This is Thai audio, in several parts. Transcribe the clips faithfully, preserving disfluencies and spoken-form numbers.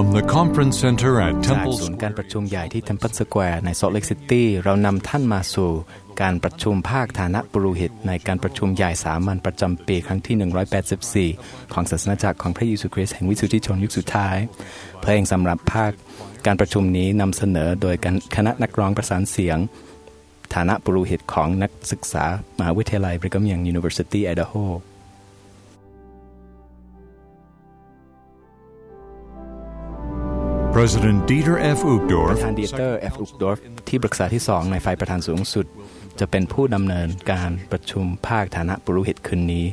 From the conference center at Temple ศูนย์การประชุมใหญ่ที่ Temple Square ใน Salt Lake City เรานำท่านมาสู่การประชุมภาคฐานะปุโรหิตในการประชุมใหญ่สามัญประจำปีครั้งที่หนึ่งร้อยแปดสิบสี่ของศาสนาจักรของพระเยซูคริสต์แห่งวิสุทธิชนยุคสุดท้ายเพลงสำหรับภาคการประชุมนี้นำเสนอโดยคณะนักร้องประสานเสียงฐานะปุโรหิตของนักศึกษามหาวิทยาลัย Brigham Young University Idaho President Dieter F. Uchtdorf ประธาน Dieter F. Uchtdorf ที่ปรึกษาที่สองในฝ่ายประธานสูงสุดจะเป็นผู้ดำเนินการประชุมภาคฐานะปุโรหิตคืนนี้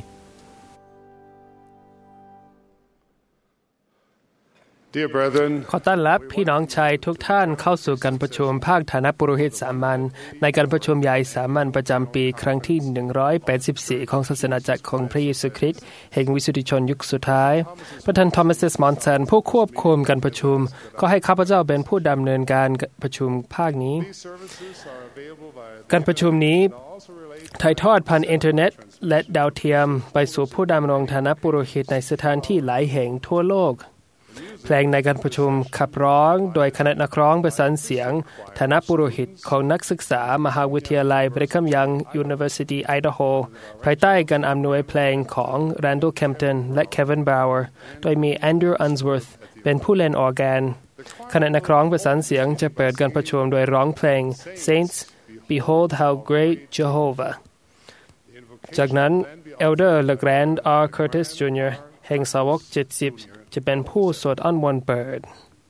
ขอต้อนรับพี่น้องชายทุกท่านเข้าสู่การประชุมภาคฐานะปุโรหิตสามัญในการประชุมใหญ่สามัญประจำปีครั้งที่หนึ่งร้อยแปดสิบสี่ของศาสนาจักรของพระเยซูคริสต์แห่งวิสุทธิชนยุคสุดท้ายประธานทอมัส มอนสันผู้ควบคุมการประชุมก็ให้ข้าพเจ้าเป็นผู้ดำเนินการประชุมภาคนี้การประชุมนี้ถ่ายทอดผ่านอินเทอร์เน็ตและดาวเทียมไปสู่ผู้ดำรงฐานะปุโรหิตในสถานที่หลายแห่งทั่วโลกเพลงในการประชุมขับร้องโดยคณะนักร้องประสานเสียงฐานะปุโรหิตของนักศึกษามหาวิทยาลัย Brigham Young University Idaho ภายใต้การอำนวยเพลงของ Randall Kempton และ Kevin Bauer โดยมี Andrew Unsworth เป็นผู้เล่นออร์แกนคณะนักร้องประสานเสียงจะเปิดการประชุมโดยร้องเพลง Saints Behold How Great Jehovah จากนั้น Elder LeGrand R. Curtis จูเนียร์ แห่งสาวกเจ็ดสิบจะเป็นผู้สวดอ้อนวอนเปิด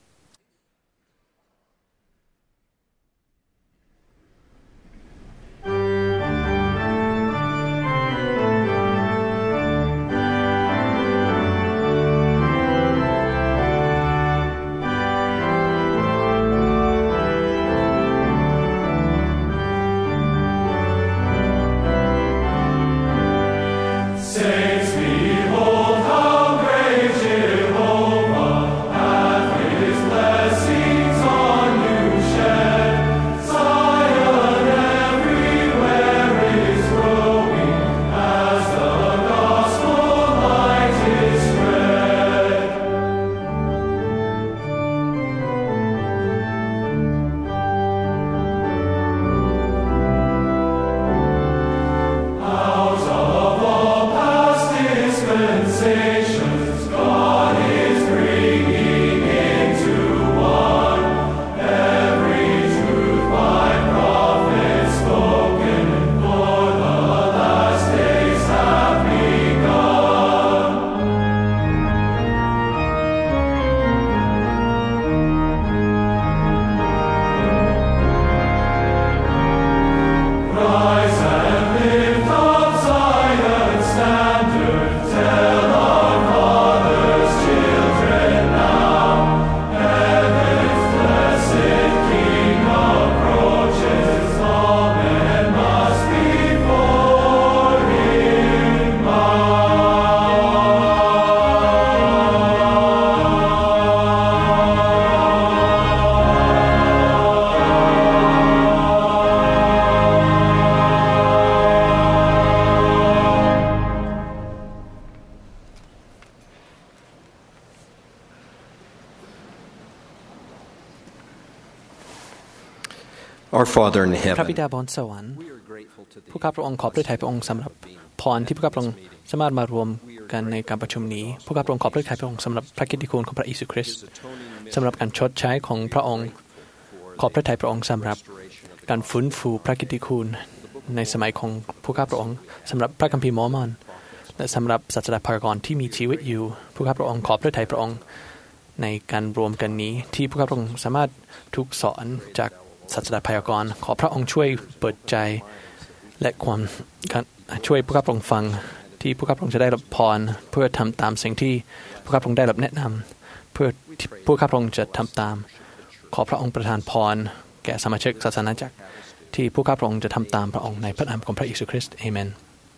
Our Father in พระ heaven บิดาบนสวรรค์ผู้ข้าพระองค์ขอบพระทัยพระองค์สำหรับพรที่ผู้ข้าพระองค์สามารถมารวมกันในการประชุมนี้ผู้ข้าพระองค์ขอบพระทัยพระองค์สำหรับพระกิตติคุณของพระเยซูคริสต์สำหรับการชดใช้ของพระองค์ขอบพระทัยพระองค์สำหรับการฟื้นฟูพระกิตติคุณในสมัยของผู้ข้าพระองค์สำหรับพระคัมภีร์มอร์มอนและสำหรับศาสดาพยากรณ์ที่มีชีวิตอยู่ผู้ข้าพระองค์ขอบพระทัยพระองค์ในการรวมกันนี้ที่ผู้ข้าพระองค์สามารถถูกสอนจากศาสดาพยากรณ์ขอพระองค์ช่วยเปิดใจและความช่วยผู้ข้าพระองค์ฟังที่ผู้ข้าพระองค์จะได้รับพรเพื่อทำตามสิ่งที่ผู้ข้าพระองค์ได้รับแนะนำเพื่อผู้ข้าพระองค์จะทำตามขอพระองค์ประทานพรแก่สมาชิกศาสนาจักรที่ผู้ข้าพระองค์จะทำตามพระองค์ในพระนามของพระเยซูคริสต์อาเมน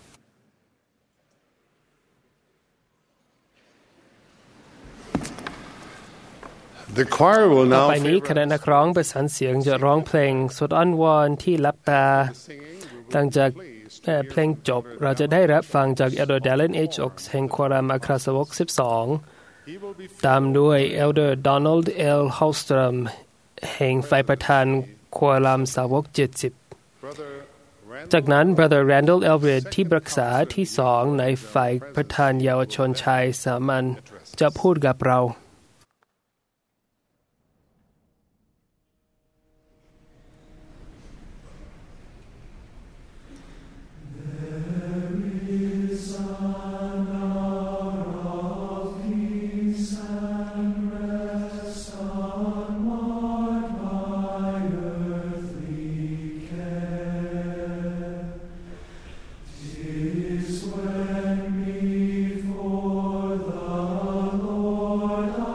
The choir will now ต่อไปนี้คณะนักร้องประสานเสียงจะร้องเพลงสดอ้อนวอนที่ลับตาหลังจากเพลงจบเราจะได้รับฟังจาก Elder Dallin H. Oaks แห่งควอรัมอัครสาวกสิบสองตามด้วยเอลเดอร์โดนัลด์เอลฮอลสตรอมแห่งฝ่ายประธานควอลัมสาวกเจ็ดสิบจากนั้น Brother Randall Elred ที่ปรึกษาที่สองในฝ่ายประธานเยาวชนชายสามัญจะพูดกับเรา When before the Lord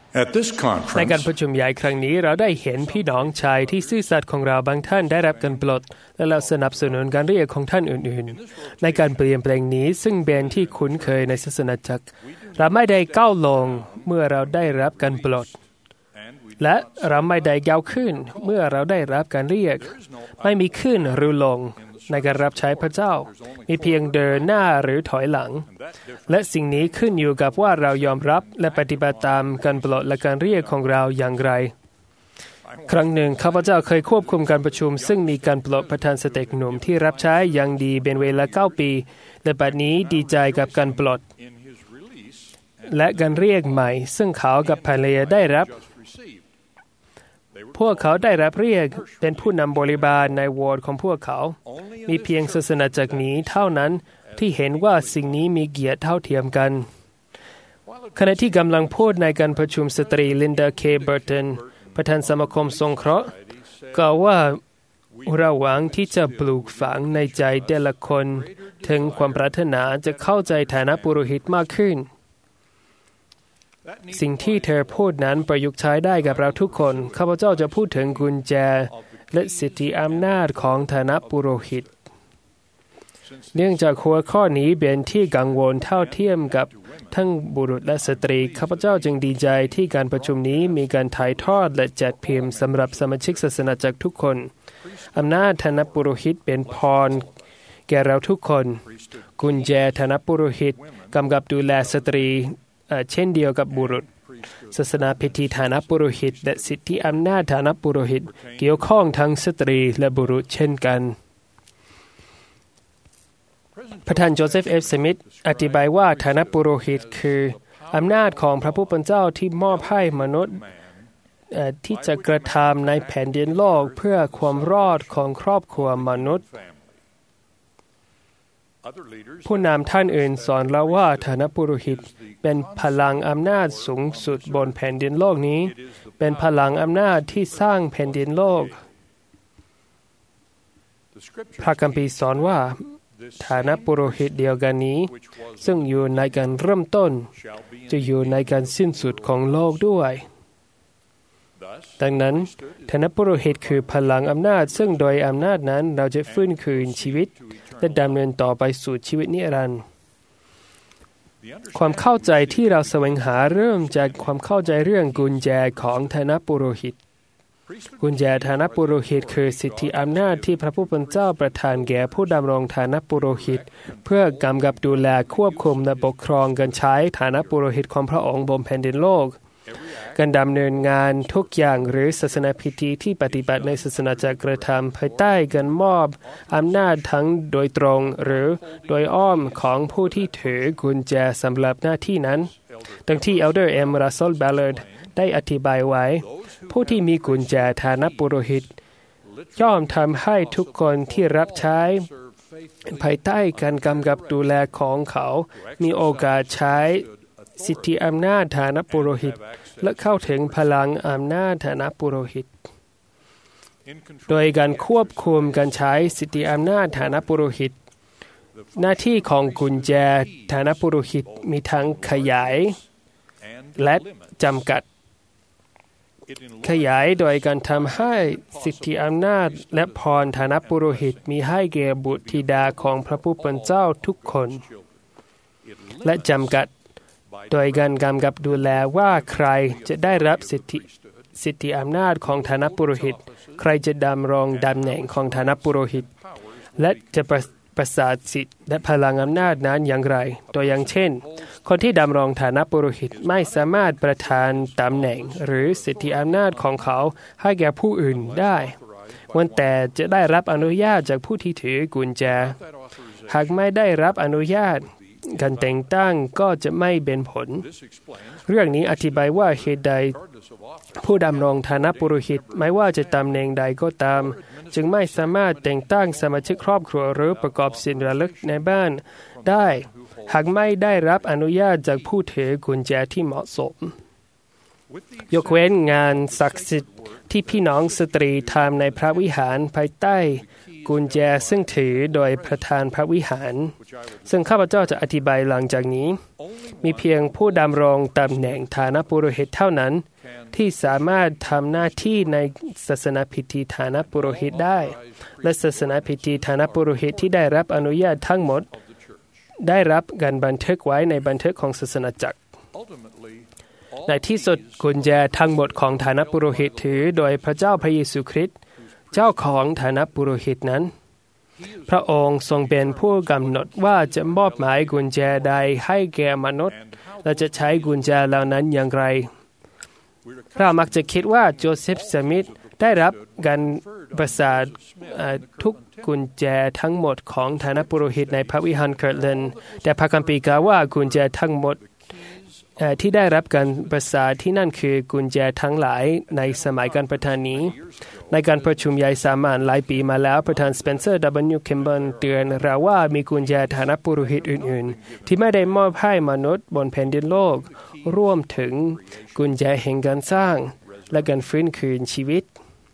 At this ในการ conference, ประชุมใหญ่ครั้งนี้เราได้เห็นพี่น้องชายที่ซื่อสัตย์ของเราบางท่านได้รับการปลดและเราสนับสนุนการเรียกของท่านอื่นๆในการเปลี่ยนแปลงนี้ซึ่งเป็นที่คุ้นเคยในศาสนาจักรเราไม่ได้ก้าวลงเมื่อเราได้รับการปลดและเราไม่ได้ก้าวขึ้นเมื่อเราได้รับการเรียกไม่มีขึ้นหรือลงในการรับใช้พระเจ้ามีเพียงเดินหน้าหรือถอยหลังและสิ่งนี้ขึ้นอยู่กับว่าเรายอมรับและปฏิบัติตามการปลดและการเรียกของเราอย่างไรครั้งหนึ่งข้าพเจ้าเคยควบคุมการประชุมซึ่งมีการปลดประธานสเต็กหนุ่มที่รับใช้อย่างดีเป็นเวลาเก้าปีและบัดนี้ดีใจกับการปลดและการเรียกใหม่ซึ่งเขากับภรรยาได้รับพวกเขาได้รับเรียกเป็นผู้นำบริบาลในวอร์ดของพวกเขามีเพียงศาสนาจักรนี้เท่านั้นที่เห็นว่าสิ่งนี้มีเกียรติเท่าเทียมกันขณะที่กำลังพูดในการประชุมสตรีลินดาเคเบอร์ตันประธานสมาคมสงเคราะห์กล่าวว่าเราหวังที่จะปลูกฝังในใจแต่ละคนถึงความปรารถนาจะเข้าใจฐานะปุโรหิตมากขึ้นสิ่งที่เธอพูดนั้นประยุกต์ใช้ได้กับเราทุกคนข้าพเจ้าจะพูดถึงกุญแจและสิทธิอำนาจของฐานะปุโรหิตเนื่องจากหัวข้อนี้เป็นที่กังวลเท่าเทียมกับทั้งบุรุษและสตรีข้าพเจ้าจึงดีใจที่การประชุมนี้มีการถ่ายทอดและจัดพิมพ์สำหรับสมาชิกศาสนาจักรทุกคนอำนาจฐานะปุโรหิตเป็นพรแก่เราทุกคนกุญแจฐานะปุโรหิตกำกับดูแลสตรีเช่นเดียวกับบุรุษศาสนาพิธีฐานะปุโรหิตและสิทธิอำนาจฐานะปุโรหิตเกี่ยวข้องทั้งสตรีและบุรุษเช่นกันประธานโจเซฟเอฟสมิธอธิบายว่าฐานะปุโรหิตคืออำนาจของพระผู้เป็นเจ้าที่มอบให้มนุษย์ที่จะกระทำในแผ่นดินโลกเพื่อความรอดของครอบครัวมนุษย์ผู้นำท่านอื่นสอนเราว่าฐานะปุโรหิตเป็นพลังอำนาจสูงสุดบนแผ่นดินโลกนี้เป็นพลังอำนาจที่สร้างแผ่นดินโลกพระคัมภีร์สอนว่าฐานะปุโรหิตเดียวกันนี้ซึ่งอยู่ในการเริ่มต้นจะอยู่ในการสิ้นสุดของโลกด้วยดังนั้นฐานะปุโรหิตคือพลังอำนาจซึ่งโดยอำนาจนั้นเราจะฟื้นคืนชีวิตและดำเนินต่อไปสู่ชีวิตนิรันดร์ความเข้าใจที่เราแสวงหาเริ่มจากความเข้าใจเรื่องกุญแจของฐานะปุโรหิตกุญแจฐานะปุโรหิตคือสิทธิอำนาจที่พระผู้เป็นเจ้าประทานแก่ผู้ดำรงฐานะปุโรหิตเพื่อกำกับดูแลควบคุมและปกครองการใช้ฐานะปุโรหิตของพระองค์บนแผ่นดินโลกการดำเนินงานทุกอย่างหรือศาสนาพิธีที่ปฏิบัติในศาสนาจักรกระทำภายใต้การมอบอำนาจทั้งโดยตรงหรือโดยอ้อมของผู้ที่ถือกุญแจสำหรับหน้าที่นั้นดังที่ Elder M. Russell Ballard ได้อธิบายไว้ผู้ที่มีกุญแจฐานะปุโรหิตย่อมทำให้ทุกคนที่รับใช้ภายใต้การกำกับดูแลของเขามีโอกาสใช้สิทธิอำนาจฐานะปุโรหิตและเข้าถึงพลังอำนาจฐานะปุโรหิตโดยการควบคุมการใช้สิทธิอำนาจฐานะปุโรหิตหน้าที่ของกุญแจฐานะปุโรหิตมีทั้งขยายและจำกัดขยายโดยการทำให้สิทธิอำนาจและพรฐานะปุโรหิตมีให้แก่บุตรธิดาของพระผู้เป็นเจ้าทุกคนและจำกัดโดยการกำกับดูแลว่าใครจะได้รับสิทธิสิทธิอำนาจของฐานะปุโรหิตใครจะดำรงตำแหน่งของฐานะปุโรหิตและจะประประสาทสิทธิและพลังอำนาจนั้นอย่างไรตัวอย่างเช่นคนที่ดำรงฐานะปุโรหิตไม่สามารถประทานตำแหน่งหรือสิทธิอำนาจของเขาให้แก่ผู้อื่นได้เว้นแต่จะได้รับอนุญาตจากผู้ที่ถือกุญแจหากไม่ได้รับอนุญาตการแต่งตั้งก็จะไม่เป็นผลเรื่องนี้อธิบายว่าเหตุใดผู้ดำรงฐานะปุโรหิตไม่ว่าจะตำแหน่งใดก็ตามจึงไม่สามารถแต่งตั้งสมาชิกครอบครัวหรือประกอบสิ่งระลึกในบ้านได้หากไม่ได้รับอนุญาตจากผู้ถือกุญแจที่เหมาะสมยกเว้นงานศักดิ์สิทธิ์ที่พี่น้องสตรีทำในพระวิหารภายใต้กกุญแจซึ่งถือโดยประธานพระวิหารซึ่งข้าพเจ้าจะอธิบายหลังจากนี้มีเพียงผู้ดำรงตำแหน่งฐานะปุโรหิตเท่านั้นที่สามารถทำหน้าที่ในศาสนพิธีฐานะปุโรหิตได้และศาสนพิธีฐานะปุโรหิตที่ได้รับอนุญาตทั้งหมดได้รับการบันทึกไว้ในบันทึกของศาสนาจักรในที่สุดกุญแจทั้งหมดของฐานะปุโรหิตถือโดยพระเจ้าพระเยซูคริสต์เจ้าของฐานะปุโรหิตนั้นพระองค์ทรงเป็นผู้กำหนดว่าจะมอบหมายกุญแจใดให้แก่มนุษย์และจะใช้กุญแจเหล่านั้นอย่างไรเรามักจะคิดว่าโจเซฟสมิธได้รับการประสาททุกกุญแจทั้งหมดของฐานะปุโรหิตในพระวิหารเคิร์ตแลนด์แต่พระคัมภีร์กล่าวว่ากุญแจทั้งหมดที่ได้รับการประสาทที่นั่นคือกุญแจทั้งหลายในสมัยการประทานนี้ในการประชุมใหญ่สามัญหลายปีมาแล้วประธานสเปนเซอร์ ดับเบิลยู คิมเบิลเตือนเราว่ามีกุญแจฐานะปุโรหิตอื่นๆที่ไม่ได้มอบให้มนุษย์บนแผ่นดินโลกรวมถึงกุญแจแห่งการสร้างและการฟื้นคืนชีวิต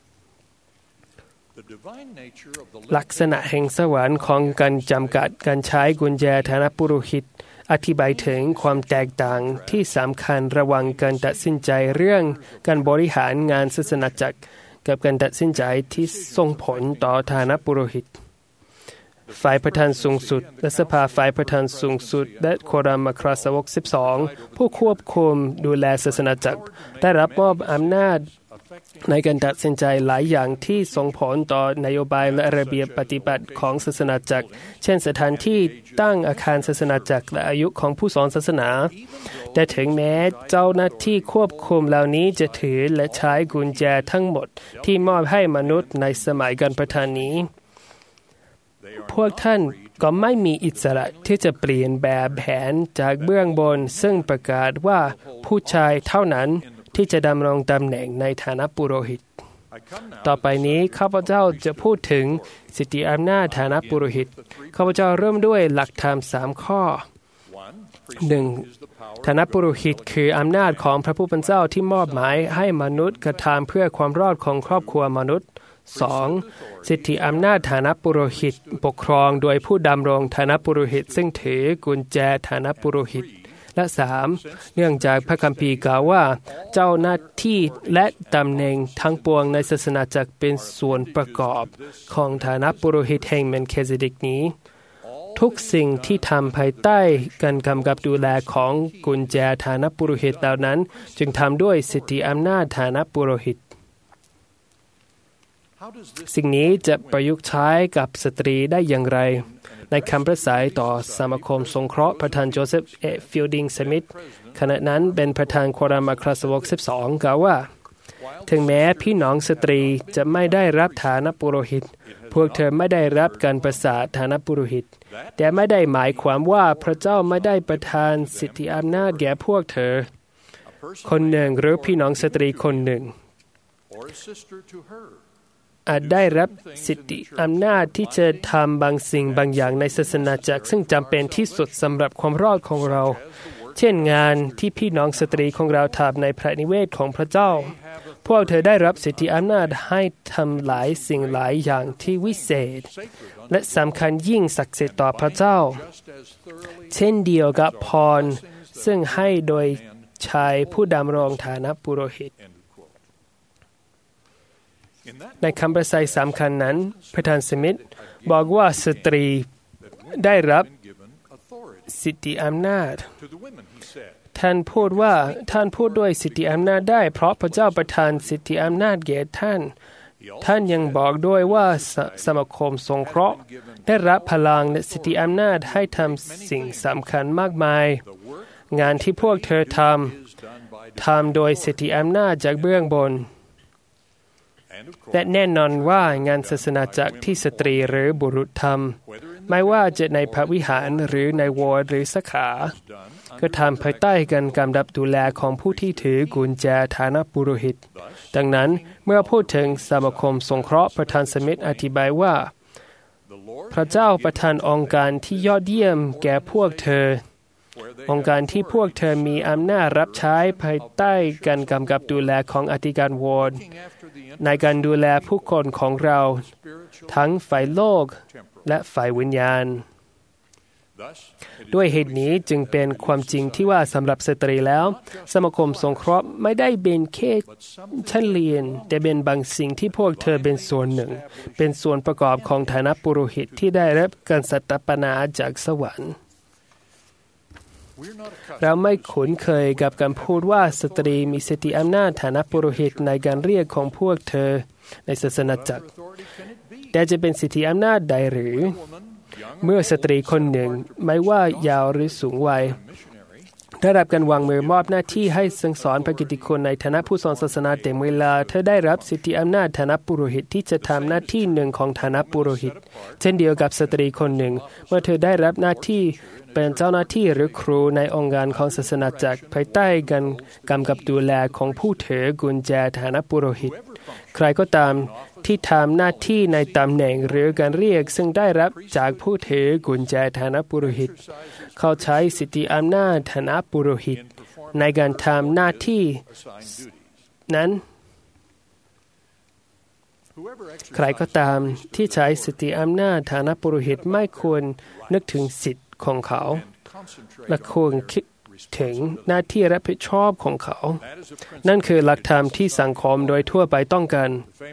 ลักษณะแห่งสวรรค์ของการจำกัดการใช้กุญแจฐานะปุโรหิตอธิบายถึงความแตกต่างที่สำคัญระหว่างการตัดสินใจเรื่องการบริหารงานศาสนาจักรกับการตัดสินใจที่ส่งผลต่อฐานะปุโรหิตฝ่ายประธานสูงสุดและสภาฝ่ายประธานสูงสุดและโครัมมัครสาวกสิบสองผู้ควบคุมดูแลศาสนาจักรได้รับมอบอำนาจในการตัดสินใจหลายอย่างที่ส่งผลต่อนโยบายและระเบียบปฏิบัติของศาสนาจักรเช่นสถานที่ตั้งอาคารศาสนาจักรและอายุของผู้สอนศาสนาแต่ถึงแม้เจ้าหน้าที่ควบคุมเหล่านี้จะถือและใช้กุญแจทั้งหมดที่มอบให้มนุษย์ในสมัยการประทานนี้พวกท่านก็ไม่มีอิสระที่จะเปลี่ยนแบบแผนจากเบื้องบนซึ่งประกาศว่าผู้ชายเท่านั้นที่จะดำรงตำแหน่งในฐานะปุโรหิตต่อไปนี้ข้าพเจ้าจะพูดถึงสิทธิอำนาจฐานะปุโรหิตข้าพเจ้าเริ่มด้วยหลักธรรมสามข้อ หนึ่ง ฐานะปุโรหิตคืออำนาจของพระผู้เป็นเจ้าที่มอบหมายให้มนุษย์กระทำเพื่อความรอดของครอบครัวมนุษย์ สอง สิทธิอำนาจฐานะปุโรหิตปกครองโดยผู้ดำรงฐานะปุโรหิตซึ่งถือกุญแจฐานะปุโรหิตและสามเนื่องจากพระคัมภีร์กล่าวว่าเจ้าหน้าที่และตำแหน่งทั้งปวงในศาสนาจักรเป็นส่วนประกอบของฐานะปุโรหิตแห่งเมลคิเซเดกนี้ทุกสิ่งที่ทำภายใต้การกำกับดูแลของกุญแจฐานะปุโรหิตเหล่านั้นจึงทำด้วยสิทธิอำนาจฐานะปุโรหิตสิ่งนี้จะประยุกต์ใช้กับสตรีได้อย่างไรในคำประสายต่อสมาคมสงเคราะห์ประธานโจเซฟเอฟิลดิงสมิธขณะนั้นเป็นประธานโครัมมัครสาวกสิบสองกล่าวว่าถึงแม้พี่น้องสตรีจะไม่ได้รับฐานะปุโรหิตพวกเธอไม่ได้รับการประสาทฐานะปุโรหิตแต่ไม่ได้หมายความว่าพระเจ้าไม่ได้ประทานสิทธิอำนาจแก่พวกเธอคนหนึ่งหรือพี่น้องสตรีคนหนึ่งอาจได้รับสิทธิอำนาจที่จะทำบางสิ่งบางอย่างในศาสนาจักรซึ่งจำเป็นที่สุดสำหรับความรอดของเราเช่นงานที่พี่น้องสตรีของเราทำในพระนิเวศของพระเจ้าพวกเธอได้รับสิทธิอำนาจให้ทำหลายสิ่งหลายอย่างที่วิเศษและสำคัญยิ่งศักดิ์สิทธิ์ต่อพระเจ้าเช่นเดียวกับพรซึ่งให้โดยชายผู้ดำรงฐานะปุโรหิตในคำประสัยสำคัญนั้นประธานสมิธบอกว่าสตรีได้รับสิทธิอำนาจท่านพูดว่าท่านพูดด้วยสิทธิอำนาจได้เพราะพระเจ้าประทานสิทธิอำนาจแก่ท่านท่านยังบอกด้วยว่าส, สมาคมสงเคราะห์ได้รับพลังและสิทธิอำนาจให้ทำสิ่งสำคัญมากมายงานที่พวกเธอทำทำโดยสิทธิอำนาจจากเบื้องบนและแน่นอนว่างานศาสนาจักรที่สตรีหรือบุรุษทำไม่ว่าจะในพระวิหารหรือในวอร์ดหรือสาขาก็ทำภายใต้การกำกับดูแลของผู้ที่ถือกุญแจฐานะปุโรหิตดังนั้นเมื่อพูดถึงสมาคมสงเคราะห์ประธานสมิธอธิบายว่าพระเจ้าประทานองค์การที่ยอดเยี่ยมแก่พวกเธอองค์การที่พวกเธอมีอำนาจรับใช้ภายใต้การกำกับดูแลของอธิการวอร์ดในการดูแลผู้คนของเราทั้งฝ่ายโลกและฝ่ายวิญญาณด้วยเหตุนี้จึงเป็นความจริงที่ว่าสำหรับสตรีแล้วสมาคมสงเคราะห์ไม่ได้เป็นแค่ชั้นเรียนแต่เป็นบางสิ่งที่พวกเธอเป็นส่วนหนึ่งเป็นส่วนประกอบของฐานะปุโรหิตที่ได้รับการสถาปนาจากสวรรค์เราไม่คุ้นเคยกับการพูดว่าสตรีมีสิทธิอำนาจฐานะปุโรหิตในการเรียกของพวกเธอในศาสนาจักรแต่จะเป็นสิทธิอำนาจใดหรือเมื่อสตรีคนหนึ่งไม่ว่ายาวหรือสูงวัยได้รับการวางมือมอบหน้าที่ให้สั่งสอนพระกิตติคุณในฐานะผู้สอนศาสนาเต็มเวลาเธอได้รับสิทธิอำนาจฐานะปุโรหิตที่จะทำหน้าที่หนึ่งของฐานะปุโรหิตเช่นเดียวกับสตรีคนหนึ่งเมื่อเธอได้รับหน้าที่เป็นเจ้าหน้าที่หรือครูในองค์การของศาสนาจักรภายใต้การกำกับดูแลของผู้ถือกุญแจฐานะปุโรหิตใครก็ตามที่ทำหน้าที่ในตำแหน่งหรือการเรียกซึ่งได้รับจากผู้ถือกุญแจฐานะปุโรหิตเขาใช้สิทธิอำนาจฐานะปุโรหิตในการทำหน้าที่นั้นใครก็ตามที่ใช้สิทธิอำนาจฐานะปุโรหิตไม่ควรนึกถึงสิทธิของเขาและควรคิดถึงหน้าที่รับผิดชอบของเขานั่นคือหลักธรรมที่สังคมโดยทั่วไปต้องการ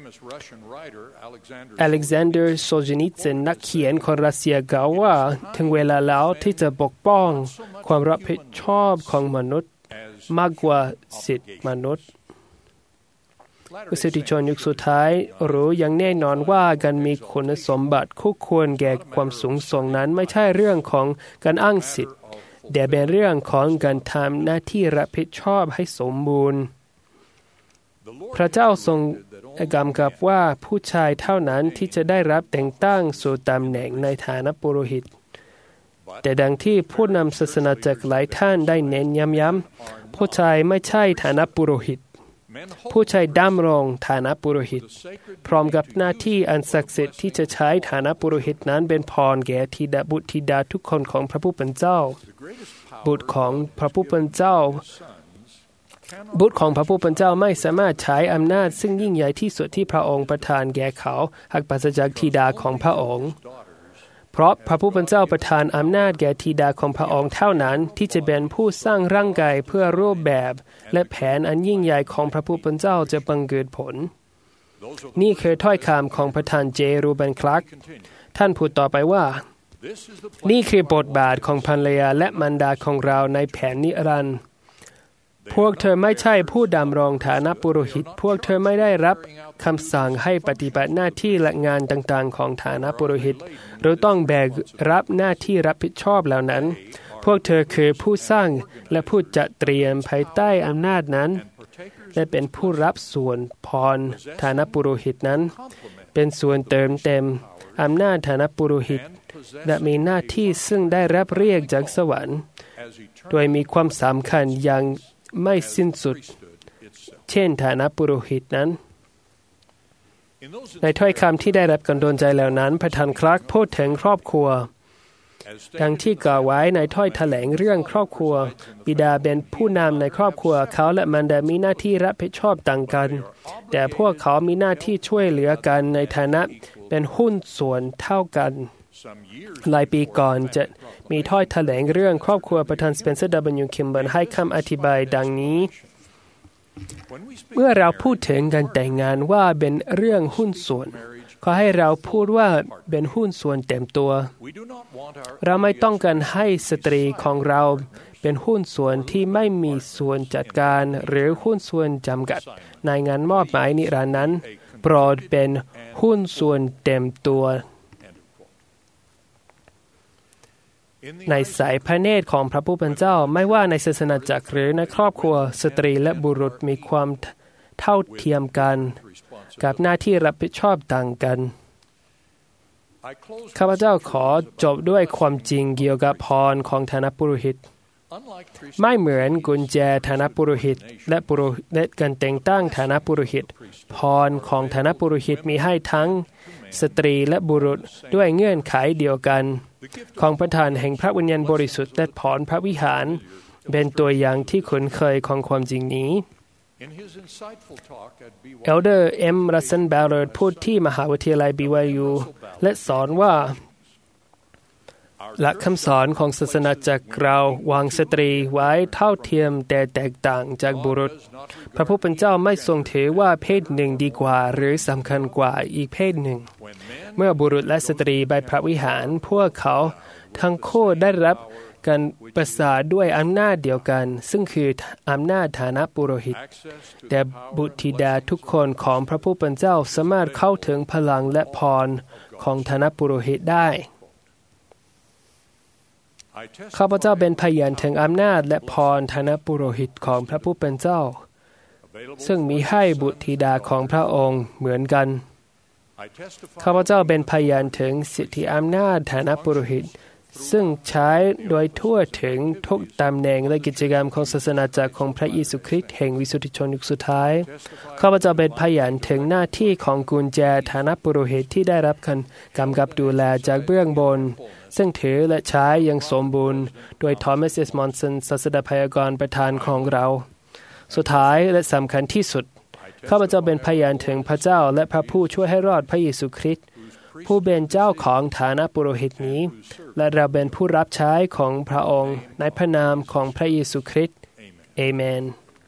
อเล็กซานเดอร์โซจินิซินนักเขียนคนรัสเซียกล่าวว่าถึงเวลาแล้วที่จะปกป้องความรับผิดชอบของมนุษย์มากกว่าสิทธิมนุษย์ผู้สิทธิชนยุคสุดท้ายรู้อย่างแน่นอนว่าการมีคุณสมบัติคู่ควรแก่ความสูงส่งนั้นไม่ใช่เรื่องของการอ้างสิทธิ์แต่เป็นเรื่องของการทำหน้าที่รับผิดชอบให้สมบูรณ์พระเจ้าทรงกำกับว่าผู้ชายเท่านั้นที่จะได้รับแต่งตั้งสู่ตำแหน่งในฐานะปุโรหิตแต่ดังที่ผู้นำศาสนาจักรหลายท่านได้เน้นย้ำๆผู้ชายไม่ใช่ฐานะปุโรหิตผู้ชายดำรงฐานะปุโรหิตพร้อมกับหน้าที่อันศักดิ์สิทธิ์ที่จะใช้ฐานะปุโรหิตนั้นเป็นพรแก่ธิดาบุตรธิดาทุกคนของพระผู้เป็นเจ้าบุตรของพระผู้เป็นเจ้าบุตรของพระผู้เป็นเจ้าไม่สามารถใช้อำนาจซึ่งยิ่งใหญ่ที่สุดที่พระองค์ประทานแก่เขาหากปราศจากธิดาของพระองค์เพราะพระผู้เป็นเจ้าประทานอำนาจแก่ธิดาของพระองค์เท่านั้นที่จะเป็นผู้สร้างร่างกายเพื่อรูปแบบและแผนอันยิ่งใหญ่ของพระผู้เป็นเจ้าจะบังเกิดผลนี่คือถ้อยคำของประธานเจรูเบนคลักท่านพูดต่อไปว่านี่คือบทบาทของภรรยาและมารดาของเราในแผนนิรันดร์พวกเธอไม่ใช่ผู้ดำรงฐานะปุโรหิตพวกเธอไม่ได้รับคำสั่งให้ปฏิบัติหน้าที่และงานต่างๆของฐานะปุโรหิตหรือต้องแบกรับหน้าที่รับผิดชอบเหล่านั้นพวกเธอคือผู้สร้างและผู้จัดเตรียมภายใต้อำนาจนั้นและเป็นผู้รับส่วนพรฐานะปุโรหิตนั้นเป็นส่วนเติมเต็มอำนาจฐานะปุโรหิตและมีหน้าที่ซึ่งได้รับเรียกจากสวรรค์โดยมีความสำคัญอย่างไม่สิ้นสุดเช่นฐานะปุโรหิตนั้นในถ้อยคำที่ได้รับการโดนใจแล้วนั้นประธานคลักพูดถึงครอบครัวดังที่กล่าวไว้ในถ้อยแถลงเรื่องครอบครัวบิดาเป็นผู้นำในครอบครัวเขาและมารดามีหน้าที่รับผิดชอบต่างกันแต่พวกเขามีหน้าที่ช่วยเหลือกันในฐานะเป็นหุ้นส่วนเท่ากันหลายปีก่อนจะมีถ้อยแถลงเรื่องครอบครัวประธานสเปนเซอร์ ดับเบิลยู คิมเบิลให้คำอธิบายดังนี้เมื่อเราพูดถึงการแต่งงานว่าเป็นเรื่องหุ้นส่วนขอให้เราพูดว่าเป็นหุ้นส่วนเต็มตัวเราไม่ต้องการให้สตรีของเราเป็นหุ้นส่วนที่ไม่มีส่วนจัดการหรือหุ้นส่วนจำกัดในงานมอบหมายนิรันดร์นั้นโปรดเป็นหุ้นส่วนเต็มตัวในสายพระเนตรของพระผู้เป็นเจ้าไม่ว่าในศาสนาจักรหรือในครอบครัวสตรีและบุรุษมีความเท่าเทียมกันกับหน้าที่รับผิดชอบต่างกันข้าพเจ้าขอจบด้วยความจริงเกี่ยวกับพรของฐานะปุโรหิตไม่เหมือนกุญแจฐานะปุโรหิตและปุโรหิตการแต่งตั้งฐานะปุโรหิตพรของฐานะปุโรหิตมีให้ทั้งสตรีและบุรุษด้วยเงื่อนไขเดียวกันของประธานแห่งพระวิญญาณบริสุทธิ์และพรพระวิหารเป็นตัวอย่างที่คุ้นเคยของความจริงนี้เอลเดอร์เอ็มรัสเซนแบลเลอร์พูดที่มหาวิทยาลัย บี วาย ยู และสอนว่าหลักคำสอนของศาสนาจักรเราวางสตรีไว้เท่าเทียมแต่แตกต่างจากบุรุษพระผู้เป็นเจ้าไม่ทรงถือว่าเพศหนึ่งดีกว่าหรือสำคัญกว่าอีกเพศหนึ่งเมื่อบุรุษและสตรีไปพระวิหารพวกเขาทั้งคู่ได้รับการประสานด้วยอำนาจเดียวกันซึ่งคืออำนาจฐานะปุโรหิตแต่บุตรธิดาทุกคนของพระผู้เป็นเจ้าสามารถเข้าถึงพลังและพรของฐานะปุโรหิตได้ข้าพเจ้าเป็นพยานถึงอำนาจและพรฐานะปุโรหิตของพระผู้เป็นเจ้าซึ่งมีให้บุตรธิดาของพระองค์เหมือนกันข้าพเจ้าเป็นพยานถึงสิทธิอำนาจฐานะปุโรหิตซึ่งใช้โดยทั่วถึงทุกตำแหน่งและกิจกรรมของศาสนาจักรของพระเยซูคริสต์แห่งวิสุทธิชนยุคสุดท้ายข้าพเจ้าเป็นพยานถึงหน้าที่ของกุญแจฐานะปุโรหิตที่ได้รับการกำกับดูแลจากเบื้องบนซึ่งถือและใช้อย่างสมบูรณ์โดยทอมัส เอส มอนสันศาสดาพยากรณ์ประธานของเราสุดท้ายและสำคัญที่สุดข้าพเจ้าเป็นพยานถึงพระเจ้าและพระผู้ช่วยให้รอดพระเยซูคริสต์ผู้เป็นเจ้าของฐานะปุโรหิตนี้และเราเป็นผู้รับใช้ของพระองค์ในพระนามของพระเยซูคริสต์เอเมน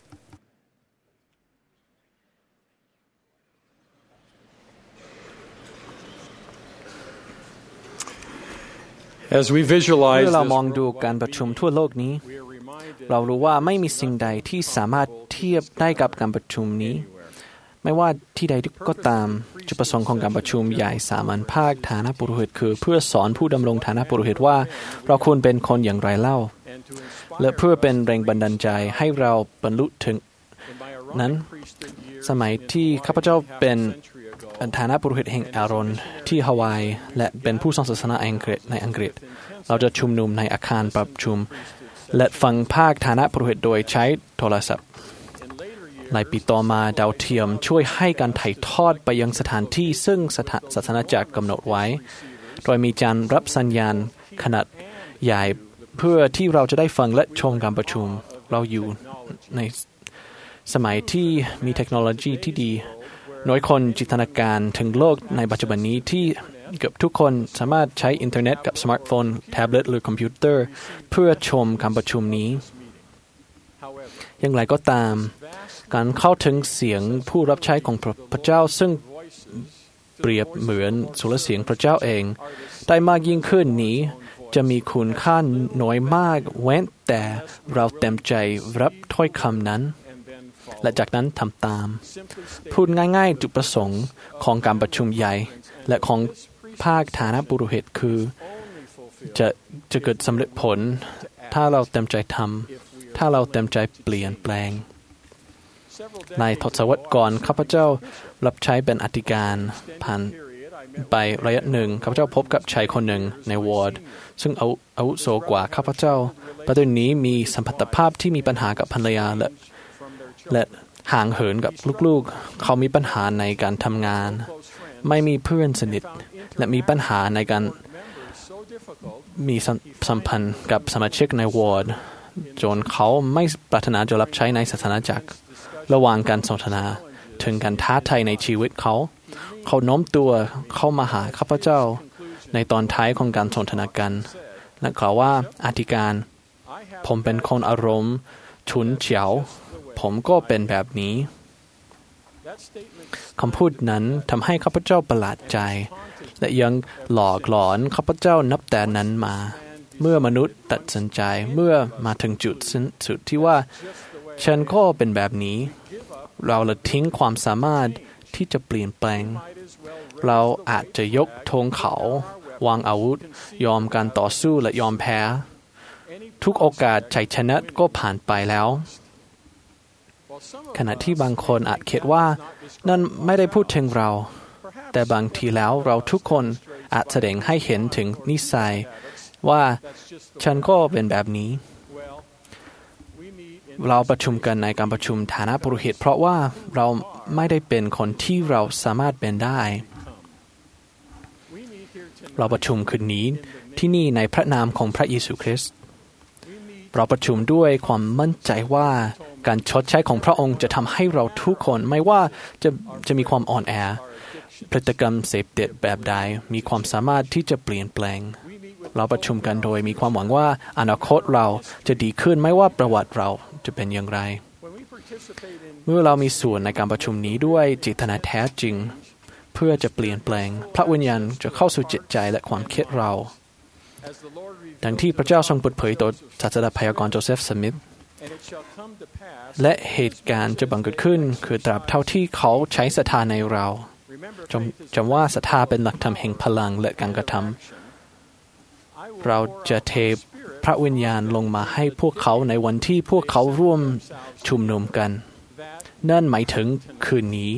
As we visualize เมื่อเรามองดูการประชุมทั่วโลกนี้เรารู้ว่าไม่มีสิ่งใดที่สามารถเทียบได้กับการประชุมนี้ไม่ว่าที่ใดก็ตามจุดประสงค์ของการประชุมใหญ่สามัญภาคฐานะปุโรหิตคือเพื่อสอนผู้ดำรงฐานะปุโรหิตว่าเราควรเป็นคนอย่างไรเล่าและเพื่อเป็นแรงบันดาลใจให้เราบรรลุถึงนั้นสมัยที่ข้าพเจ้าเป็นฐานะปุโรหิตแห่งอาโรนที่ฮาวายและเป็นผู้ทรงศาสนาอังกฤษในอังกฤษเราจะชุมนุมในอาคารประชุมและฟังภาคฐานะปุโรหิตโดยใช้โทรศัพท์ในปีต่อมาดาวเทียมช่วยให้การถ่ายทอดไปยังสถานที่ซึ่งศาสนาจักรกำหนดไว้โดยมีจานรับสัญญาณขนาดใหญ่เพื่อที่เราจะได้ฟังและชมการประชุมเราอยู่ในสมัยที่มีเทคโนโลยีที่ดีน้อยคนจินตนาการถึงโลกในปัจจุบันนี้ที่เกือบทุกคนสามารถใช้อินเทอร์เน็ตกับสมาร์ทโฟนแท็บเล็ตหรือคอมพิวเตอร์เพื่อชมการประชุมนี้อย่างไรก็ตามการเข้าถึงเสียงผู้รับใช้ของพระเจ้าซึ่งเปรียบเหมือนสุรเสียงพระเจ้าเองได้มากยิ่งขึ้นนี้จะมีคุณค่าน้อยมากเว้นแต่เราเต็มใจรับถ้อยคำนั้นและจากนั้นทำตามพูดง่ายๆจุดประสงค์ของการประชุมใหญ่และของภาคฐานะปุโรหิตคือจะจะเกิดสำเร็จผลถ้าเราเต็มใจทำถ้าเราเต็มใจเปลี่ยนแปลงในทศวรรษก่อนข้าพเจ้ารับใช้เป็นอธิการผ่านไประยะหนึ่งข้าพเจ้าพบกับชายคนหนึ่งในวอร์ดซึ่งอาวุโสกว่าข้าพเจ้าประเด็นนี้มีสัมพันธภาพที่มีปัญหากับภรรยาและและห่างเหินกับลูกๆเขามีปัญหาในการทำงานไม่มีเพื่อนสนิทและมีปัญหาในการมีสัมพันธ์กับสมาชิกในวอร์ดจนเขาไม่ปรารถนาจะรับใช้ในศาสนาจักรระหว่างการสนทนาถึงการท้าทายในชีวิตเขาเขาโน้มตัวเข้ามาหาข้าพเจ้าในตอนท้ายของการสนทนากันและกล่าวว่าอธิการผมเป็นคนอารมณ์ฉุนเฉียวผมก็เป็นแบบนี้คำพูดนั้นทำให้ข้าพเจ้าประหลาดใจและยังหลอกหลอนข้าพเจ้านับแต่นั้นมาเมื่อมนุษย์ตัดสินใจเมื่อมาถึงจุดสิ้นสุดที่ว่าฉันก็เป็นแบบนี้เราละทิ้งความสามารถที่จะเปลี่ยนแปลงเราอาจจะยกธงเขาวางอาวุธยอมการต่อสู้และยอมแพ้ทุกโอกาสชัยชนะก็ผ่านไปแล้วขณะที่บางคนอาจคิดว่านั่นไม่ได้พูดถึงเราแต่บางทีแล้วเราทุกคนอาจแสดงให้เห็นถึงนิสัยว่าฉันก็เป็นแบบนี้เราประชุมกันในการประชุมฐานะปุโรหิตเพราะว่าเราไม่ได้เป็นคนที่เราสามารถเป็นได้เราประชุมคืนนี้ที่นี่ในพระนามของพระเยซูคริสต์เราประชุมด้วยความมั่นใจว่าการชดใช้ของพระองค์จะทำให้เราทุกคนไม่ว่าจะจะมีความอ่อนแอพฤติกรรมเสพติดแบบใดมีความสามารถที่จะเปลี่ยนแปลงเราประชุมกันโดยมีความหวังว่าอนาคตเราจะดีขึ้นไม่ว่าประวัติเราจะเป็นอย่างไรเมื่อเรามีส่วนในการประชุมนี้ด้วยเจตนาแท้จริงเพื่อจะเปลี่ยนแปลงพระวิญญาณจะเข้าสู่จิตใจและความคิดเราดังที่พระเจ้าทรงเปิดเผยต่อศาสดาพยากรณ์โจเซฟสมิธและเหตุการณ์จะบังเกิดขึ้นคือตราบเท่าที่เขาใช้ศรัทธาในเราจำจำว่าศรัทธาเป็นหลักธรรมแห่งพลังและการกระทำเราจะเทพระวิญญาณลงมาให้พวกเขาในวันที่พวกเขาร่วมชุมนุมกันนั่นหมายถึงคืนนี้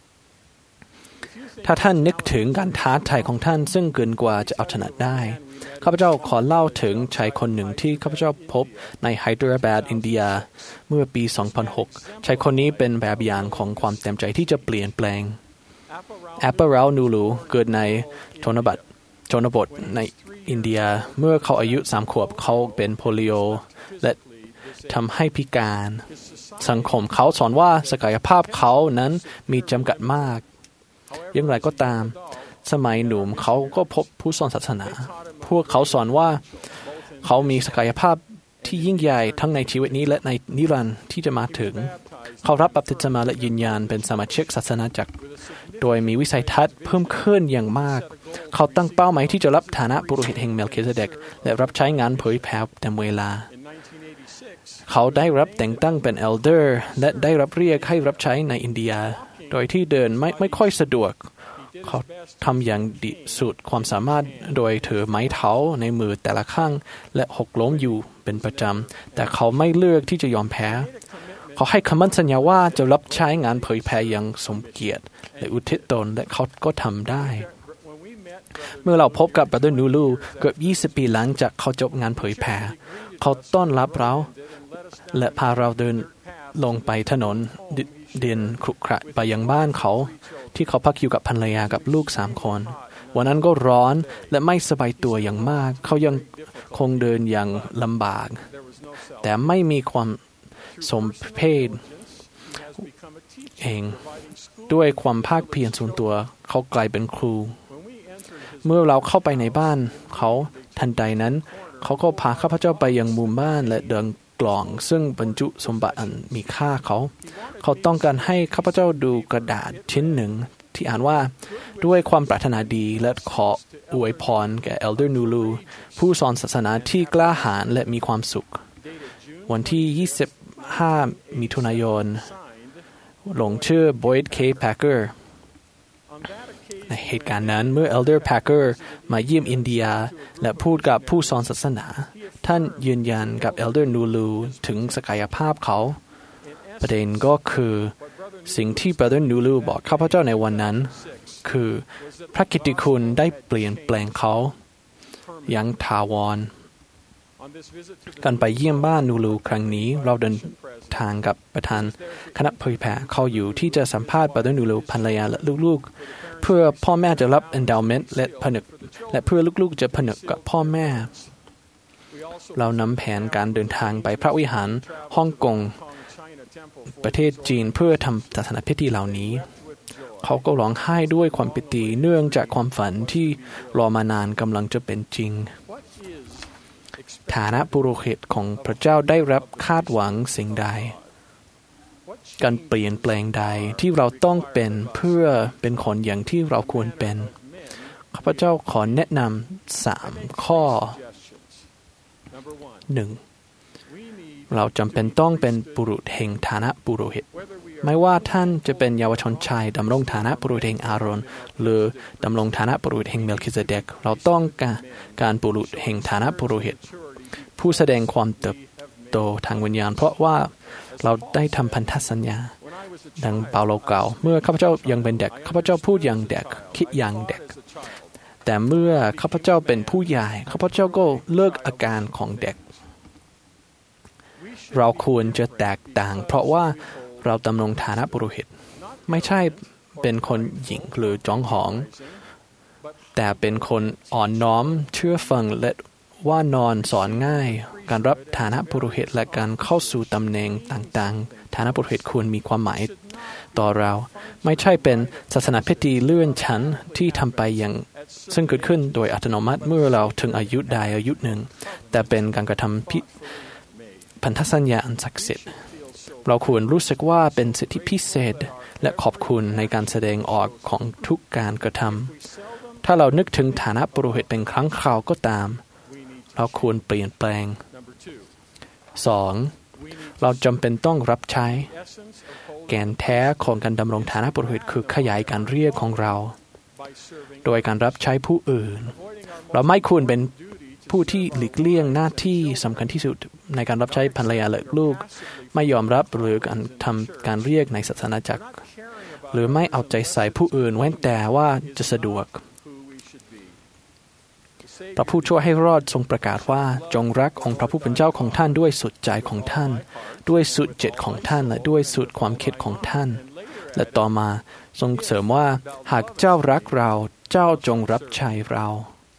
ถ้าท่านนึกถึงการท้าทายของท่านซึ่งเกินกว่าจะเอาชนะได้ข้าพเจ้าขอเล่าถึงชายคนหนึ่งที่ข้าพเจ้าพบในไฮเดรบาดอินเดียเมื่อปีสองพันหกชายคนนี้เป็นแบบอย่างของความเต็มใจที่จะเปลี่ยนแปลงแอปเปิลรานูลูเกิดในชนบทชนบทในอินเดียเมื่อเขาอายุสามขวบเขาเป็นโปลิโอและทำให้พิการสังคมเขาสอนว่าศักยภาพเขานั้นมีจำกัดมากอย่างไรก็ตามสมัยหนุ่มเขาก็พบผู้สอนศาสนาพวกเขาสอนว่าเขามีศักยภาพที่ยิ่งใหญ่ทั้งในชีวิตนี้และในนิรันดร์ที่จะมาถึงเขารับบัพติศมาและยืนยันเป็นสมาชิกศาสนาจักรโดยมีวิสัยทัศน์เพิ่มขึ้นอย่างมากเขาตั้งเป้าหมายที่จะรับฐานะปุโรหิตแห่งเมลคิเซเดกและรับใช้งานเผยแผ่เต็มเวลาเขาได้รับแต่งตั้งเป็นเอลเดอร์และได้รับเรียกให้รับใช้ในอินเดียโดยที่เดินไม่ไม่ค่อยสะดวกเขาทำอย่างดีสุดความสามารถโดยถือไม้เท้าในมือแต่ละข้างและหกล้มอยู่เป็นประจำแต่เขาไม่เลือกที่จะยอมแพ้เขาให้คำมั่นสัญญาว่าจะรับใช้งานเผยแผ่อย่างสมเกียรติและอุทิศตนและเขาก็ทำได้เมื่อเราพบกับบราเดอร์นูลูเกือบยี่สิบปีหลังจากเขาจบงานเผยแผ่เขาต้อนรับเราและพาเราเดินลงไปถนนเดินขรุขระไปยังบ้านเขาที่เขาพักอยู่กับภรรยากับลูกสามคนวันนั้นก็ร้อนและไม่สบายตัวอย่างมากเขายังคงเดินอย่างลำบากแต่ไม่มีความสมเพศเองด้วยความภาคเพียรส่วนตัวเขากลายเป็นครูเมื่อเราเข้าไปในบ้านเขาทันใดนั้นเขาก็พาข้าพเจ้าไปยังมุมบ้านและเดินกล่องซึ่งบรรจุสมบัติอันมีค่าเขาเขาต้องการให้ข้าพเจ้าดูกระดาษชิ้นหนึ่งที่อ่านว่าด้วยความปรารถนาดีและขออวยพรแก่เอลเดอร์นูลูผู้สอนศาสนาที่กล้าหาญและมีความสุขวันที่ยี่สิบห้ามิถุนายนลงชื่อ Boyd K. Packer ในเหตุการณ์นั้นเมื่อ Elder Packer มาเยี่ยมอินเดียและพูดกับผู้สอนศาสนาท่านยืนยันกับ Elder Nulu ถึงศักยภาพเขาประเด็นก็คือสิ่งที่ Brother Nulu บอกข้าพเจ้าในวันนั้นคือพระกิตติคุณได้เปลี่ยนแปลงเขาอย่างถาวรการไปเยี่ยมบ้านนูลูครั้งนี้เราเดินทางกับประธานคณะเผยแผ่เขาอยู่ที่จะสัมภาษณ์ Brother Nulu ภรรยาและลูกๆเพื่อพ่อแม่จะรับ endowment และผนึกและเพื่อลูกๆจะผนึกกับพ่อแม่เรานำแผนการเดินทางไปพระวิหารฮ่องกงประเทศจีนเพื่อทำศาสนพิธีเหล่านี้เขาก็ร้องไห้ด้วยความปิติเนื่องจากความฝันที่รอมานานกำลังจะเป็นจริงฐานะปุโรหิตของพระเจ้าได้รับคาดหวังสิ่งใดการเปลี่ยนแปลงใดที่เราต้องเป็นเพื่อเป็นคนอย่างที่เราควรเป็นข้าพเจ้าขอแนะนำสามข้อหนึ่งเราจำเป็นต้องเป็นบุรุษแห่งฐานะปุโรหิตไม่ว่าท่านจะเป็นเยาวชนชายดำรงฐานะปุโรหิตแห่งอาโรนหรือดำรงฐานะปุโรหิตแห่งเมลคิเซเดกเราต้องการการปุโรหิตแห่งฐานะปุโรหิตผู้แสดงความเติบโตทางวิญญาณเพราะว่าเราได้ทำพันธสัญญาดังเปาโลกล่าวเมื่อข้าพเจ้ายังเป็นเด็กข้าพเจ้าพูดอย่างเด็กคิดอย่างเด็กแต่เมื่อข้าพเจ้าเป็นผู้ใหญ่ข้าพเจ้าก็เลิกอาการของเด็กเราควรจะแตกต่างเพราะว่าเราดำรงฐานะปุโรหิตไม่ใช่เป็นคนหยิ่งหรือจ้องหองแต่เป็นคนอ่อนน้อมเชื่อฟังและว่านอนสอนง่ายการรับฐานะปุโรหิตและการเข้าสู่ตำแหน่งต่างๆฐานะปุโรหิตควรมีความหมายต่อเราไม่ใช่เป็นศาสนาพิธีเลื่อนชั้นที่ทำไปอย่างซึ่งเกิดขึ้นโดยอัตโนมัติเมื่อเราถึงอายุใดอายุหนึ่งแต่เป็นการกระทำพิพันธสัญญาอันศักดิ์สิทธิ์เราควรรู้สึกว่าเป็นสิทธิพิเศษและขอบคุณในการแสดงออกของทุกการกระทำถ้าเรานึกถึงฐานะปุโรหิตเป็นครั้งคราวก็ตามเราควรเปลี่ยนแปลง สอง เราจำเป็นต้องรับใช้แกนแท้ของการดำรงฐานะปุโรหิตคือขยายการเรียกของเราโดยการรับใช้ผู้อื่นเราไม่ควรเป็นผู้ที่หลีกเลี่ยงหน้าที่สำคัญที่สุดในการรับใช้ภรรยาและลูกไม่ยอมรับหรือการทำการเรียกในศาสนาจักรหรือไม่เอาใจใส่ผู้อื่นเว้นแต่ว่าจะสะดวกพระผู้ช่วยให้รอดทรงประกาศว่าจงรักองค์พระผู้เป็นเจ้าของท่านด้วยสุดใจของท่านด้วยสุดจิตของท่านและด้วยสุดความคิดของท่านและต่อมาทรงเสริมว่าหากเจ้ารักเราเจ้าจงรับใช้เรา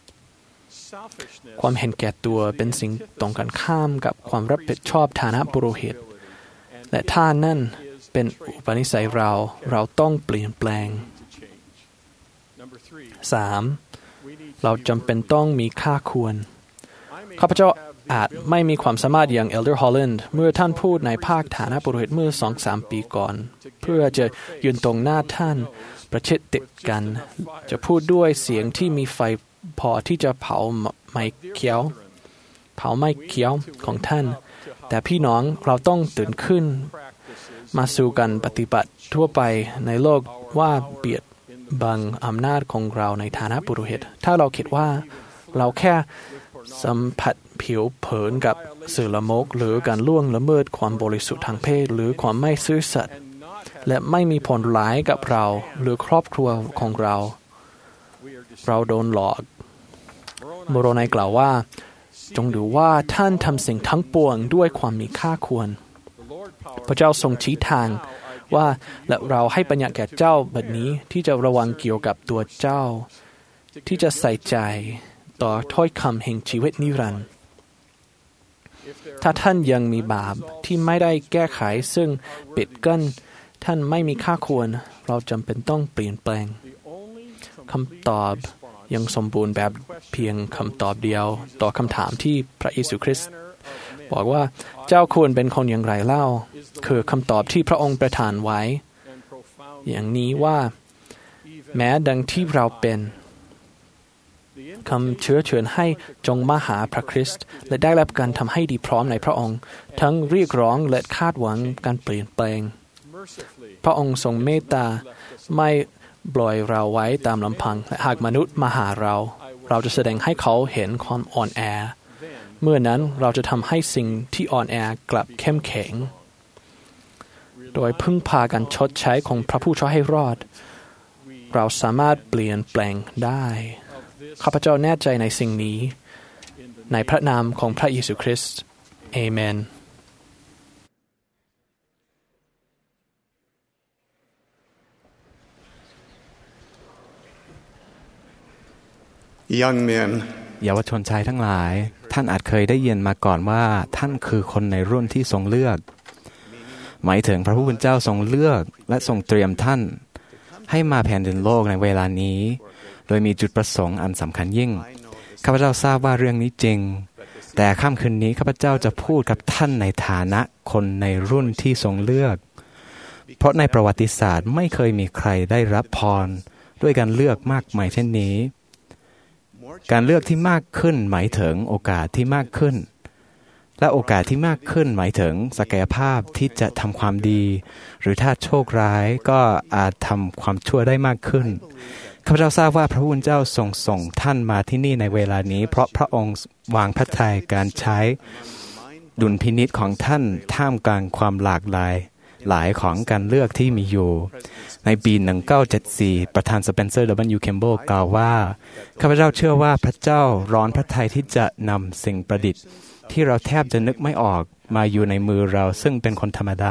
ความเห็นแก่ตัวเป็นสิ่งตรงกันข้ามกับความรับผิดชอบฐานะปุโรหิตและถ้านั่นเป็นอุปนิสัยเราเราต้องเปลี่ยนแปลง สาม เราจำเป็นต้องมีค่าควรข้าพเจ้าอาจไม่มีความสามารถอย่าง Elder Holland เมื่อท่านพูดในภาคฐานะปุโรหิตเมื่อ สองถึงสาม ปีก่อนเพื่อจะยืนตรงหน้าท่านประชิดติดกันจะพูดด้วยเสียงที่มีไฟพอที่จะเผาไม้เขียวเผาไม้เขียวของท่านแต่พี่น้องเราต้องตื่นขึ้นมาสู่การปฏิบัติทั่วไปในโลกว่าเบียดบังอำนาจของเราในฐานะปุโรหิตถ้าเราคิดว่าเราแค่สัมผัสผิวเผินกับสื่อละมกหรือการล่วงละเมิดความบริสุทธิ์ทางเพศหรือความไม่ซื่อสัตย์และไม่มีผลร้ายกับเราหรือครอบครัวของเราเราโดนหลอกโมโรไนกล่าวว่าจงดูว่าท่านทำสิ่งทั้งปวงด้วยความมีค่าควรพระเจ้าทรงชี้ทางว่าและเราให้ปัญญาแก่เจ้าบัดนี้ที่จะระวังเกี่ยวกับตัวเจ้าที่จะใส่ใจต่อถ้อยคำแห่งชีวิตนิรันดร์ถ้าท่านยังมีบาปที่ไม่ได้แก้ไขซึ่งปิดกั้นท่านไม่มีค่าควรเราจำเป็นต้องเปลี่ยนแปลงคำตอบยังสมบูรณ์แบบเพียงคำตอบเดียวต่อคำถามที่พระเยซูคริสต์บอกว่าเจ้าควรเป็นคนอย่างไรเล่าคือคำตอบที่พระองค์ประทานไว้อย่างนี้ว่าแม้ดังที่เราเป็นคำเชื้อเชิญให้จงมาหาพระคริสต์และได้รับการทำให้ดีพร้อมในพระองค์ทั้งเรียกร้องและคาดหวังการเปลี่ยนแปลงพระองค์ทรงเมตตาไม่ปล่อยเราไว้ตามลำพังและหากมนุษย์มาหาเราเราจะแสดงให้เขาเห็นความอ่อนแอเมื่อนั้นเราจะทำให้สิ่งที่อ่อนแอกลับเข้มแข็งโดยพึ่งพาการชดใช้ของพระผู้ช่วยให้รอดเราสามารถเปลี่ยนแปลงได้ข้าพเจ้าแน่ใจในสิ่งนี้ในพระนามของพระเยซูคริสต์เอเมน Young men เยาวชนชายทั้งหลายท่านอาจเคยได้ยินมาก่อนว่าท่านคือคนในรุ่นที่ทรงเลือกหมายถึงพระผู้เป็นเจ้าทรงเลือกและทรงเตรียมท่านให้มาแผ่นดินโลกในเวลานี้โดยมีจุดประสงค์อันสำคัญยิ่งข้าพเจ้าทราบว่าเรื่องนี้จริงแต่ค่ำคืนนี้ข้าพเจ้าจะพูดกับท่านในฐานะคนในรุ่นที่ทรงเลือกเพราะในประวัติศาสตร์ไม่เคยมีใครได้รับพรด้วยการเลือกมากมายเช่นนี้การเลือกที่มากขึ้นหมายถึงโอกาสที่มากขึ้นและโอกาสที่มากขึ้นหมายถึงศักยภาพที่จะทำความดีหรือถ้าโชคร้ายก็อาจทำความชั่วได้มากขึ้นข้าพเจ้าทราบว่าพระผู้เป็นเจ้าทรงส่งท่านมาที่นี่ในเวลานี้เพราะพระองค์วางพระทัยการใช้ดุลพินิจของท่านท่ามกลางความหลากหลายหลายของการเลือกที่มีอยู่ในปีหนึ่งพันเก้าร้อยเจ็ดสิบสี่ประธานสเปนเซอร์ ดับเบิลยู Campbell กล่าวว่าข้าพเจ้าเชื่อว่าพระเจ้าร้อนพระทัยที่จะนำสิ่งประดิษฐ์ที่เราแทบจะนึกไม่ออกมาอยู่ในมือเราซึ่งเป็นคนธรรมดา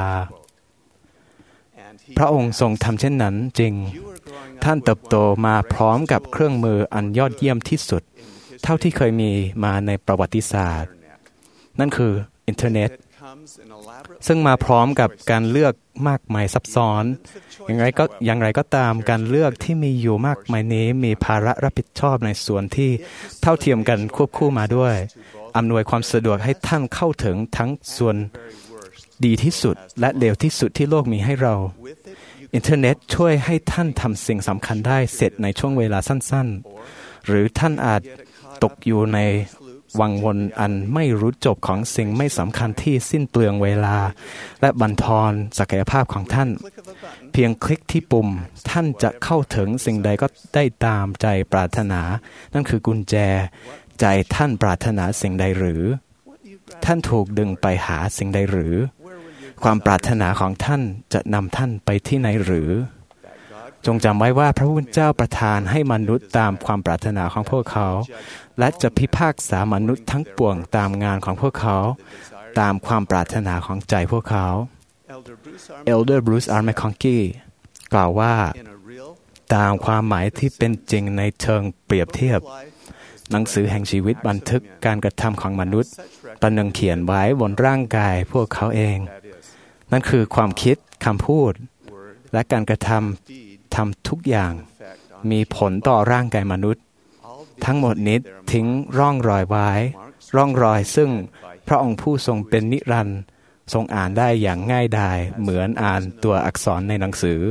พระองค์ทรงทำเช่นนั้นจริงท่านเติบโตมาพร้อมกับเครื่องมืออันยอดเยี่ยมที่สุดเท่าที่เคยมีมาในประวัติศาสตร์นั่นคืออินเทอร์เน็ตซึ่งมาพร้อมกับการเลือกมากมายซับซ้อนอย่างไรก็อย่างไรก็ตามการเลือกที่มีอยู่มากมายนี้มีภาระรับผิดชอบในส่วนที่เท่าเทียมกันควบคู่มาด้วยอำนวยความสะดวกให้ท่านเข้าถึงทั้งส่วนดีที่สุดและเลวที่สุดที่โลกมีให้เราอินเทอร์เน็ตช่วยให้ท่านทำสิ่งสำคัญได้เสร็จในช่วงเวลาสั้นๆหรือท่านอาจตกอยู่ในวังวนอันไม่รู้จบของสิ่งไม่สำคัญที่สิ้นเปลืองเวลาและบั่นทอนศักยภาพของท่านเพียงคลิกที่ปุ่มท่านจะเข้าถึงสิ่งใดก็ได้ตามใจปรารถนานั่นคือกุญแจใจท่านปรารถนาสิ่งใดหรือท่านถูกดึงไปหาสิ่งใดหรือความปรารถนาของท่านจะนำท่านไปที่ไหนหรือจงจำไว้ว่าพระผู้เป็นเจ้าประทานให้มนุษย์ตามความปรารถนาของพวกเขาและจะพิพากษามนุษย์ทั้งปวงตามงานของพวกเขาตามความปรารถนาของใจพวกเขา Elder Bruce R. McConkie กล่าวว่าตามความหมายที่เป็นจริงในเชิงเปรียบเทียบหนังสือแห่งชีวิตบันทึกการกระทำของมนุษย์ประหนึ่งเขียนไว้บนร่างกายพวกเขาเองนั่นคือความคิดคำพูดและการกระทำทำทุกอย่างมีผลต่อร่างกายมนุษย์ทั้งหมดนี้ทิ้งร่องรอยไว้ร่องรอยซึ่งพระองค์ผู้ทรงเป็นนิรันดร์ทรงอ่านได้อย่างง่ายดายเหมือนอ่านตัวอักษรในหนังสือ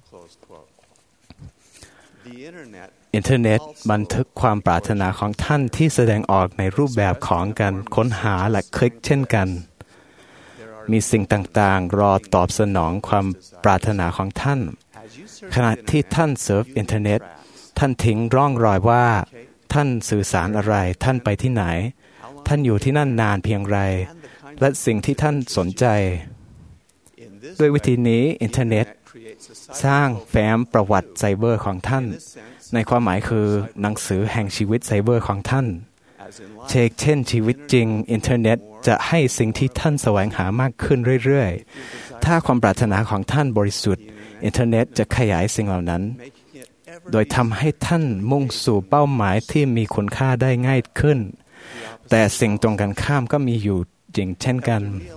อินเทอร์เน็ตบันทึกความปรารถนาของท่านที่แสดงออกในรูปแบบของการค้นหาและคลิกเช่นกันมีสิ่งต่างๆรอตอบสนองความปรารถนาของท่านขณะที่ท่านเซิร์ฟอินเทอร์เน็ตท่านทิ้งร่องรอยว่าท่านสื่อสารอะไรท่านไปที่ไหนท่านอยู่ที่นั่นนานเพียงไรและสิ่งที่ท่านสนใจด้วยวิธีนี้อินเทอร์เน็ตสร้างแฟ้มประวัติไซเบอร์ของท่านในความหมายคือหนังสือแห่งชีวิตไซเบอร์ของท่านเช็คเช่นชีวิตจริงอินเทอร์เน็ตจะให้สิ่งที่ท่านแสวงหามากขึ้นเรื่อยๆถ้าความปรารถนาของท่านบริสุทธิ์อินเทอร์เน็ตจะขยายสิ่งเหล่านั้นโดยทำให้ท่านมุ่งสู่เป้าหมายที่มีคุณค่าได้ง่ายขึ้นแต่สิ่งตรงกันข้ามก็มีอยู่จริงเช่นกัน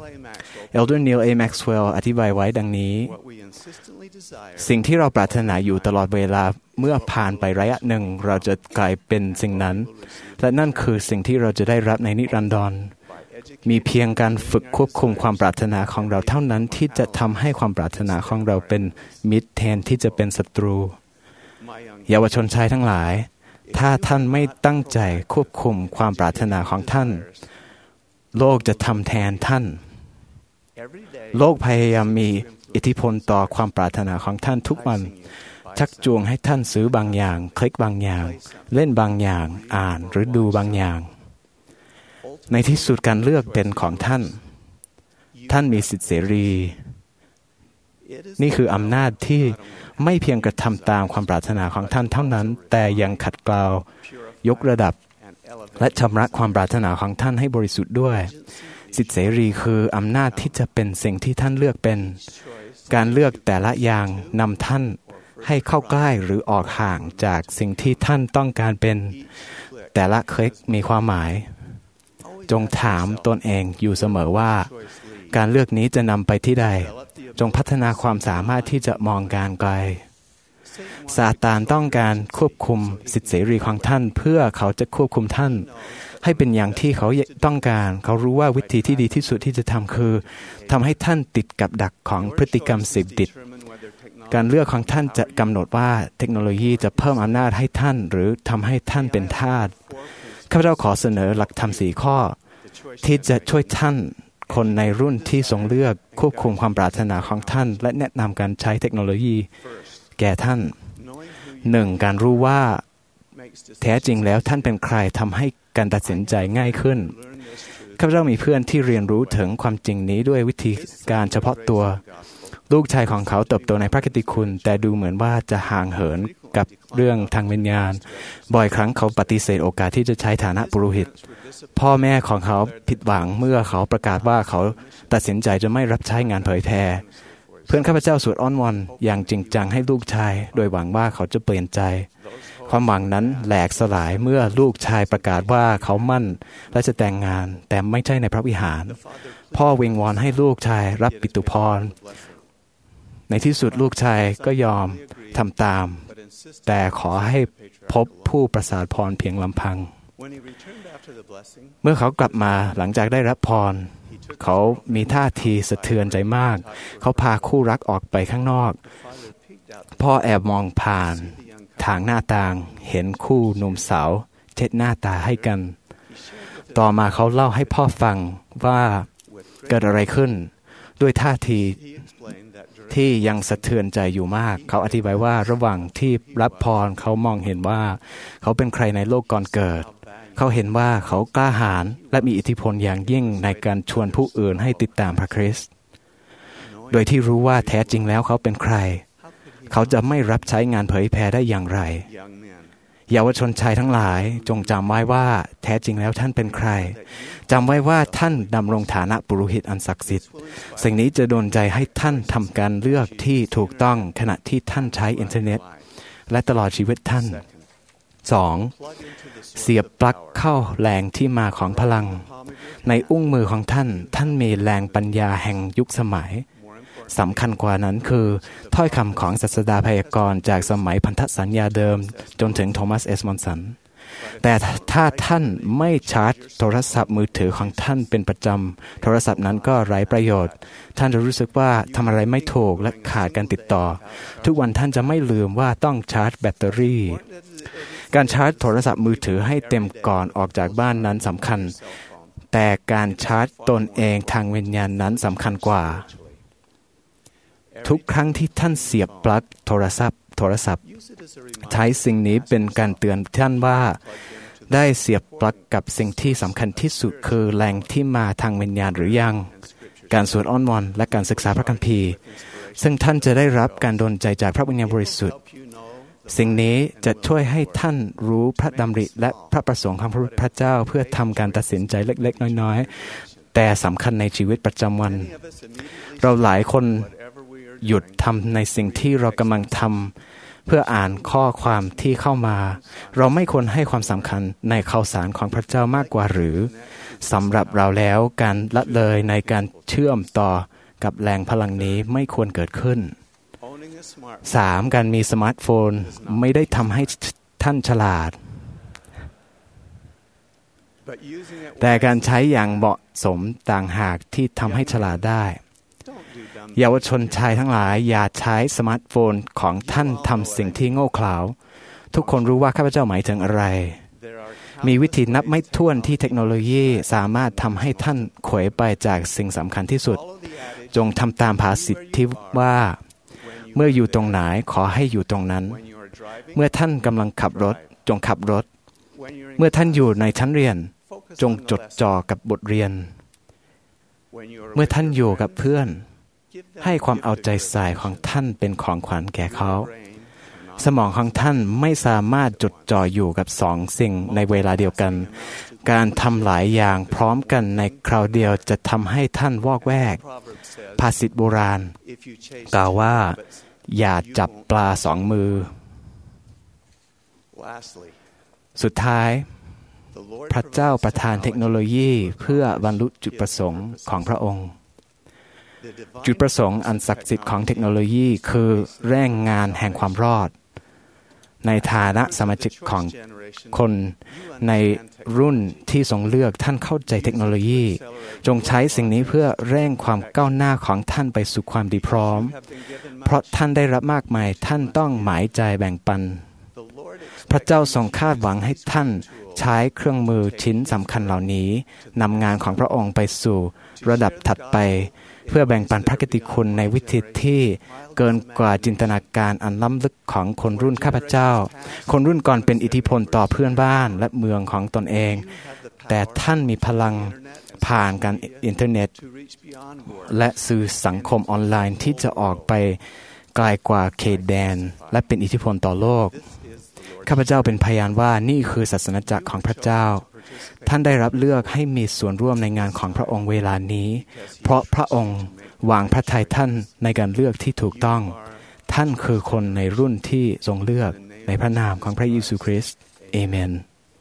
Elder Neil A. Maxwell อธิบายไว้ดังนี้สิ่งที่เราปรารถนาอยู่ตลอดเวลาเมื่อผ่านไประยะหนึ่งเราจะกลายเป็นสิ่งนั้นและนั่นคือสิ่งที่เราจะได้รับในนิรันดรมีเพียงการฝึกควบคุมความปรารถนาของเราเท่านั้นที่จะทำให้ความปรารถนาของเราเป็นมิตรแทนที่จะเป็นศัตรูเยาวชนชายทั้งหลายถ้าท่านไม่ตั้งใจควบคุมความปรารถนาของท่านโลกจะทำแทนท่านโลกพยายามมีอิทธิพลต่อความปรารถนาของท่านทุกวันชักจูงให้ท่านซื้อบางอย่างคลิกบางอย่างเล่นบางอย่างอ่านหรือดูบางอย่างในที่สุดการเลือกเป็นของท่านท่านมีสิทธิเสรีนี่คืออำนาจที่ไม่เพียงกระทำตามความปรารถนาของท่านเท่านั้นแต่ยังขัดเกลายกระดับและชำระความปรารถนาของท่านให้บริสุทธิ์ด้วยสิทธิเสรีคืออำนาจที่จะเป็นสิ่งที่ท่านเลือกเป็นการเลือกแต่ละอย่างนำท่านให้เข้าใกล้หรือออกห่างจากสิ่งที่ท่านต้องการเป็นแต่ละคลิกมีความหมายจงถามตนเองอยู่เสมอว่าการเลือกนี้จะนำไปที่ใดจงพัฒนาความสามารถที่จะมองการไกลซาตานต้องการควบคุมสิทธิเสรีของท่านเพื่อเขาจะควบคุมท่านให้เป็นอย่างที่เขาต้องการเขารู้ว่าวิธีที่ดีที่สุดที่จะทำคือทำให้ท่านติดกับดักของพฤติกรรมเสพติดการเลือกของท่านจะกำหนดว่าเทคโนโลยีจะเพิ่มอำนาจให้ท่านหรือทำให้ท่านเป็นทาสข้าพเจ้าขอเสนอหลักธรรมสี่ข้อที่จะช่วยท่านคนในรุ่นที่ทรงเลือกควบคุมความปรารถนาของท่านและแนะนำการใช้เทคโนโลยีแก่ท่านหนึ่งการรู้ว่าแท้จริงแล้วท่านเป็นใครทำให้การตัดสินใจง่ายขึ้นข้าพเจ้ามีเพื่อนที่เรียนรู้ถึงความจริงนี้ด้วยวิธีการเฉพาะตัวลูกชายของเขาเติบโตในพระกิตติคุณแต่ดูเหมือนว่าจะห่างเหินกับเรื่องทางวิญญาณบ่อยครั้งเขาปฏิเสธโอกาสที่จะใช้ฐานะปุโรหิตพ่อแม่ของเขาผิดหวังเมื่อเขาประกาศว่าเขาตัดสินใจจะไม่รับใช้งานเผยแพร่เพื่อนข้าพเจ้าสวดอ้อนวอนอย่างจริงจังให้ลูกชายโดยหวังว่าเขาจะเปลี่ยนใจความหวังนั้นแหลกสลายเมื่อลูกชายประกาศว่าเขามั่นและจะแต่งงานแต่ไม่ใช่ในพระวิหารพ่อวิงวอนให้ลูกชายรับปิตุพรในที่สุดลูกชายก็ยอมทำตามแต่ขอให้พบผู้ประสาทพรเพียงลำพังเมื่อเขากลับมาหลังจากได้รับพรเขามีท่าทีสะเทือนใจมากเขาพาคู่รักออกไปข้างนอกพ่อแอบมองผ่านทางหน้าต่างเห็นคู่หนุ่มสาวเช็ดหน้าตาให้กันต่อมาเขาเล่าให้พ่อฟังว่าเกิดอะไรขึ้นด้วยท่าทีที่ยังสะเทือนใจอยู่มากเขาอธิบายว่าระหว่างที่รับพรเขามองเห็นว่าเขาเป็นใครในโลกก่อนเกิดเขาเห็นว่าเขากล้าหาญและมีอิทธิพลอย่างยิ่งในการชวนผู้อื่นให้ติดตามพระคริสต์โดยที่รู้ว่าแท้จริงแล้วเขาเป็นใครเขาจะไม่รับใช้งานเผยแผ่ได้อย่างไรเยาวชนชายทั้งหลายจงจำไว้ว่าแท้จริงแล้วท่านเป็นใครจำไว้ว่าท่านดำรงฐานะปุโรหิตอันศักดิ์สิทธิ์สิ่งนี้จะดลใจให้ท่านทำการเลือกที่ถูกต้องขณะที่ท่านใช้อินเทอร์เน็ตและตลอดชีวิตท่าน สอง. เสียบปลั๊กเข้าแรงที่มาของพลังในอุ้งมือของท่านท่านมีแรงปัญญาแห่งยุคสมัยสำคัญกว่านั้นคือถ้อยคำของศาสดาพยากรณ์จากสมัยพันธสัญญาเดิมจนถึงโทมัสเอสมอนสันแต่ถ้าท่านไม่ชาร์จโทรศัพท์มือถือของท่านเป็นประจำโทรศัพท์นั้นก็ไร้ประโยชน์ท่านจะรู้สึกว่าทำอะไรไม่ถูกและขาดการติดต่อทุกวันท่านจะไม่ลืมว่าต้องชาร์จแบตเตอรี่การชาร์จโทรศัพท์มือถือให้เต็มก่อนออกจากบ้านนั้นสำคัญแต่การชาร์จตนเองทางวิญญาณนั้นสำคัญกว่าทุกครั้งที่ท่านเสียบปลั๊กโทรศัพท์โทรศัพท์ใช้สิ่งนี้เป็นการเตือนท่านว่าได้เสียบปลั๊กกับสิ่งที่สำคัญที่สุดคือแรงที่มาทางวิญญาณหรือยังการสวดอ้อนวอนและการศึกษาพระคัมภีร์ซึ่งท่านจะได้รับการดลใจจากพระวิญญาณบริสุทธิ์สิ่งนี้จะช่วยให้ท่านรู้พระดำริและพระประสงค์ของพระเจ้าเพื่อทำการตัดสินใจเล็กๆน้อยๆแต่สำคัญในชีวิตประจำวันเราหลายคนหยุดทำในสิ่งที่เรากำลังทำเพื่ออ่านข้อความที่เข้ามาเราไม่ควรให้ความสำคัญในข่าวสารของพระเจ้ามากกว่าหรือสำหรับเราแล้วการละเลยในการเชื่อมต่อกับแรงพลังนี้ไม่ควรเกิดขึ้น สาม. การมีสมาร์ทโฟนไม่ได้ทำให้ท่านฉลาดแต่การใช้อย่างเหมาะสมต่างหากที่ทำให้ฉลาดได้เยาวชนชายทั้งหลายอย่าใช้สมาร์ทโฟนของท่านทำสิ่งที่โง่เขลาทุกคนรู้ว่าข้าพเจ้าหมายถึงอะไรมีวิธีนับไม่ถ้วนที่เทคโนโลยีสามารถทำให้ท่านเขวไปจากสิ่งสำคัญที่สุดจงทำตามภาษิตที่ว่าเมื่ออยู่ตรงไหนขอให้อยู่ตรงนั้นเมื่อท่านกำลังขับรถจงขับรถเมื่อท่านอยู่ในชั้นเรียนจงจดจ่อกับบทเรียนเมื่อท่านอยู่กับเพื่อนให้ความเอาใจใส่ของท่านเป็นของขวัญแก่เขาสมองของท่านไม่สามารถจดจ่ออยู่กับสองสิ่งในเวลาเดียวกันการทำหลายอย่างพร้อมกันในคราวเดียวจะทำให้ท่านวอกแวกภาษิตโบราณกล่าวว่าอย่าจับปลาสองมือสุดท้ายพระเจ้าประทานเทคโนโลยีเพื่อบรรลุจุดประสงค์ของพระองค์จุดประสงค์อันศักดิ์สิทธิ์ของเทคโนโลยีคือแรงงานแห่งความรอดในฐานะสมาชิกของคนในรุ่นที่ทรงเลือกท่านเข้าใจเทคโนโลยีจงใช้สิ่งนี้เพื่อเร่งความก้าวหน้าของท่านไปสู่ความดีพร้อมเพราะท่านได้รับมากมายท่านต้องหมายใจแบ่งปันพระเจ้าทรงคาดหวังให้ท่านใช้เครื่องมือชิ้นสำคัญเหล่านี้นำงานของพระองค์ไปสู่ระดับถัดไปเพื่อแบ่งปันพระกิตติคุณในวิธีที่เกินกว่าจินตนาการอันล้ำลึกของคนรุ่นข้าพเจ้าคนรุ่นก่อนเป็นอิทธิพลต่อเพื่อนบ้านและเมืองของตนเองแต่ท่านมีพลังผ่านการอินเทอร์เน็ตและสื่อสังคมออนไลน์ที่จะออกไปไกลกว่าเขตแดนและเป็นอิทธิพลต่อโลกข้าพเจ้าเป็นพยานว่านี่คือศาสนจักรของพระเจ้าท่านได้รับเลือกให้มีส่วนร่วมในงานของพระองค์เวลานี้เพราะพระองค์วางพระทัยท่านในการเลือกที่ถูกต้องท่านคือคนในรุ่นที่ทรงเลือกในพระนามของพระเยซูคริสต์เอเมน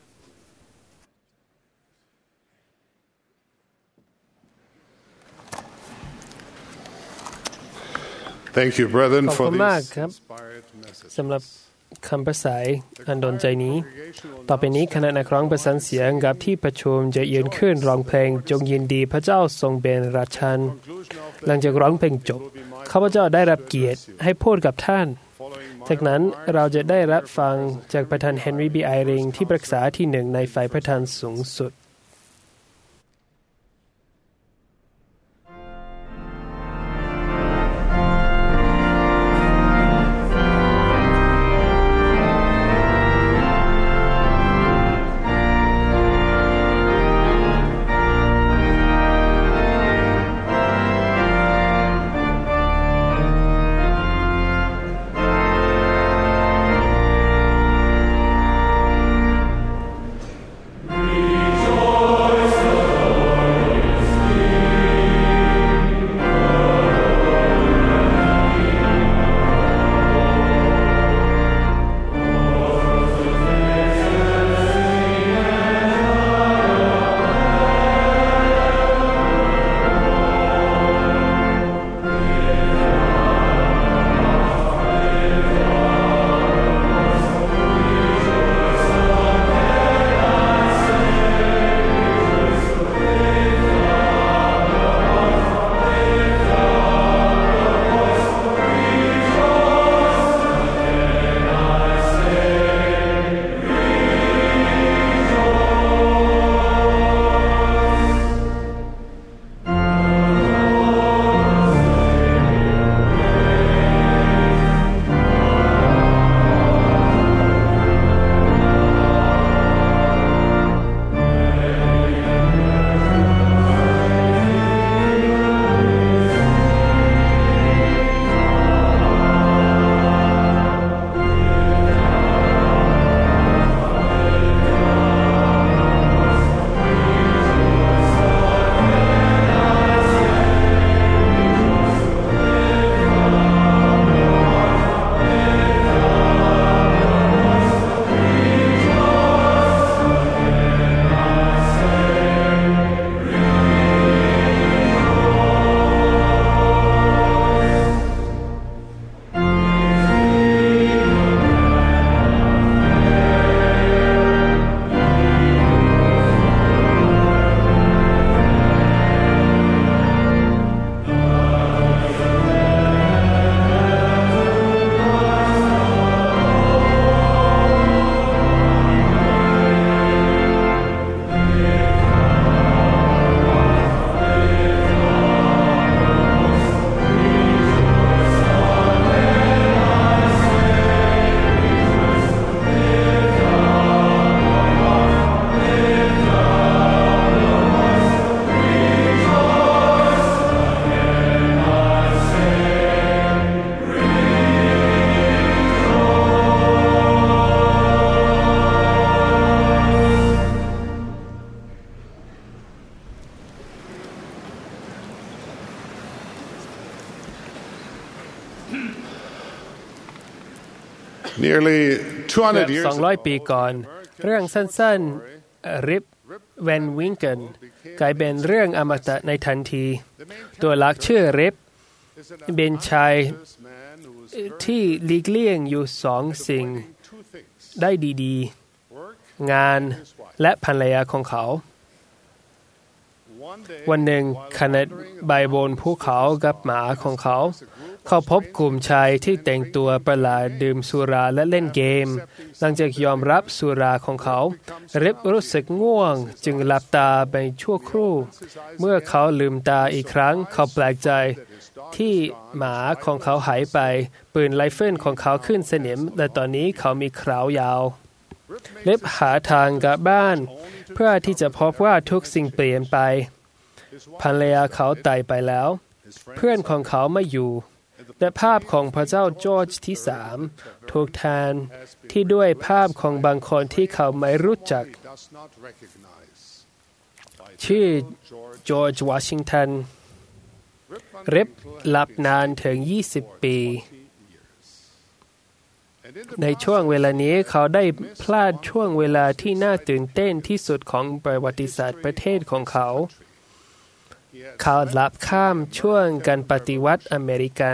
Thank you, brethren, ขอบ for คุณมาก these ครับ inspired messages. สำหรับคำประสายอันดลใจนี้ต่อไปนี้คณะนักร้องประสานเสียงกับที่ประชุมจะยืนขึ้นร้องเพลงจงยินดีพระเจ้าทรงเป็นราชันหลังจากร้องเพลงจบข้าพเจ้าได้รับเกียรติให้พูดกับท่านจากนั้นเราจะได้รับฟังจากประธานเฮนรี่บีไอริงที่ปรึกษาที่หนึ่งในฝ่ายประธานสูงสุดเกือบสองร้อยปีก่อนเรื่องสั้นๆริปแวนวิงเกิลกลายเป็นเรื่องอมตะในทันทีตัวหลักชื่อริปเป็นชายที่หลีกเลี่ยงอยู่สองสิ่งได้ดีๆงานและภรรยาของเขาวันหนึ่งขณะบ่ายบนภูเขากับหมาของเขาเขาพบกลุ่มชายที่แต่งตัวประหลาดดื่มสุราและเล่นเกมหลังจากยอมรับสุราของเขาริปรู้สึกง่วงจึงหลับตาไปชั่วครู่เมื่อเขาลืมตาอีกครั้งเขาแปลกใจที่หมาของเขาหายไปปืนไรเฟิลของเขาขึ้นสนิมและตอนนี้เขามีคราวยาวริปหาทางกลับบ้านเพื่อที่จะพบว่าทุกสิ่งเปลี่ยนไปภรรยาเขาตายไปแล้วเพื่อนของเขาไม่อยู่และภาพของพระเจ้าจอร์จที่สามถูกแทนที่ด้วยภาพของบางคนที่เขาไม่รู้จักชื่อจอร์จวอชิงตันริปหลับนานถึงยี่สิบปีในช่วงเวลานี้เขาได้พลาดช่วงเวลาที่น่าตื่นเต้นที่สุดของประวัติศาสตร์ประเทศของเขาเขาลับข้ามช่วงการปฏิวัติอเมริกัน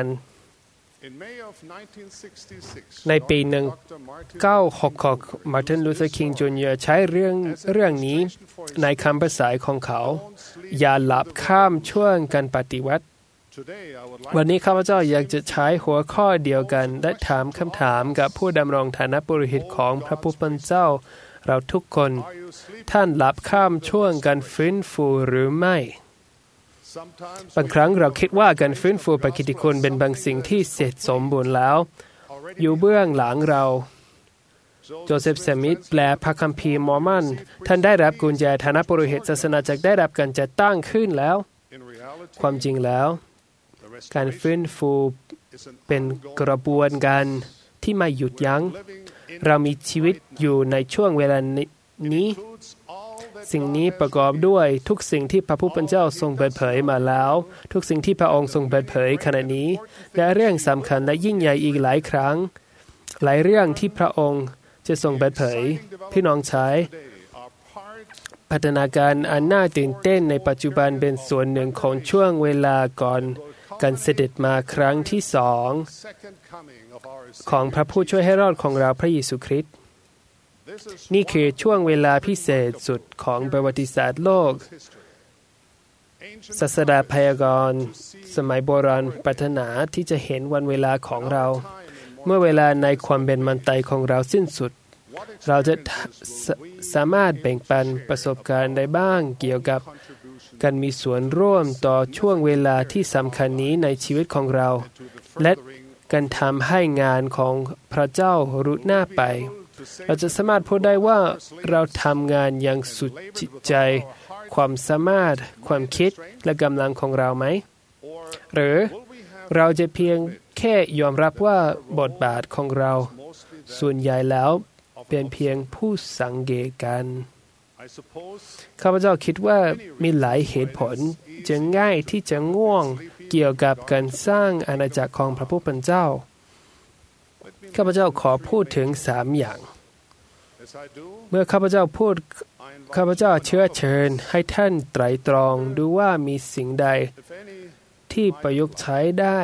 ในปีหนึ่งเก้าหกหกมาร์ตินลูเธอร์คิงจูเนียร์ใช้เรื่องเรื่องนี้ในคำประสาของเขาอย่าลับข้ามช่วงการปฏิวัติวันนี้ข้าพเจ้าอยากจะใช้หัวข้อเดียวกันและถามคำถามกับผู้ดำรงฐานะปุโรหิตของพระผู้เป็นเจ้าเราทุกคนท่านลับข้ามช่วงการฟื้นฟูหรือไม่บางครั้งเราคิดว่าการฟื้นฟูพระกิตติคุณเป็นบางสิ่งที่เสร็จสมบูรณ์แล้วอยู่เบื้องหลังเราโจเซฟสมิธแปลพระคัมภีร์มอร์มอนท่านได้รับกุญแจฐานะปุโรหิตศาสนาจักรได้รับการจัดตั้งขึ้นแล้วความจริงแล้วการฟื้นฟูเป็นกระบวนการที่ไม่หยุดยั้งเรามีชีวิตอยู่ในช่วงเวลานี้สิ่งนี้ประกอบด้วยทุกสิ่งที่พระผู้เป็นเจ้าทรงเปิดเผยมาแล้วทุกสิ่งที่พระองค์ทรงเปิดเผยขณะนี้และเรื่องสำคัญและยิ่งใหญ่อีกหลายครั้งหลายเรื่องที่พระองค์จะทรงเปิดเผยพี่น้องชายพัฒนาการอันน่าตื่นเต้นในปัจจุบันเป็นส่วนหนึ่งของช่วงเวลาก่อนการเสด็จมาครั้งที่สองของพระผู้ช่วยให้รอดของเราพระเยซูคริสต์นี่คือช่วงเวลาพิเศษสุดของประวัติศาสตร์โลกศาสดาพยากรณ์สมัยโบราณปรารถนาที่จะเห็นวันเวลาของเราเมื่อเวลาในความเป็นมันตายของเราสิ้นสุดเราจะส, สามารถแบ่งปันประสบการณ์ได้บ้างเกี่ยวกับการมีส่วนร่วมต่อช่วงเวลาที่สำคัญนี้ในชีวิตของเราและการทำให้งานของพระเจ้ารุ่งหน้าไปเราจะสามารถพูดได้ว่าเราทำงานอย่างสุดจิตใจความสามารถความคิดและกำลังของเราไหมหรือเราจะเพียงแค่ยอมรับว่าบทบาทของเราส่วนใหญ่แล้วเป็นเพียงผู้สังเกตการข้าพเจ้าคิดว่ามีหลายเหตุผลจะง่ายที่จะง่วงเกี่ยวกับการสร้างอาณาจักรของพระผู้เป็นเจ้าข้าพเจ้าขอพูดถึงสามอย่างเมื่อข้าพเจ้าพูดข้าพเจ้าเชื้อเชิญให้ท่านไตร่ตรองดูว่ามีสิ่งใดที่ประยุกต์ใช้ได้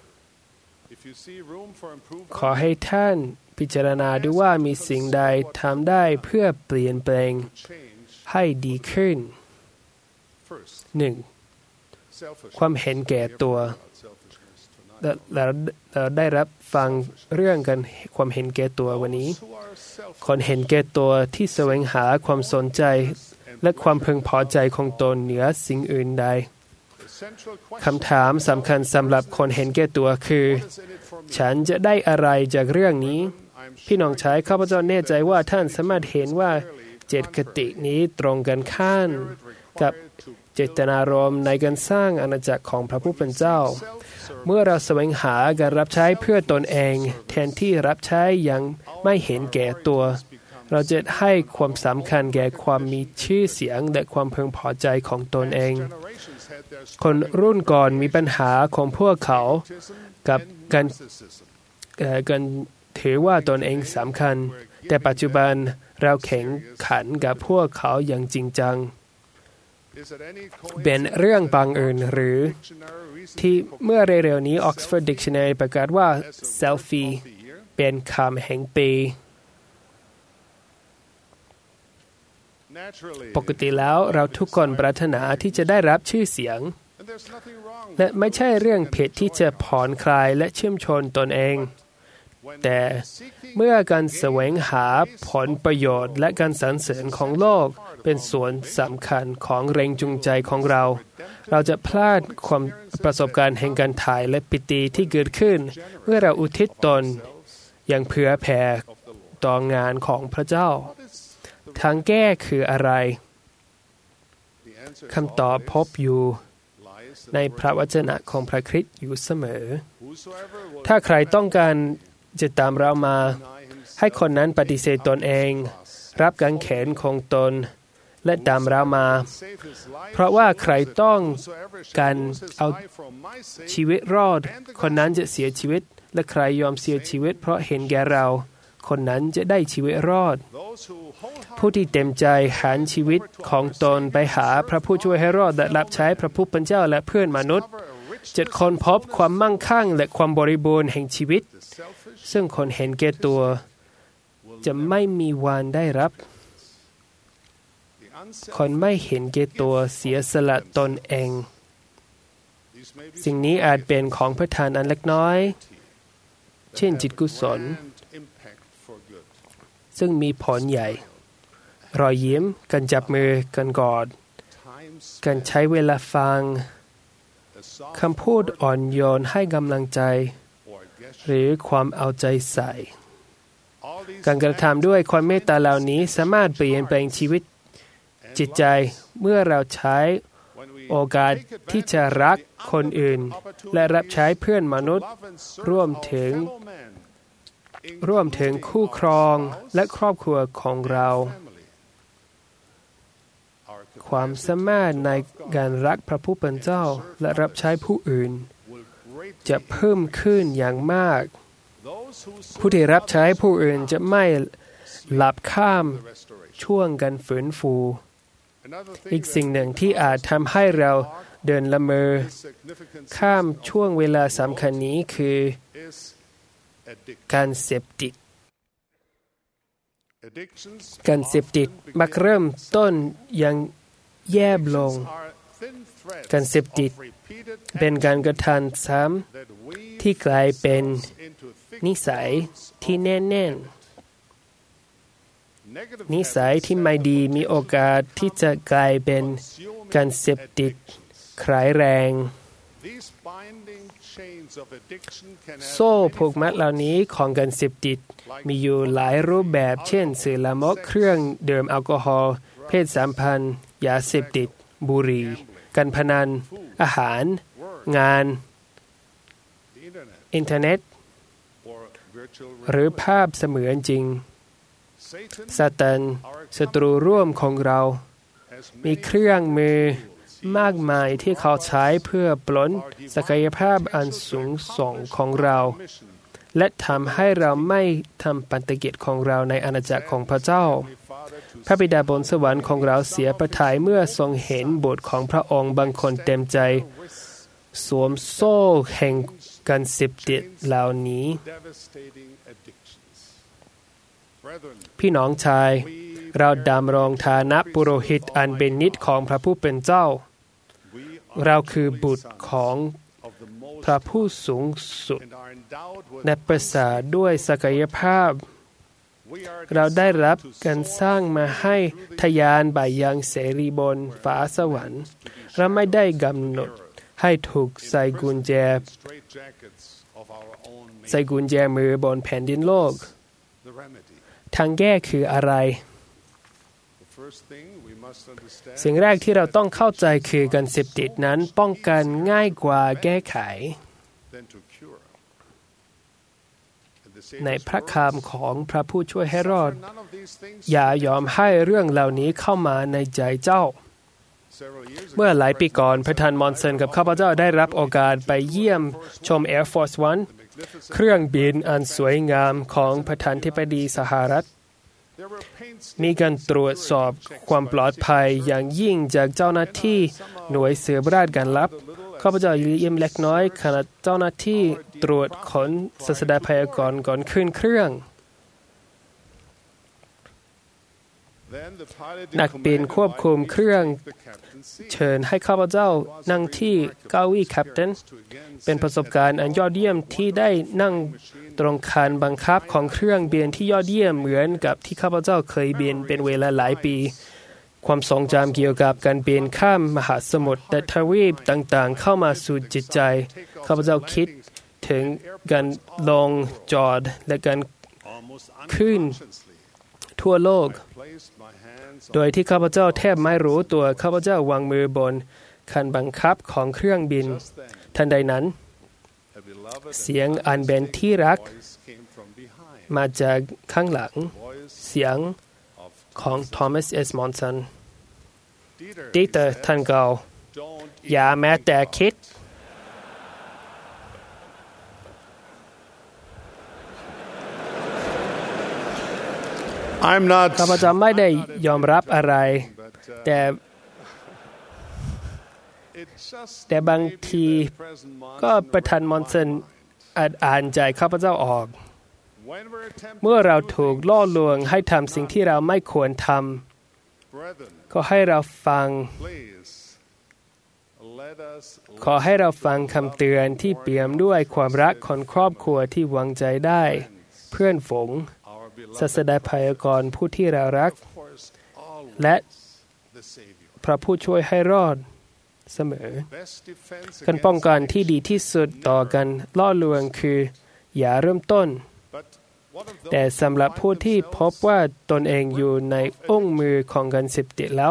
ขอให้ท่านพิจารณาดูว่ามีสิ่งใดทำได้เพื่อเปลี่ยนแปลงให้ดีขึ้นหนึ่งความเห็นแก่ตัวเราเราได้รับฟังเรื่องกันความเห็นแก่ตัววันนี้คนเห็นแก่ตัวที่แสวงหาความสนใจและความพึงพอใจของตนเหนือสิ่งอื่นใดคำถามสำคัญสำหรับคนเห็นแก่ตัวคือฉันจะได้อะไรจากเรื่องนี้พี่น้องชายข้าพเจ้าแน่ใจว่าท่านสามารถเห็นว่าเจตคตินี้ตรงกันข้ามกับเจตนารมณ์ในการสร้างอาณาจักรของพระผู้เป็นเจ้าเมื่อเราแสวงหาการรับใช้เพื่อตนเองแทนที่รับใช้อย่างไม่เห็นแก่ตัวเราจะให้ความสำคัญแก่ความมีชื่อเสียงและความพึงพอใจของตนเองคนรุ่นก่อนมีปัญหาของพวกเขากับการการถือว่าตนเองสำคัญแต่ปัจจุบันเราแข่งขันกับพวกเขาอย่างจริงจังเป็นเรื่องบังเอิญหรือที่เมื่อเร็วๆนี้ Oxford Dictionary ประกาศว่า selfie เป็นคำแห่งปีปกติแล้วเราทุกคนปรารถนาที่จะได้รับชื่อเสียงและไม่ใช่เรื่องผิดที่จะผ่อนคลายและชื่นชมตนเองแต่เมื่อการแสวงหาผลประโยชน์และการสรรเสริญของโลกเป็นส่วนสำคัญของแรงจูงใจของเราเราจะพลาดความประสบการณ์แห่งการถ่ายและปิติที่เกิดขึ้นเมื่อเราอุทิศตนอย่างเผื่อแผ่ต่องานของพระเจ้าทางแก้คืออะไรคำตอบพบอยู่ในพระวจนะของพระคริสต์อยู่เสมอถ้าใครต้องการจะตามเรามาให้คนนั้นปฏิเสธตนเองรับกางเขนของตนและตามเรามาเพราะว่าใครต้องการเอาชีวิตรอดคนนั้นจะเสียชีวิตและใครยอมเสียชีวิตเพราะเห็นแก่เราคนนั้นจะได้ชีวิตรอดผู้ที่เต็มใจหันชีวิตของตนไปหาพระผู้ช่วยให้รอดและรับใช้พระผู้เป็นเจ้าและเพื่อนมนุษย์จะค้นพบความมั่งคั่งและความบริบูรณ์แห่งชีวิตซึ่งคนเห็นแก่ตัวจะไม่มีวันได้รับคนไม่เห็นแก่ตัวเสียสละตนเองสิ่งนี้อาจเป็นของพระทานอันเล็กน้อยเช่นจิตกุศลซึ่งมีผลใหญ่รอยยิ้มการจับมือกันกอดการใช้เวลาฟังคำพูดอ่อนโยนให้กำลังใจหรือความเอาใจใส่การกระทำด้วยความเมตตาเหล่านี้สามารถเปลี่ยนแปลงชีวิตจิตใจเมื่อเราใช้โอกาสที่จะรักคนอื่นและรับใช้เพื่อนมนุษย์ร่วมถึงร่วมถึงคู่ครองและครอบครัวของเราความสามารถในการรักพระผู้เป็นเจ้าและรับใช้ผู้อื่นจะเพิ่มขึ้นอย่างมากผู้ที่รับใช้ผู้อื่นจะไม่หลับข้ามช่วงการฝืนฟูอีกสิ่งหนึ่งที่อาจทำให้เราเดินละเมอข้ามช่วงเวลาสำคัญนี้คือการเสพติดการเสพติดมักเริ่มต้นอย่างแย่ลงการเสพติดเป็นการกระทำซ้ำที่กลายเป็นนิสัยที่แน่นแน่นนิสัยที่ไม่ดีมีโอกาสที่จะกลายเป็นการเสพติดร้ายแรงโซ่ผูกมัดเหล่านี้ของการเสพติดมีอยู่หลายรูปแบบเช่นสื่อละมกเครื่องดื่มแอลกอฮอล์เพศสัมพันธ์ยาเสพติดบุหรี่การพนันอาหารงานอินเทอร์เน็ตหรือภาพเสมือนจริงซาตานศัตรูร่วมของเรามีเครื่องมือมากมายที่เขาใช้เพื่อปล้นศักยภาพอันสูงส่งของเราและทำให้เราไม่ทำพันธกิจของเราในอาณาจักรของพระเจ้าพระบิดาบนสวรรค์ของเราเสียพระทัยเมื่อทรงเห็นบุตรของพระองค์บางคนเต็มใจสวมโซ่แห่งการเสพติดเหล่านี้พี่น้องชายเราดำรงฐานะปุโรหิตอันเป็นนิจของพระผู้เป็นเจ้าเราคือบุตรของพระผู้สูงสุดและประสาทด้วยศักยภาพเราได้รับการสร้างมาให้ทะยานไปยังเสรีบนฟ้าสวรรค์เราไม่ได้กำหนดให้ถูกใส่กุญแจใส่กุญแจมือบนแผ่นดินโลกทางแก้คืออะไรสิ่งแรกที่เราต้องเข้าใจคือการเสพติดนั้นป้องกันง่ายกว่าแก้ไขในพระคำของพระผู้ช่วยให้รอดอย่ายอมให้เรื่องเหล่านี้เข้ามาในใจเจ้าเมื่อหลายปีก่อนประธานมอนสันกับข้าพเจ้าได้รับโอกาสไปเยี่ยมชม Air Force One เครื่องบินอันสวยงามของประธานาธิบดีสหรัฐมีการตรวจสอบความปลอดภัยอย่างยิ่งจากเจ้าหน้าที่หน่วยสืบราชการลับข้าพเจ้าเยี่ยมเล็กน้อยขณะเจ้าหน้าที่ตรวจค้นศาสดาพยากรณ์ก่อนขึ้นเครื่องนักบินควบคุมเครื่องเชิญให้ข้าพเจ้านั่งที่เก้าอี้แคปเทนเป็นประสบการณ์อันยอดเยี่ยมที่ได้นั่งตรงคานบังคับของเครื่องบินที่ยอดเยี่ยมเหมือนกับที่ข้าพเจ้าเคยบินเป็นเวลาหลายปีความทรงจำเกี่ยวกับการบินข้ามมหาสมุทรและทวีปต่างๆเข้ามาสู่จิตใจข้าพเจ้าคิดถึงการลงจอดและการขึ้นทั่วโลกโดยที่ข้าพเจ้าแทบไม่รู้ตัวข้าพเจ้าวางมือบนคันบังคับของเครื่องบินทันใดนั้นเสียงอันเป็นที่รักมาจากข้างหลังเสียงของทอมัส เอส มอนสันดิเตอร์ท่านเก่าอย่าแม้แต่คิด I'm not ข้าพเจ้าไม่ได้ยอมรับอะไรแต่แต่บางทีก็ประธานมอนสันอาจอ่านใจข้าพเจ้าออกเมื่อเราถูกล่อลวงให้ทำสิ่งที่เราไม่ควรทำก็ให้เราฟังขอให้เราฟังคำเตือนที่เปี่ยมด้วยความรักของครอบครัวที่วางใจได้เพื่อนฝูงศาสดาพยากรณ์ผู้ที่เรารักและพระผู้ช่วยให้รอดเสมอการป้องกันที่ดีที่สุดต่อการล่อลวงคืออย่าเริ่มต้นแต่สำหรับผู้ที่พบว่าตนเองอยู่ในอุ้งมือของการเสพติดแล้ว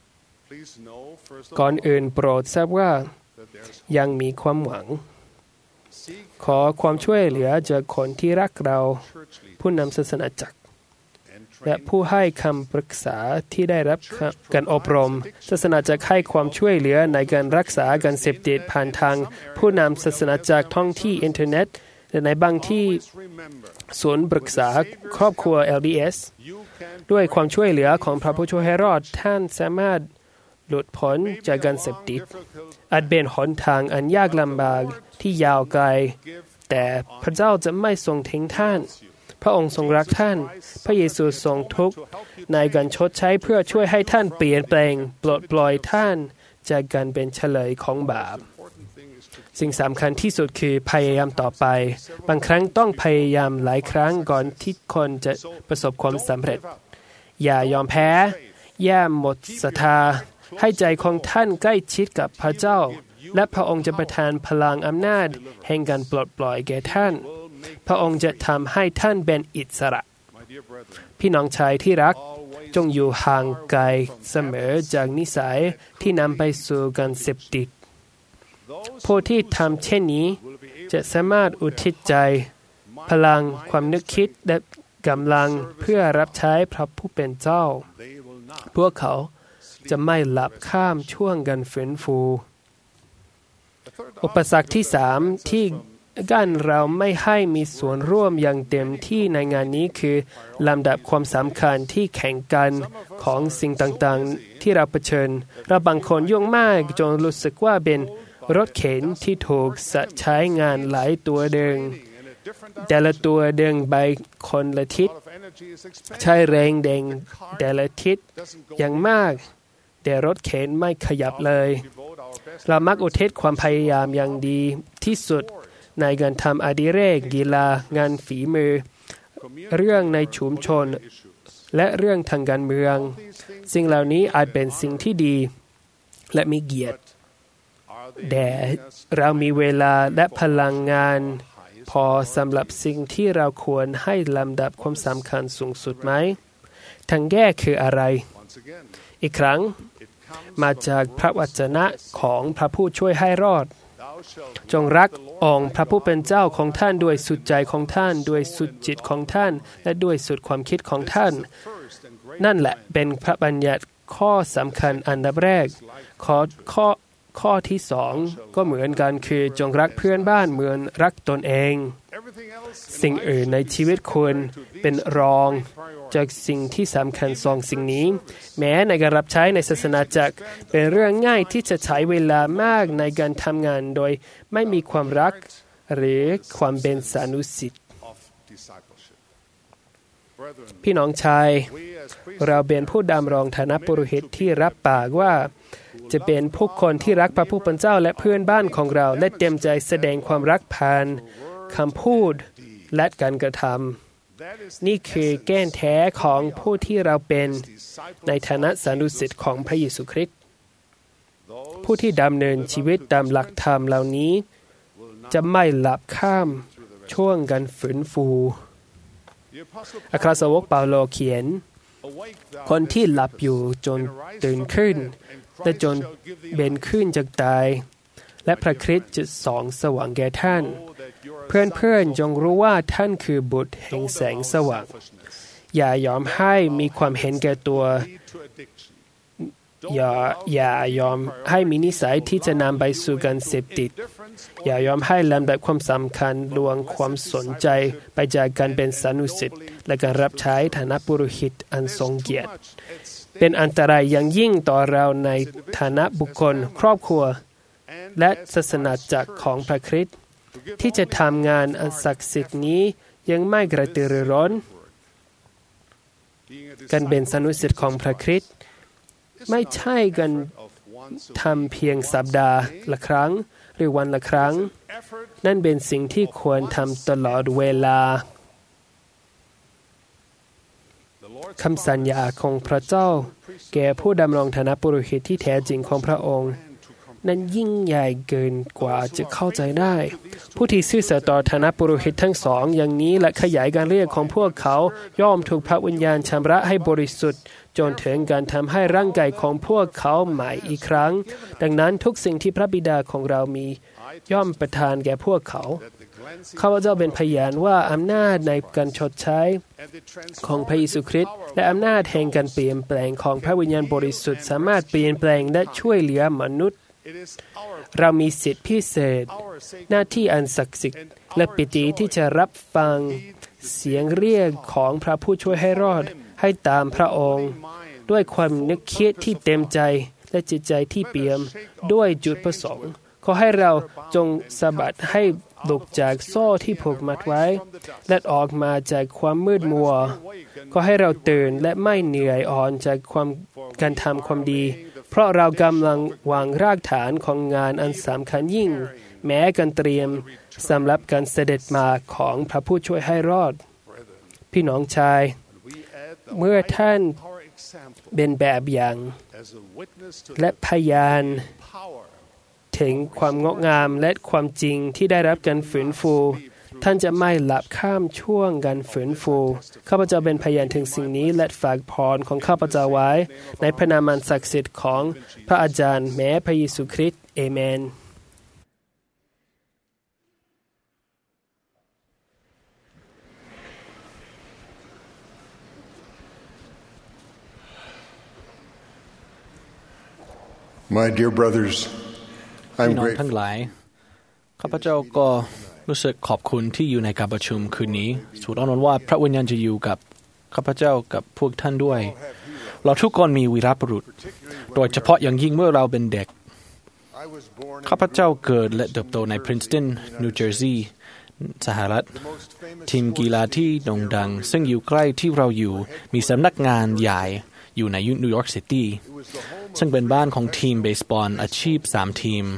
ก่อนอื่นโปรดทราบว่ายังมีความหวังขอความช่วยเหลือจากคนที่รักเราผู้นำศาสนาจักรและผู้ให้คำปรึกษาที่ได้รับการอบรมศาสนาจักรให้ความช่วยเหลือในการรักษาการเสพติดผ่านทางผู้นำศาสนาจักรท่องที่อินเทอร์เน็ตและในบางที่ศูนย์ปรึกษาครอบครัว แอล ดี เอส ด้วยความช่วยเหลือของพระผู้ช่วยให้รอดท่านสามารถหลุดพ้นจากการเสพติดอาจเป็นหนทางอันยากลำบากที่ยาวไกลแต่พระเจ้าจะไม่ทรงทิ้งท่านพระองค์ทรงรักท่านพระเยซูทรงทุกข์ในการชดใช้เพื่อช่วยให้ท่านเปลี่ยนแปลงปลดปล่อยท่านจากการเป็นเฉลยของบาปสิ่งสำคัญที่สุดคือพยายามต่อไปบางครั้งต้องพยายามหลายครั้งก่อนที่คนจะประสบความสำเร็จอย่ายอมแพ้อย่าหมดศรัทธาให้ใจของท่านใกล้ชิดกับพระเจ้าและพระองค์จะประทานพลังอำนาจแห่งการปลดปล่อยแก่ท่านพระองค์จะทำให้ท่านเป็นอิสระพี่น้องชายที่รักจงอยู่ห่างไกลเสมอจากนิสัยที่นำไปสู่การเสพติดผู้ที่ทำเช่นนี้จะสามารถอุทิศใจพลังความนึกคิดและกำลังเพื่อรับใช้พระผู้เป็นเจ้าพวกเขาจะไม่หลับข้ามช่วงการฟื้นฟูอุปสรรคที่สามที่กั้นเราไม่ให้มีส่วนร่วมอย่างเต็มที่ในงานนี้คือลำดับความสำคัญที่แข่งกันของสิ่งต่างๆที่เราเผชิญเราบางคนยุ่งมากจนรู้สึกว่าเป็นรถเข็นที่ถูกใช้งานหลายตัวเดินแต่ละตัวเดินไปคนละทิศใช้แรงเดินแต่ละทิศอย่างมากแต่รถเข็นไม่ขยับเลยเรามักอุทิศความพยายามอย่างดีที่สุดในการทำอดิเรกกีฬางานฝีมือเรื่องในชุมชนและเรื่องทางการเมืองสิ่งเหล่านี้อาจเป็นสิ่งที่ดีและมีเกียรติแต่เรามีเวลาและพลังงานพอสำหรับสิ่งที่เราควรให้ลำดับความสำคัญสูงสุดไหมทางแก้คืออะไรอีกครั้งมาจากพระวจนะของพระผู้ช่วยให้รอดจงรักองค์พระผู้เป็นเจ้าของท่านด้วยสุดใจของท่านด้วยสุดจิตของท่านและด้วยสุดความคิดของท่านนั่นแหละเป็นพระบัญญัติข้อสำคัญอันดับแรกข้อข้อข้อที่สองก็เหมือนกันคือจงรักเพื่อนบ้านเหมือนรักตนเองสิ่งอื่นในชีวิตคุณเป็นรองจากสิ่งที่สำคัญสองสิ่งนี้แม้ในการรับใช้ในศาสนาจักรเป็นเรื่องง่ายที่จะใช้เวลามากในการทำงานโดยไม่มีความรักหรือความเป็นสานุสิทธิ์พี่น้องชายเราเป็นผู้ดำรงฐานะปุโรหิตที่รับปากว่าจะเป็นผู้คนที่รักพระผู้เป็นเจ้าและเพื่อนบ้านของเราและเต็มใจแสดงความรักผ่านคำพูดและการกระทำนี่คือแก่นแท้ของผู้ที่เราเป็นในฐานะสานุสิทธิ์ของพระเยซูคริสต์ผู้ที่ดำเนินชีวิตตามหลักธรรมเหล่านี้จะไม่หลับข้ามช่วงการฝืนฟูอัครสาวกเปาโลเขียนคนที่หลับอยู่จนตื่นขึ้นและจนเบนขึ้นจากตายและพระคริสต์จะส่องสว่างแก่ท่านเพื่อนๆจงรู้ว่าท่านคือบุตรแห่งแสงสว่างอย่ายอมให้มีความเห็นแก่ตัวอย่าอย่ายอมให้มีนิสัยที่จะนำไปสู่การเสพติดอย่ายอมให้ลำดับความสำคัญลวงความสนใจไปจากการเป็นสานุสิทธิ์และการรับใช้ฐานะปุโรหิตอันทรงเกียรติเป็นอันตรายอย่างยิ่งต่อเราในฐานะบุคคลครอบครัวและศาสนาจักรของพระคริสต์ที่จะทำงานอันศักดิ์สิทธิ์นี้ยังไม่กระตือรือร้นการเป็นสานุสิทธิ์ของพระคริสต์ไม่ใช่การทำเพียงสัปดาห์ละครั้งหรือวันละครั้งนั่นเป็นสิ่งที่ควรทำตลอดเวลาคำสัญญาของพระเจ้าแก่ผู้ดำรงฐานะปุโรหิตที่แท้จริงของพระองค์นั้นยิ่งใหญ่เกินกว่าจะเข้าใจได้ผู้ที่ซื่อสัตย์ต่อฐานะปุโรหิตทั้งสองอย่างนี้และขยายการเรียกของพวกเขาย่อมถูกพระวิญญาณชำระให้บริสุทธิ์จนถึงการทำให้ร่างกายของพวกเขาใหม่อีกครั้งดังนั้นทุกสิ่งที่พระบิดาของเรามีย่อมประทานแก่พวกเขาข้าพเจ้าเป็นพยานว่าอำนาจในการชดใช้ของพระเยซูคริสต์และอำนาจแห่งการเปลี่ยนแปลงของพระวิญญาณบริสุทธิ์สามารถเปลี่ยนแปลงและช่วยเหลือมนุษย์เรามีสิทธิพิเศษหน้าที่อันศักดิ์สิทธิ์และปิติที่จะรับฟังเสียงเรียกของพระผู้ช่วยให้รอดให้ตามพระองค์ด้วยความนึกคิดที่เต็มใจและจิตใจที่เปี่ยมด้วยจุดประสงค์ขอให้เราจงสะบัดให้หลุดจากโซ่ที่ผูกมัดไว้และออกมาจากความมืดมัวขอให้เราตื่นและไม่เหนื่อยอ่อนจากความการทำความดีเพราะเรากำลังวางรากฐานของงานอันสำคัญยิ่งแม้การเตรียมสำหรับการเสด็จมาของพระผู้ช่วยให้รอดพี่น้องชายเมื่อท่านเป็นแบบอย่างและพยานถึงความงดงามและความจริงที่ได้รับการฝืนฟูท่านจะไม่หลับข้ามช่วงการฝืนฟูข้าพเจ้าเป็นพยานถึงสิ่งนี้และฝากพรของข้าพเจ้าไว้ในพระนามอันศักดิ์สิทธิ์ของพระอาจารย์แม้พระเยซูคริสต์เอเมน My dear brothers, พี่น้องทั้งหลายข้าพเจ้าก็รู้สึกขอบคุณที่อยู่ในการประชุมคืนนี้สูตรอ้อนว่าพระวิญญาณจะอยู่กับข้าพเจ้ากับพวกท่านด้วยเราทุกคนมีวีรบุรุษโดยเฉพาะอย่างยิ่งเมื่อเราเป็นเด็กข้าพเจ้าเกิดและเติบโตในพรินสตันนิวเจอร์ซีย์สหรัฐทีมกีฬาที่โด่งดังซึ่งอยู่ใกล้ที่เราอยู่มีสำนักงานใหญ่อยู่ในนิวยอร์กซิตี้ซึ่งเป็นบ้านของทีมเบสบอลอาชีพสามทีม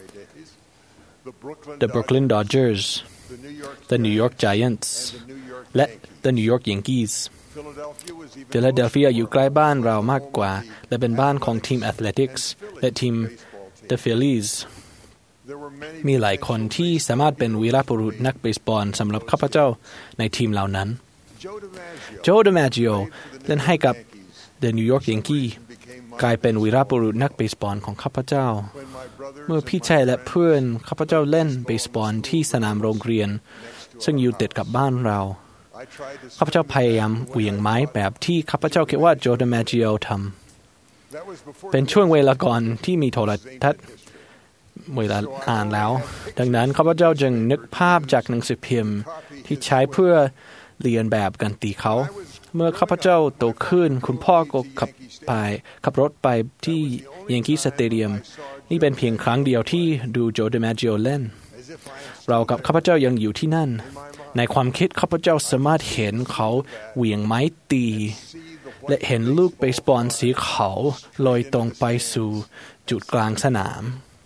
The Brooklyn Dodgers The New York Giants และ The New York Yankees ฟิลาเดลเฟียอยู่ใกล้บ้านเรามากกว่าและเป็นบ้านของทีมแอตเลติกส์และทีม The Phillies มีหลายคนที่สามารถเป็นวีรบุรุษนักเบสบอลสำหรับข้าพเจ้าในทีมเหล่านั้นโจ ดิมาจิโอเล่นให้กับ The New York Yankees กลายเป็นวีรบุรุษนักเบสบอลของข้าพเจ้าเมื่อพี่ชายและเพื่อนข้าพเจ้าเล่นเบสบอลที่สนามโรงเรียนซึ่งอยู่ติดกับบ้านเราข้าพเจ้าพยายามเหวี่ยงไม้แบบที่ข้าพเจ้าคิดว่าโจ ดิมาจิโอทำเป็นช่วงเวลาก่อนที่มีโทรทัศน์เวลาอ่านแล้วดังนั้นข้าพเจ้าจึงนึกภาพจากหนังสือพิมพ์ที่ใช้เพื่อเรียนแบบการตีเขาเมื่อข้าพเจ้าโตขึ้นคุณพ่อก็ขับไปขับรถไปที่ยังกี้สเตเดียมนี่เป็นเพียงครั้งเดียวที่ดูโจ ดิมาจิโอเล่นเรากับข้าพเจ้ายังอยู่ที่นั่นในความคิดข้าพเจ้าสามารถเห็นเขาเหวี่ยงไม้ตีและเห็นลูกเบสบอลสีขาวลอยตรงไปสู่จุดกลางสนาม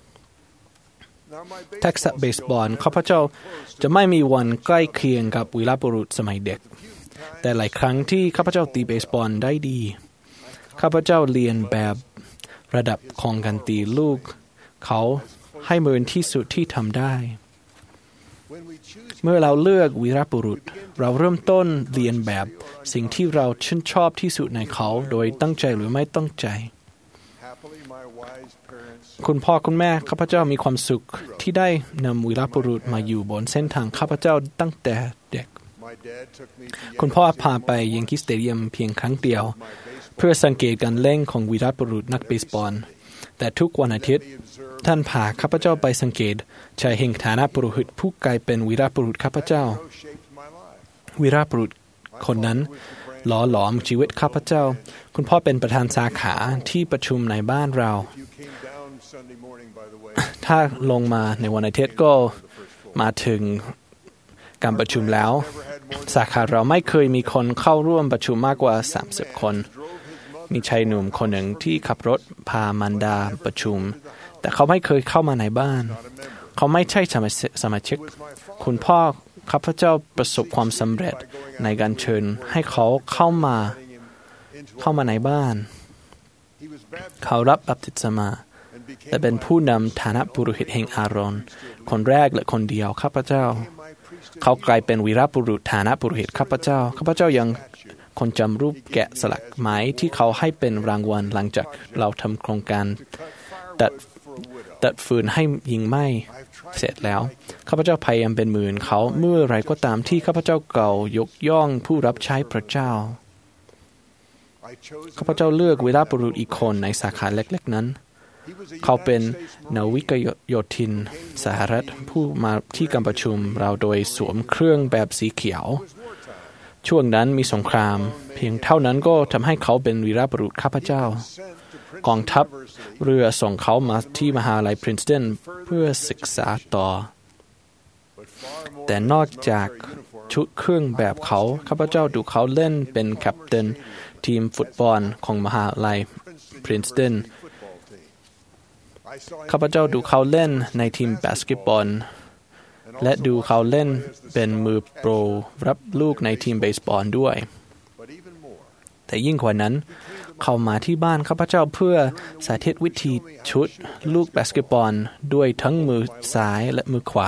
ทักษะเบสบอลข้าพเจ้าจะไม่มีวันใกล้เคียงกับวีรบุรุษสมัยเด็กแต่หลายครั้งที่ข้าพเจ้าตีเบสบอลได้ดีข้าพเจ้าเรียนแบบระดับของการตีลูกเขาให้เหมือนที่สุดที่ทำได้เมื่อเราเลือกวีรบุรุษเราเริ่มต้นเรียนแบบสิ่งที่เราชื่นชอบที่สุดในเขาโดยตั้งใจหรือไม่ตั้งใจคุณพ่อคุณแม่ข้าพเจ้ามีความสุขที่ได้นำวีรบุรุษมาอยู่บนเส้นทางข้าพเจ้าตั้งแต่เด็กคุณพ่อพาไปยังกี้สเตเดียมเพียงครั้งเดียวเพื่อสังเกตการเล่นของวีรบุรุษนักเบสบอลแต่ทุกวันอาทิตย์ท่านพาข้าพเจ้าไปสังเกตชายแห่งฐานะปุโรหิตผู้กลายเป็นวีรบุรุษข้าพเจ้าวีรบุรุษคนนั้นหล่อหลอมชีวิตข้าพเจ้าคุณพ่อเป็นประธานสาขาที่ประชุมในบ้านเราถ้าลงมาในวันอาทิตย์ก็มาถึงการประชุมแล้วสาขาเราไม่เคยมีคนเข้าร่วมประชุมมากกว่าสามสิบคนมีชายหนุ่มคนหนึ่งที่ขับรถพามารดาประชุมแต่เขาไม่เคยเข้ามาในบ้านเขาไม่ใช่สมาชิกคุณพ่อข้าพเจ้าประสบความสำเร็จในการเชิญให้เขาเข้ามาเข้ามาในบ้านเขารับบัพติศมาและเป็นผู้นำฐานะปุโรหิตแห่งอาโรนคนแรกและคนเดียวข้าพเจ้าเขากลายเป็นวีรบุรุษฐานะปุโรหิตข้าพเจ้าข้าพเจ้ายังคนจำรูปแกะสลักไม้ที่เขาให้เป็นรางวัลหลังจากเราทำโครงการตัดตัดฟืนให้ยิงไหม้เสร็จแล้วข้าพเจ้าพยายามเป็นหมื่นเขาเมื่อไรก็ตามที่ข้าพเจ้าเก่ายกย่องผู้รับใช้พระเจ้าข้าพเจ้าเลือกวีรบุรุษอีกคนในสาขาเล็กๆนั้นเขาเป็นนาวิกโยธินสหรัฐผู้มาที่การประชุมเราโดยสวมเครื่องแบบสีเขียวช่วงนั้นมีสงครามเพียงเท่านั้นก็ทำให้เขาเป็นวีรบุรุษข้าพเจ้ากองทัพเรือส่งเขามาที่มหาลัยพรินสตันเพื่อศึกษาต่อแต่นอกจากชุดเครื่องแบบเขาข้าพเจ้าดูเขาเล่นเป็นแคปเตนทีมฟุตบอลของมหาลัยพรินสตันข้าพเจ้าดูเขาเล่นในทีมบาสเกตบอลและดูเขาเล่นเป็นมือโปรรับลูกในทีมเบสบอลด้วยแต่ยิ่งกว่านั้นเขามาที่บ้านข้าพเจ้าเพื่อสาธิตวิธีชุดลูกบาสเกตบอลด้วยทั้งมือซ้ายและมือขวา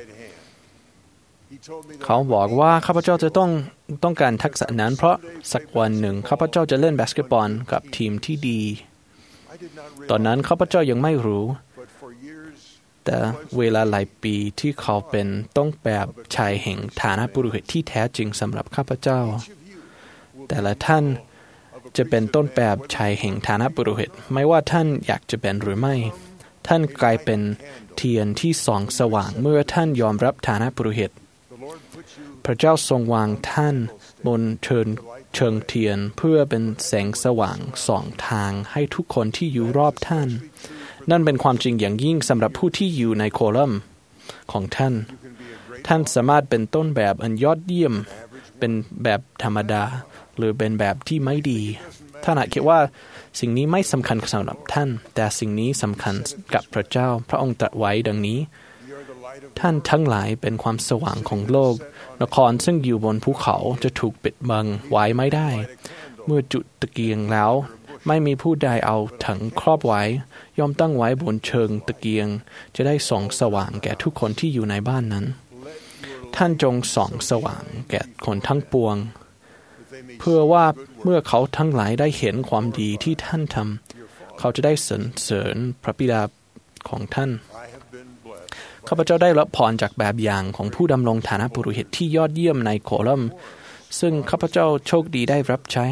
เขาบอกว่าข้าพเจ้าจะต้องต้องการทักษะนั้นเพราะสักวันหนึ่งข้าพเจ้าจะเล่นบาสเกตบอลกับทีมที่ดีตอนนั้นข้าพเจ้ายังไม่รู้แต่เวลาหลายปีที่เขาเป็นต้นแบบชายแห่งฐานะปุโรหิตที่แท้จริงสำหรับข้าพเจ้าแต่ละท่านจะเป็นต้นแบบชายแห่งฐานะปุโรหิตไม่ว่าท่านอยากจะเป็นหรือไม่ท่านกลายเป็นเทียนที่ส่องสว่างเมื่อท่านยอมรับฐานะปุโรหิตพระเจ้าทรงวางท่านบนเชิงเชิงเทียนเพื่อเป็นแสงสว่างส่องทางให้ทุกคนที่อยู่รอบท่านนั่นเป็นความจริงอย่างยิ่งสำหรับผู้ที่อยู่ในโคลัมน์ของท่านท่านสามารถเป็นต้นแบบอันยอดเยี่ยมเป็นแบบธรรมดาหรือเป็นแบบที่ไม่ดีท่านอาจคิดว่าสิ่งนี้ไม่สำคัญสำหรับท่านแต่สิ่งนี้สำคัญกับพระเจ้าพระองค์ตรัสไว้ดังนี้ท่านทั้งหลายเป็นความสว่างของโลกนครซึ่งอยู่บนภูเขาจะถูกปิดบังไว้ไม่ได้เมื่อจุดตะเกียงแล้วไม่มีผู้ใดเอาถังครอบไว้ย่อมตั้งไว้บนเชิงตะเกียงจะได้ส่องสว่างแก่ทุกคนที่อยู่ในบ้านนั้นท่านจงส่องสว่างแก่คนทั้งปวงเพื่อว่าเมื่อเขาทั้งหลายได้เห็นความดีที่ท่านทำเขาจะได้สรรเสริญพระบิดาของท่านข้าพเจ้าได้รับพรจากแบบอย่างของผู้ดำรงฐานะปุโรหิตที่ยอดเยี่ยมในโคลัมน์ซึ่งข้าพเจ้าโชคดีได้รับใช้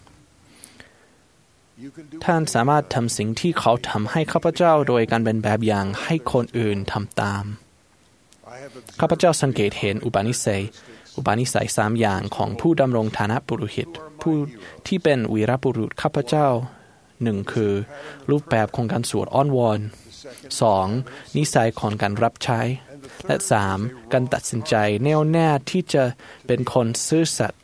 ท่านสามารถทำสิ่งที่เขาทำให้ข้าพเจ้าโดยการเป็นแบบอย่างให้คนอื่นทำตามข้าพเจ้าสังเกตเห็นอุปนิสัยอุปนิสัยสามอย่างของผู้ดำรงฐานะปุโรหิตผู้ที่เป็นวีรบุรุษข้าพเจ้าหนึ่งคือรูปแบบของการสวดอ้อนวอนสองนิสัยของการรับใช้และสามการตัดสินใจแน่วแน่ที่จะเป็นคนซื่อสัตย์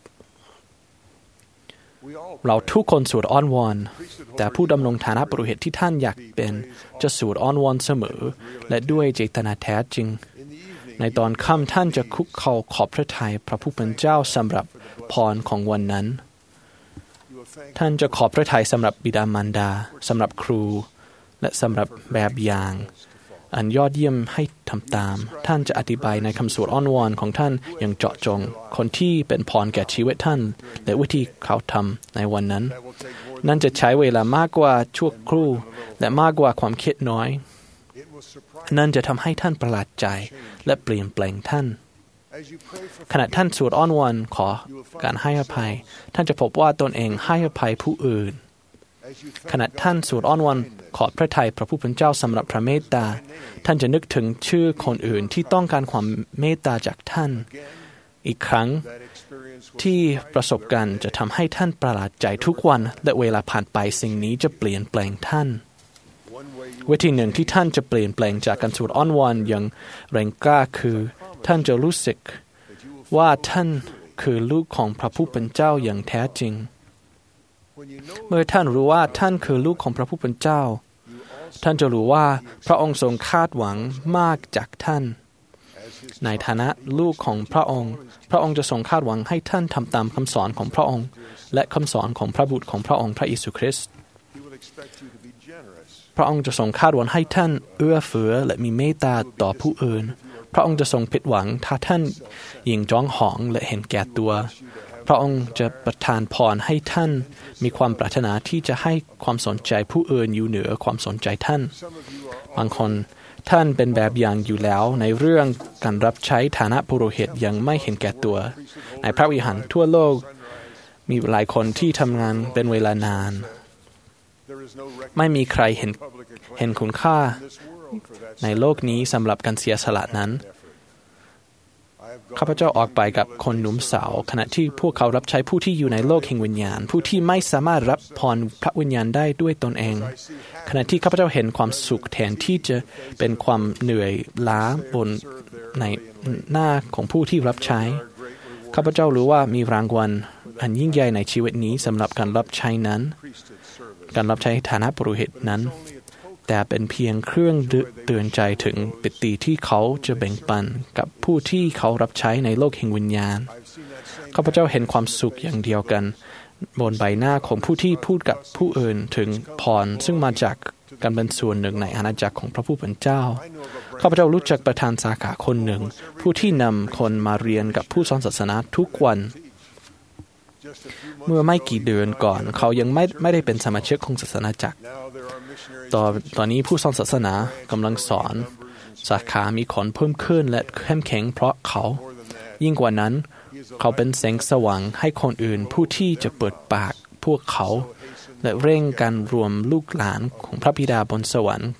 เราทุกคนสวดอ้อนวอนแต่ผู้ดำรงฐานะปุโรหิตที่ท่านอยากเป็นจะสวดอ้อนวอนเสมอและด้วยเจตนาแท้จริงในตอนค่ำท่านจะคุกเข่าขอบพระทัยพระผู้เป็นเจ้าสำหรับพรของวันนั้นท่านจะขอบพระทัยสำหรับบิดามารดาสำหรับครูและสำหรับแบบอย่างอันยอดเยี่ยมให้ทำตามท่านจะอธิบายในคำสวดอ้อนวอนของท่านอย่างเจาะจงคนที่เป็นพรแก่ชีวิตท่านและวิธีเขาทำในวันนั้นนั่นจะใช้เวลามากกว่าชั่วครู่และมากกว่าความคิดน้อยนั่นจะทำให้ท่านประหลาดใจและเปลี่ยนแปลงท่านขณะท่านสวดอ้อนวอนขอการให้อภัยท่านจะพบว่าตนเองให้อภัยผู้อื่นขณะท่านสวดอ้อนวอนขอพระทัยพระผู้เป็นเจ้าสำหรับพระเมตตาท่านจะนึกถึงชื่อคนอื่นที่ต้องการความเมตตาจากท่านอีกครั้งที่ประสบการณ์จะทำให้ท่านประหลาดใจทุกวันและเวลาผ่านไปสิ่งนี้จะเปลี่ยนแปลงท่านวิธีหนึ่งที่ท่านจะเปลี่ยนแปลงจากการสวดอ้อนวอนอย่างแรงกล้าคือท่านจะรู้สึกว่าท่านคือลูกของพระผู้เป็นเจ้าอย่างแท้จริงเมื่อท่านรู้ว่าท่านคือลูกของพระผู้เป็นเจ้าท่านจะรู้ว่าพระองค์ทรงคาดหวังมากจากท่านในฐานะลูกของพระองค์พระองค์จะทรงคาดหวังให้ท่านทำตามคำสอนของพระองค์และคำสอนของพระบุตรของพระองค์พระเยซูคริสต์พระองค์จะทรงคาดหวังให้ท่านเอื้อเฟื้อและมีเมตตาต่อผู้อื่นพระองค์จะทรงผิดหวังถ้าท่านหยิ่งจ้องหองและเห็นแก่ตัวพระองค์จะประทานพรให้ท่านมีความปรารถนาที่จะให้ความสนใจผู้อื่นอยู่เหนือความสนใจท่านบางคนท่านเป็นแบบอย่างอยู่แล้วในเรื่องการรับใช้ฐานะปุโรหิตยังไม่เห็นแก่ตัวในพระวิหารทั่วโลกมีหลายคนที่ทำงานเป็นเวลานานไม่มีใครเห็นเห็นคุณค่าในโลกนี้สำหรับการเสียสละนั้นข้าพเจ้าออกไปกับคนหนุ่มสาวขณะที่พวกเขารับใช้ผู้ที่อยู่ในโลกแห่งวิญญาณผู้ที่ไม่สามารถรับพรพระวิญญาณได้ด้วยตนเองขณะที่ข้าพเจ้าเห็นความสุขแทนที่จะเป็นความเหนื่อยล้าบนในหน้าของผู้ที่รับใช้ข้าพเจ้ารู้ว่ามีรางวัลอันยิ่งใหญ่ในชีวิตนี้สำหรับการรับใช้นั้นการรับใช้ฐานะปุโรหิตนั้นแต่เป็นเพียงเครื่องเตือนใจถึงปิติที่เขาจะแบ่งปันกับผู้ที่เขารับใช้ในโลกแห่งวิญญาณข้าพเจ้าเห็นความสุขอย่างเดียวกันบนใบหน้าของผู้ที่พูดกับผู้อื่นถึงพรซึ่งมาจากการเป็นส่วนหนึ่งในอาณาจักรของพระผู้เป็นเจ้าข้าพเจ้ารู้จักประธานสาขาคนหนึ่งผู้ที่นำคนมาเรียนกับผู้สอนศาสนาทุกวันเมื่อไม่กี่เดือนก่อนเขายังไม่ไม่ได้เป็นสมาชิกของศาสนาจักรตอนตอนนี้ผู้สอนศาสนากำลังสอนสาขามีคนเพิ่มขึ้นและเข้มแข็งเพราะเขายิ่งกว่านั้นเขาเป็นแสงสว่างให้คนอื่นผู้ที่จะเปิดปากพวกเขาและเร่งการรวมลูกหลานของพระบิดาบนสวรรค์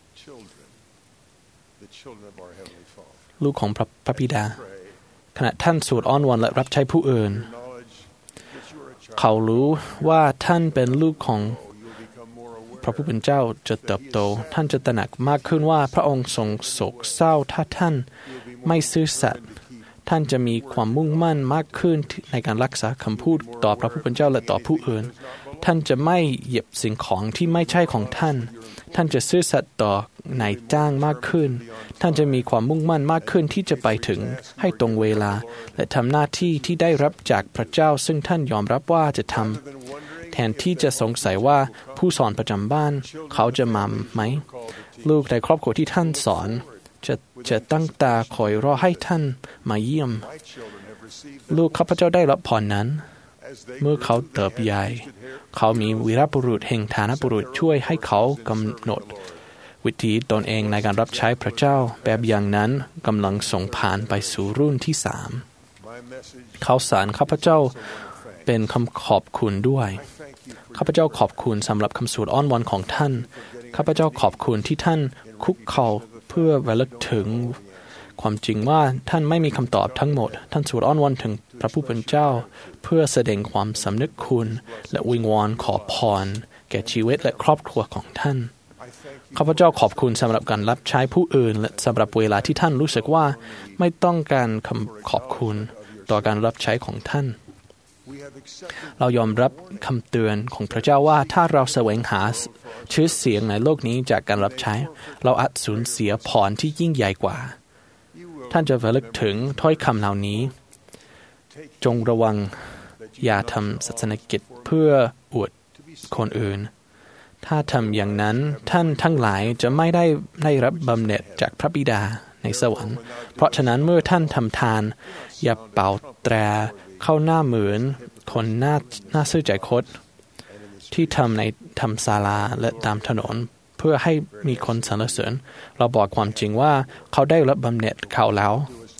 ลูกของพระพระบิดาขณะท่านสวดอ้อนวอนและรับใช้ผู้อื่นเขารู้ว่าท่านเป็นลูกของพระผู้เป็นเจ้าจะเติบโตท่านจะตระหนักมากขึ้นว่าพระองค์ทรงโศกเศร้าถ้าท่านไม่ซื่อสัตย์ท่านจะมีความมุ่งมั่นมากขึ้นในการรักษาคำพูดต่อพระผู้เป็นเจ้าและต่อผู้อื่นท่านจะไม่เหยียบสิ่งของที่ไม่ใช่ของท่านท่านจะซื่อสัตย์ต่อนายจ้างมากขึ้นท่านจะมีความมุ่งมั่นมากขึ้นที่จะไปถึงให้ตรงเวลาและทำหน้าที่ที่ได้รับจากพระเจ้าซึ่งท่านยอมรับว่าจะทำแทนที่จะสงสัยว่าผู้สอนประจำบ้านเขาจะมาไหมลูกในครอบครัวที่ท่านสอนจะจะตั้งตาคอยรอให้ท่านมาเยี่ยมลูกข้าพเจ้าได้รับพรนั้นเมื่อเขาเติบใหญ่เขามีวีรบุรุษแห่งฐานะบุรุษช่วยให้เขากำหนดวิธีตนเองในการรับใช้พระเจ้าแบบอย่างนั้นกำลังส่งผ่านไปสู่รุ่นที่สามข่าวสารข้าพเจ้าเป็นคำขอบคุณด้วยข้าพเจ้าขอบคุณสำหรับคำสวดอ้อนวอนของท่านข้าพเจ้าขอบคุณที่ท่านคุกเข่าเพื่อระลึกถึงความจริงว่าท่านไม่มีคำตอบทั้งหมดท่านสวดอ้อนวอนถึงพระผู้เป็นเจ้าเพื่อแสดงความสำนึกคุณและวิงวอนขอพรแก่ชีวิตและครอบครัวของท่านข้าพเจ้าขอบคุณสำหรับการรับใช้ผู้อื่นและสำหรับเวลาที่ท่านรู้สึกว่าไม่ต้องการคำขอบคุณต่อการรับใช้ของท่านเรายอมรับคำเตือนของพระเจ้าว่าถ้าเราแสวงหาชื่อเสียงในโลกนี้จากการรับใช้เราอาจสูญเสียพรที่ยิ่งใหญ่กว่าท่านจะระลึกถึงถ้อยคำเหล่านี้จงระวังอย่าทำศาสนกิจเพื่ออวดคนอื่นถ้าทำอย่างนั้นท่านทั้งหลายจะไม่ได้ได้รับบำเหน็จจากพระบิดาในสวรรค์เพราะฉะนั้นเมื่อท่านทำทานอย่าเป่าแตรเข้าหน้าเหมือนคนหน้าหน้าซื่อใจคดที่ทำในทำศาลาและตามถนนเพื่อให้มีคนสรรเสริญเราบอกความจริงว่าเขาได้รับบำเหน็จเขาแล้ว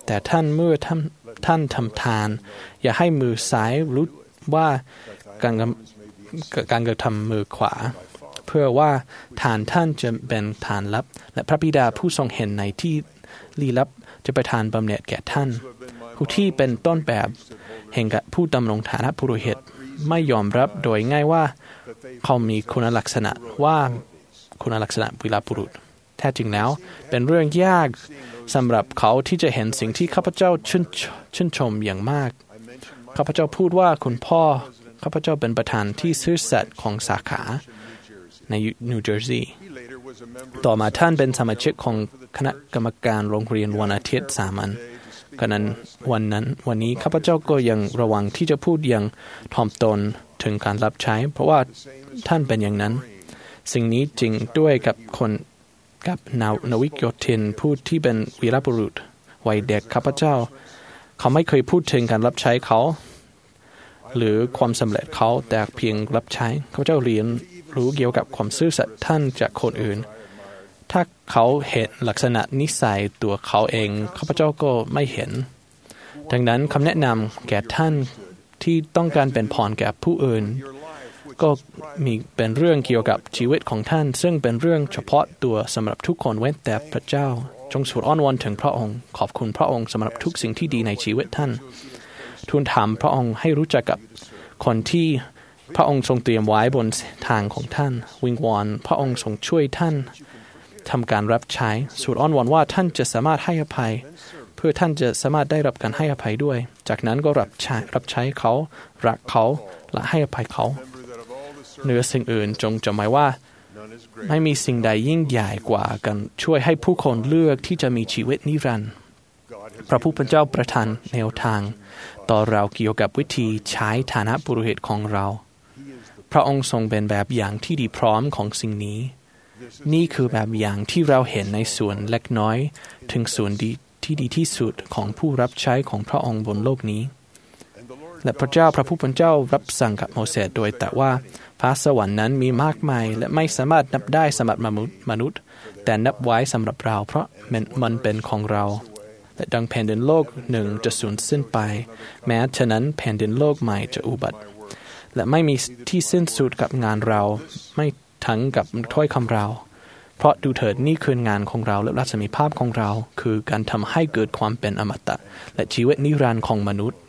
แต่ท่านเมื่อท่านท่านทำทานอย่าให้มือซ้ายรู้ว่าการการกระทำมือขวาเพื่อว่าทานท่านจะเป็นทานลับและพระบิดาผู้ทรงเห็นในที่ลี้ลับจะประทานบำเหน็จแก่ท่านผู้ที่เป็นต้นแบบแห่งผู้ดำรงฐานะปุโรหิตไม่ยอมรับโดยง่ายว่าเขามีคุณลักษณะว่าคุณลักษณะวีรบุรุษแท้จริงแล้วเป็นเรื่องยากสำหรับเขาที่จะเห็นสิ่งที่ข้าพเจ้าชื่นชื่นชมอย่างมากข้าพเจ้าพูดว่าคุณพ่อข้าพเจ้าเป็นประธานที่ซื่อสัตย์ของสาขาในนิวเจอร์ซีย์ต่อมาท่านเป็นสมาชิกของคณะกรรมการโรงเรียนวันอาทิตย์สามัญขณะวันนั้นวันนี้ข้าพเจ้าก็ยังระวังที่จะพูดอย่างถ่อมตนถึงการรับใช้เพราะว่าท่านเป็นอย่างนั้นสิ่งนี้จริงด้วยกับคนกับนานวิกโยธินผู้ที่เป็นวีรบุรุษวัยเด็กข้าพเจ้าเขาไม่เคยพูดถึงการรับใช้เขาหรือความสำเร็จเขาแต่เพียงรับใช้ข้าพเจ้าเรียนรู้เกี่ยวกับความซื่อสัตย์ท่านจากคนอื่นถ้าเขาเห็นลักษณะนิสัยตัวเขาเองข้าพเจ้าก็ไม่เห็นดังนั้นคำแนะนำแก่ท่านที่ต้องการเป็นพรแก่ผู้อื่นก็มีเป็นเรื่องเกี่ยวกับชีวิตของท่านซึ่งเป็นเรื่องเฉพาะตัวสำหรับทุกคนเว้นแต่พระเจ้าจงสูดอ้อนวอนถึงพระองค์ขอบคุณพระองค์สำหรับทุกสิ่งที่ดีในชีวิตท่านทูลถามพระองค์ให้รู้จักกับคนที่พระองค์ทรงเตรียมไว้บนทางของท่านวิงวอนพระองค์ทรงช่วยท่านทำการรับใช้สูดอ้อนวอนว่าท่านจะสามารถให้อภัยเพื่อท่านจะสามารถได้รับการให้อภัยด้วยจากนั้นก็รับใช้รับใช้เขารักเขาและให้อภัยเขาเหนือสิ่งอื่นจงจำไว้ว่าไม่มีสิ่งใดยิ่งใหญ่กว่าการช่วยให้ผู้คนเลือกที่จะมีชีวิตนิรันดร์พระผู้เป็นเจ้าประทานแนวทางต่อเราเกี่ยวกับวิธีใช้ฐานะปุโรหิตของเราพระองค์ทรงเป็นแบบอย่างที่ดีพร้อมของสิ่งนี้นี่คือแบบอย่างที่เราเห็นในส่วนเล็กน้อยถึงส่วนดีที่ดีที่สุดของผู้รับใช้ของพระองค์บนโลกนี้และพระเจ้าพระผู้เป็นเจ้ารับสั่งกับโมเสสโดยแต่ว่าฟ้าสวรรค์นั้นมีมากมายและไม่สามารถนับได้สำหรับมนุษย์แต่นับไว้สำหรับเราเพราะมันเป็นของเราและดังแผ่นดินโลกหนึ่งจะสูญสิ้นไปแม้ฉะนั้นแผ่นดินโลกใหม่จะอุบัติและไม่มีที่สิ้นสุดกับงานเราไม่ทั้งกับถ้อยคำเราเพราะดูเถิดนี่คืองานของเราและรัศมีภาพของเราคือการทำให้เกิดความเป็นอมตะและชีวิตนิรันดร์ของมนุษย์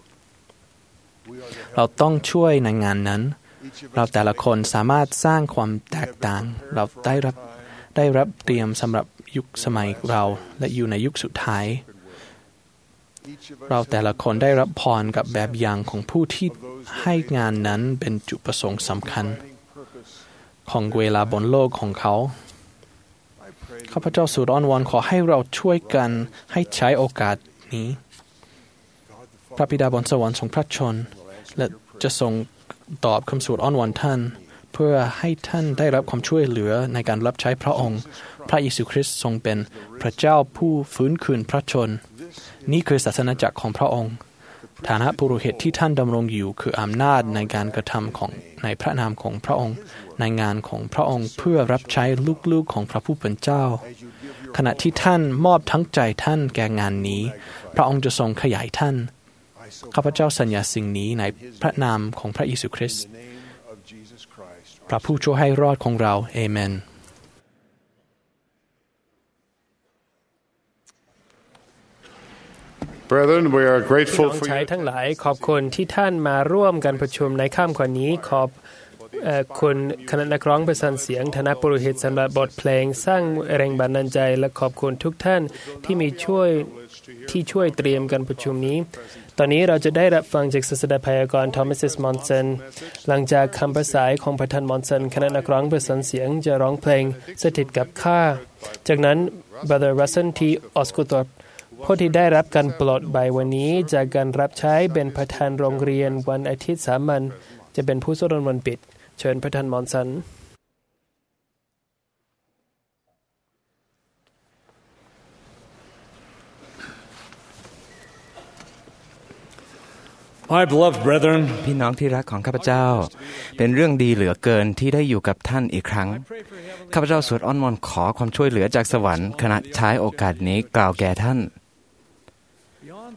เราต้องช่วยในงานนั้นเราแต่ละคนสามารถสร้างความแตกต่างเราได้รับได้รับเตรียมสำหรับยุคสมัยเราและอยู่ในยุคสุดท้ายเราแต่ละคนได้รับพรกับแบบอย่างของผู้ที่ให้งานนั้นเป็นจุดประสงค์สำคัญของเวลาบนโลกของเขาข้าพเจ้าสูดอ้อนวอนขอให้เราช่วยกันให้ใช้โอกาสนี้พระบิดาบนสวรรค์ทรงพระชนและจะทรงตอบคำสูดอ้อนวอนท่านเพื่อให้ท่านได้รับความช่วยเหลือในการรับใช้พระองค์พระเยซูคริสต์ทรงเป็นพระเจ้าผู้ฟื้นคืนพระชนนี่คือศาสนาจักรของพระองค์ฐานะปุโรหิตที่ท่านดำรงอยู่คืออำนาจในการกระทำของในพระนามของพระองค์ในงานของพระองค์เพื่อรับใช้ลูกๆของพระผู้เป็นเจ้าขณะที่ท่านมอบทั้งใจท่านแก่งานนี้พระองค์จะทรงขยายท่านข้าพเจ้าสัญญาสิ่งนี้ในพระนามของพระเยซูคริสต์พระผู้ช่วยให้รอดของเราเอเมน Brethren, we are พี่ grateful น้อง for ชาย you. ทั้งหลายขอบคุณที่ท่านมาร่วมกันประชุมในค่ำคืนนี้ขอบเอ่อคุณคณะนักร้องประสานเสียงฐานะปุโรหิตสำหรับบทเพลงสร้างแรงบันดาลใจและขอบคุณทุกท่านที่มีช่วยที่ช่วยเตรียมการประชุมนี้ตอนนี้เราจะได้รับฟังจากศาสดาพยากรณ์ทอมัส มอนสันหลังจากคำประสายของประธานมอนสันคณะนักร้องประสานเสียงจะร้องเพลงสถิตกับข้าจากนั้น Brother Russell T. Osgothorpe ผู้ที่ได้รับการปลดใบวันนี้จากการรับใช้เป็นประธานโรงเรียนวันอาทิตย์สามัญจะเป็นผู้สดวันปิดเชิญประธานมอนสัน My beloved brethren, พี่น้องที่รักของข้าพเจ้าเป็นเรื่องดีเหลือเกินที่ได้อยู่กับท่านอีกครั้งข้าพเจ้าสวดอ้อนวอนขอความช่วยเหลือจากสวรรค์ขณะใช้โอกาสนี้กล่าวแก่ท่าน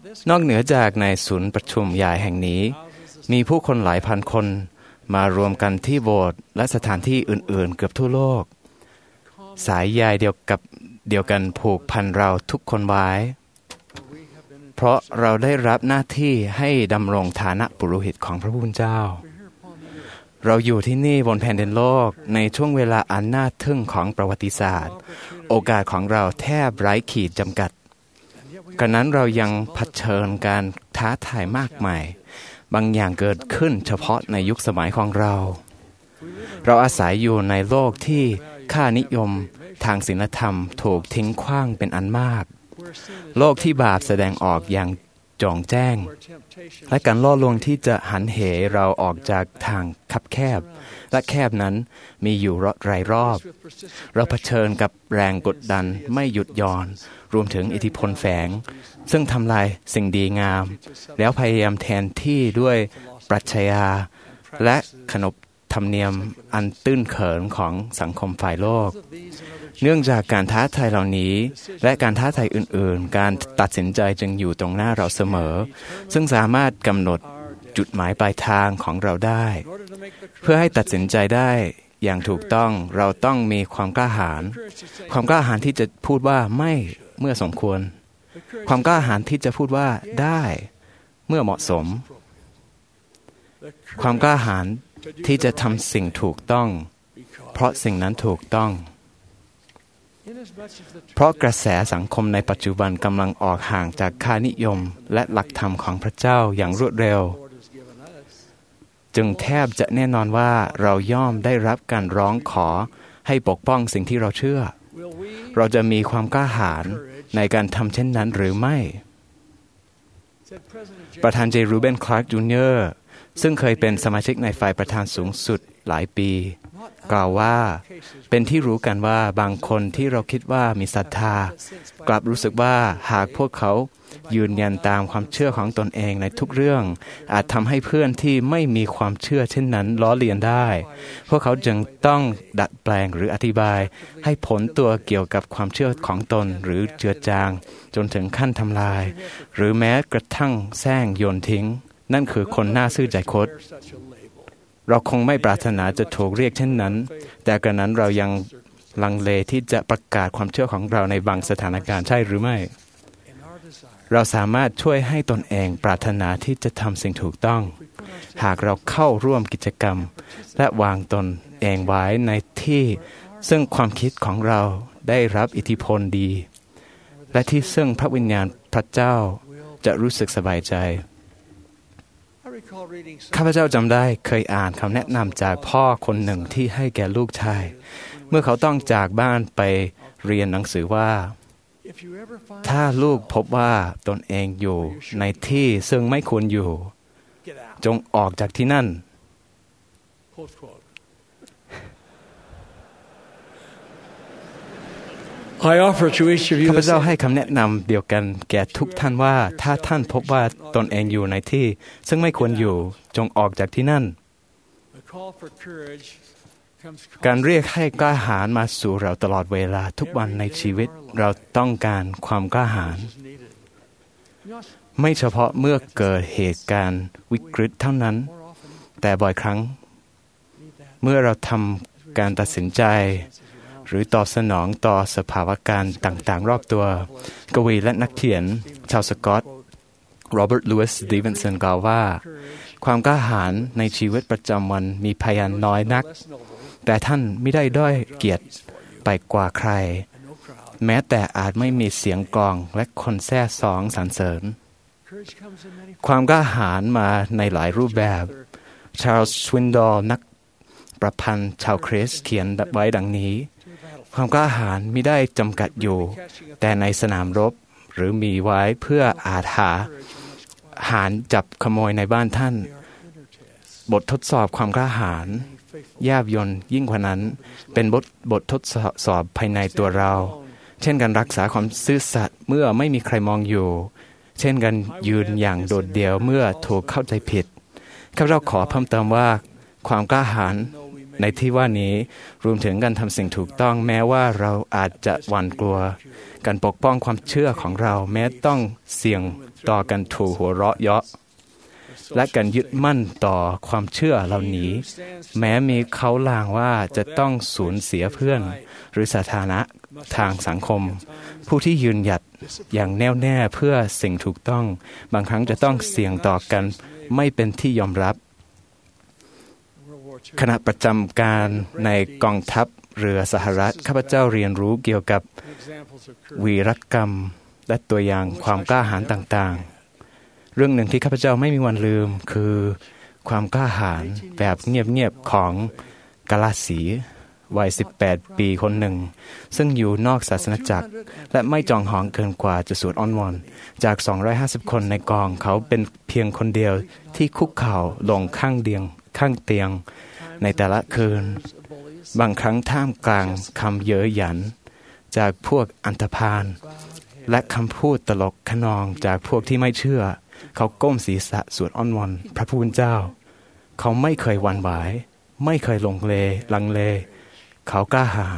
นอกเหนือจากในศูนย์ประชุมใหญ่แห่งนี้มีผู้คนหลายพันคนมารวมกันที่โบสถ์และสถานที่อื่นๆเกือบทั่วโลกสายใยเดียวกับเดียวกันผูกพันเราทุกคนไว้เพราะเราได้รับหน้าที่ให้ดำรงฐานะปุโรหิตของพระผู้เป็นเจ้าเราอยู่ที่นี่บนแผ่นดินโลกในช่วงเวลาอันน่าทึ่งของประวัติศาสตร์โอกาสของเราแทบไร้ขีดจำกัดกระนั้นเรายังเผชิญการท้าทายมากมายบางอย่างเกิดขึ้นเฉพาะในยุคสมัยของเราเราอาศัยอยู่ในโลกที่ค่านิยมทางศีลธรรมถูกทิ้งขว้างเป็นอันมากโลกที่บาปแสดงออกอย่างจ่องแจ้งและการล่อลวงที่จะหันเหเราออกจากทางคับแคบและแคบนั้นมีอยู่รายรอบเราเผชิญกับแรงกดดันไม่หยุดหย่อนรวมถึงอิทธิพลแฝงซึ่งทำลายสิ่งดีงามแล้วพยายามแทนที่ด้วยปรัชญาและขนบธรรมเนียมอันตื้นเขินของสังคมฝ่ายโลกเนื่องจากการท้าทายเหล่านี้และการท้าทายอื่นๆการตัดสินใจจึงอยู่ตรงหน้าเราเสมอซึ่งสามารถกำหนดจุดหมายปลายทางของเราได้เพื่อให้ตัดสินใจได้อย่างถูกต้องเราต้องมีความกล้าหาญความกล้าหาญที่จะพูดว่าไม่เมื่อสมควรความกล้าหาญที่จะพูดว่าได้เมื่อเหมาะสมความกล้าหาญที่จะทำสิ่งถูกต้องเพราะสิ่งนั้นถูกต้องเพราะกระแสสังคมในปัจจุบันกำลังออกห่างจากค่านิยมและหลักธรรมของพระเจ้าอย่างรวดเร็วจึงแทบจะแน่นอนว่าเราย่อมได้รับการร้องขอให้ปกป้องสิ่งที่เราเชื่อเราจะมีความกล้าหาญในการทำเช่นนั้นหรือไม่ประธานเจรูเบนคลาร์กจูเนียร์ซึ่งเคยเป็นสมาชิกในฝ่ายประธานสูงสุดหลายปีกล่าวว่าเป็นที่รู้กันว่าบางคนที่เราคิดว่ามีศรัทธากลับรู้สึกว่าหากพวกเขายืนยันตามความเชื่อของตนเองในทุกเรื่องอาจทำให้เพื่อนที่ไม่มีความเชื่อเช่นนั้นล้อเลียนได้พวกเขาจึงต้องดัดแปลงหรืออธิบายให้ผลตัวเกี่ยวกับความเชื่อของตนหรือเจือจางจนถึงขั้นทำลายหรือแม้กระทั่งแซงโยนทิ้งนั่นคือคนน่าซื่อใจคดเราคงไม่ปรารถนาจะถูกเรียกเช่นนั้นแต่กระนั้นเรายังลังเลที่จะประกาศความเชื่อของเราในบางสถานการณ์ใช่หรือไม่เราสามารถช่วยให้ตนเองปรารถนาที่จะทำสิ่งถูกต้องหากเราเข้าร่วมกิจกรรมและวางตนเองไว้ในที่ซึ่งความคิดของเราได้รับอิทธิพลดีและที่ซึ่งพระวิญญาณพระเจ้าจะรู้สึกสบายใจข้าพเจ้าจำได้เคยอ่านคำแนะนำจากพ่อคนหนึ่งที่ให้แก่ลูกชายเมื่อเขาต้องจากบ้านไปเรียนหนังสือว่าถ้าลูกพบว่าตนเองอยู่ในที่ซึ่งไม่ควรอยู่จงออกจากที่นั่นข้าพเจ้าให้คำแนะนำเดียวกันแก่ทุกท่านว่าถ้าท่านพบว่าตนเองอยู่ในที่ซึ่งไม่ควรอยู่จงออกจากที่นั่นการเรียกให้กล้าหาญมาสู่เราตลอดเวลาทุกวันในชีวิตเราต้องการความกล้าหาญไม่เฉพาะเมื่อเกิดเหตุการณ์วิกฤตเท่านั้นแต่บ่อยครั้งเมื่อเราทำการตัดสินใจหรือตอบสนองต่อสภาวะการต่างๆรอบตัวกวีและนักเขียนชาวสกอตโรเบิร์ตลูอิสสตีเวนสันกล่าวว่าความกล้าหาญในชีวิตประจำวันมีพยานน้อยนักแต่ท่านไม่ได้ด้อยเกียรติไปกว่าใครแม้แต่อาจไม่มีเสียงกลองและคนแซ่สองสรรเสริญความกล้าหาญมาในหลายรูปแบบชาร์ลส์สวินดอลนักประพันธ์ชาวคริสต์เขียนไว้ดังนี้ความกล้าหาญมิได้จำกัดอยู่แต่ในสนามรบหรือมีไว้เพื่ออาถาหารจับขโมยในบ้านท่านบททดสอบความกล้าหาญแยบยลยิ่งกว่านั้นเป็นบทบททดสอบภายในตัวเราเช่นการรักษาความซื่อสัตย์เมื่อไม่มีใครมองอยู่เช่นการยืนอย่างโดดเดี่ยวเมื่อถูกเข้าใจผิดข้าพเจ้าขอเพิ่มเติมว่าความกล้าหาญในที่ว่านี้รวมถึงการทำสิ่งถูกต้องแม้ว่าเราอาจจะหวั่นกลัวการปกป้องความเชื่อของเราแม้ต้องเสี่ยงต่อกันถูกหัวเราะเยาะและการยึดมั่นต่อความเชื่อเหล่านี้แม้มีเขาลางว่าจะต้องสูญเสียเพื่อนหรือสถานะทางสังคมผู้ที่ยืนหยัดอย่างแน่วแน่เพื่อสิ่งถูกต้องบางครั้งจะต้องเสี่ยงต่อกันไม่เป็นที่ยอมรับขณะประจำการในกองทัพเรือสหรัฐข้าพเจ้าเรียนรู้เกี่ยวกับวีรกรรมและตัวอย่างความกล้าหาญต่างๆเรื่องหนึ่งที่ข้าพเจ้าไม่มีวันลืมคือความกล้าหาญแบบเงียบๆของกาลาสีวัยสิบแปดปีคนหนึ่งซึ่งอยู่นอกศาสนจักรและไม่จองหองเกินกว่าจะสวดอ้อนวอนจากสองร้อยห้าสิบคนในกองเขาเป็นเพียงคนเดียวที่คุกเข่าลงข้างเตียงข้างเตียงในแต่ละคืนบางครั้งท่ามกลางคำเย้ยหยันจากพวกอันธพาลและคำพูดตลกขนองจากพวกที่ไม่เชื่อเขาก้มศีรษะสวดอ้อนวอนพระผู้เป็นเจ้าเขาไม่เคยหวั่นไหวไม่เคยลงเลลังเลเขากล้าหาญ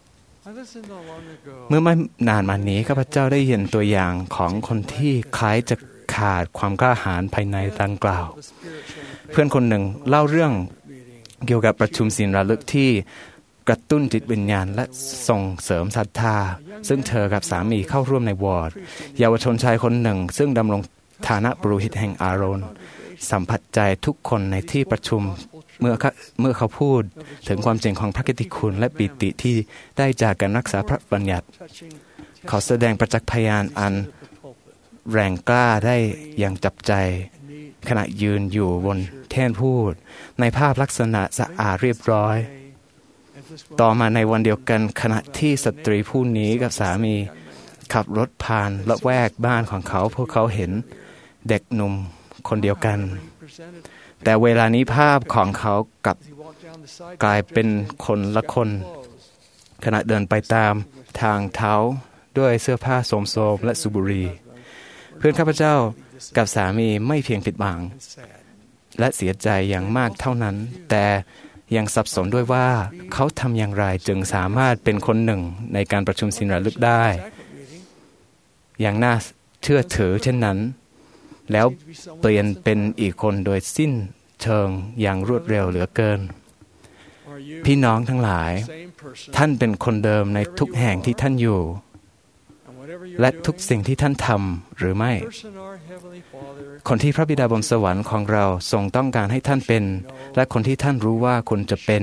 เมื่อไม่นานมานี้ข้าพเจ้าได้เห็นตัวอย่างของคนที่คล้ายจะขาดความกล้าหาญภายในดังกล่าวเพื่อนคนหนึ่งเล่าเรื่องเกี่ยวกับประชุมศีลระลึกที่กระตุ้นจิตวิญญาณและส่งเสริมศรัทธาซึ่งเธอกับสามีเข้าร่วมในวอร์ดเยาวชนชายคนหนึ่งซึ่งดำรงฐานะปุโรหิตแห่งอาโรนสัมผัสใจทุกคนในที่ประชุมเมื่อเมื่อเขาพูดถึงความจริงของพระกิตติคุณและปิติที่ได้จากการรักษาพระบัญญัติเขาแสดงประจักษ์พยานอันแรงกล้าได้อย่างจับใจขณะยืนอยู่บนแท่นพูดในภาพลักษณะสะอาดเรียบร้อยต่อมาในวันเดียวกันขณะที่สตรีผู้นี้กับสามีขับรถผ่านละแวกบ้านของเขาพวกเขาเห็นเด็กหนุ่มคนเดียวกันแต่เวลานี้ภาพของเขากลับกลายเป็นคนละคนขณะเดินไปตามทางเท้าด้วยเสื้อผ้าโสมๆและสูบบุหรี่เพื่อนข้าพเจ้ากับสามีไม่เพียงผิดหวังและเสียใจอย่างมากเท่านั้นแต่ยังสับสนด้วยว่าเขาทำอย่างไรจึงสามารถเป็นคนหนึ่งในการประชุมศีลระลึกได้อย่างน่าเชื่อถือเช่นนั้นแล้วเปลี่ยนเป็นอีกคนโดยสิ้นเชิงอย่างรวดเร็วเหลือเกินพี่น้องทั้งหลายท่านเป็นคนเดิมในทุกแห่งที่ท่านอยู่และทุกสิ่งที่ท่านทำหรือไม่คนที่พระบิดาบนสวรรค์ของเราทรงต้องการให้ท่านเป็นและคนที่ท่านรู้ว่าคุณจะเป็น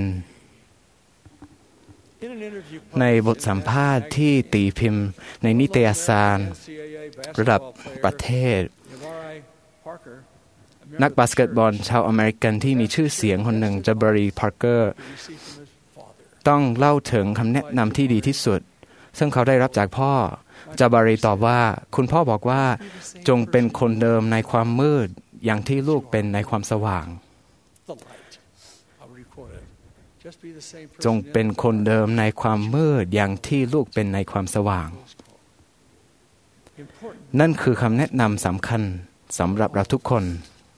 ในบทสัมภาษณ์ที่ตีพิมพ์ในนิตยสารระดับประเทศนักบาสเกตบอลชาวอเมริกันที่มีชื่อเสียงคนหนึ่งจาบารีพาร์เกอร์ต้องเล่าถึงคำแนะนำที่ดีที่สุดซึ่งเขาได้รับจากพ่อจาบารีตอบว่าคุณพ่อบอกว่าจงเป็นคนเดิมในความมืดอย่างที่ลูกเป็นในความสว่างจงเป็นคนเดิมในความมืดอย่างที่ลูกเป็นในความสว่างนั่นคือคำแนะนำสำคัญสำหรับเราทุกคน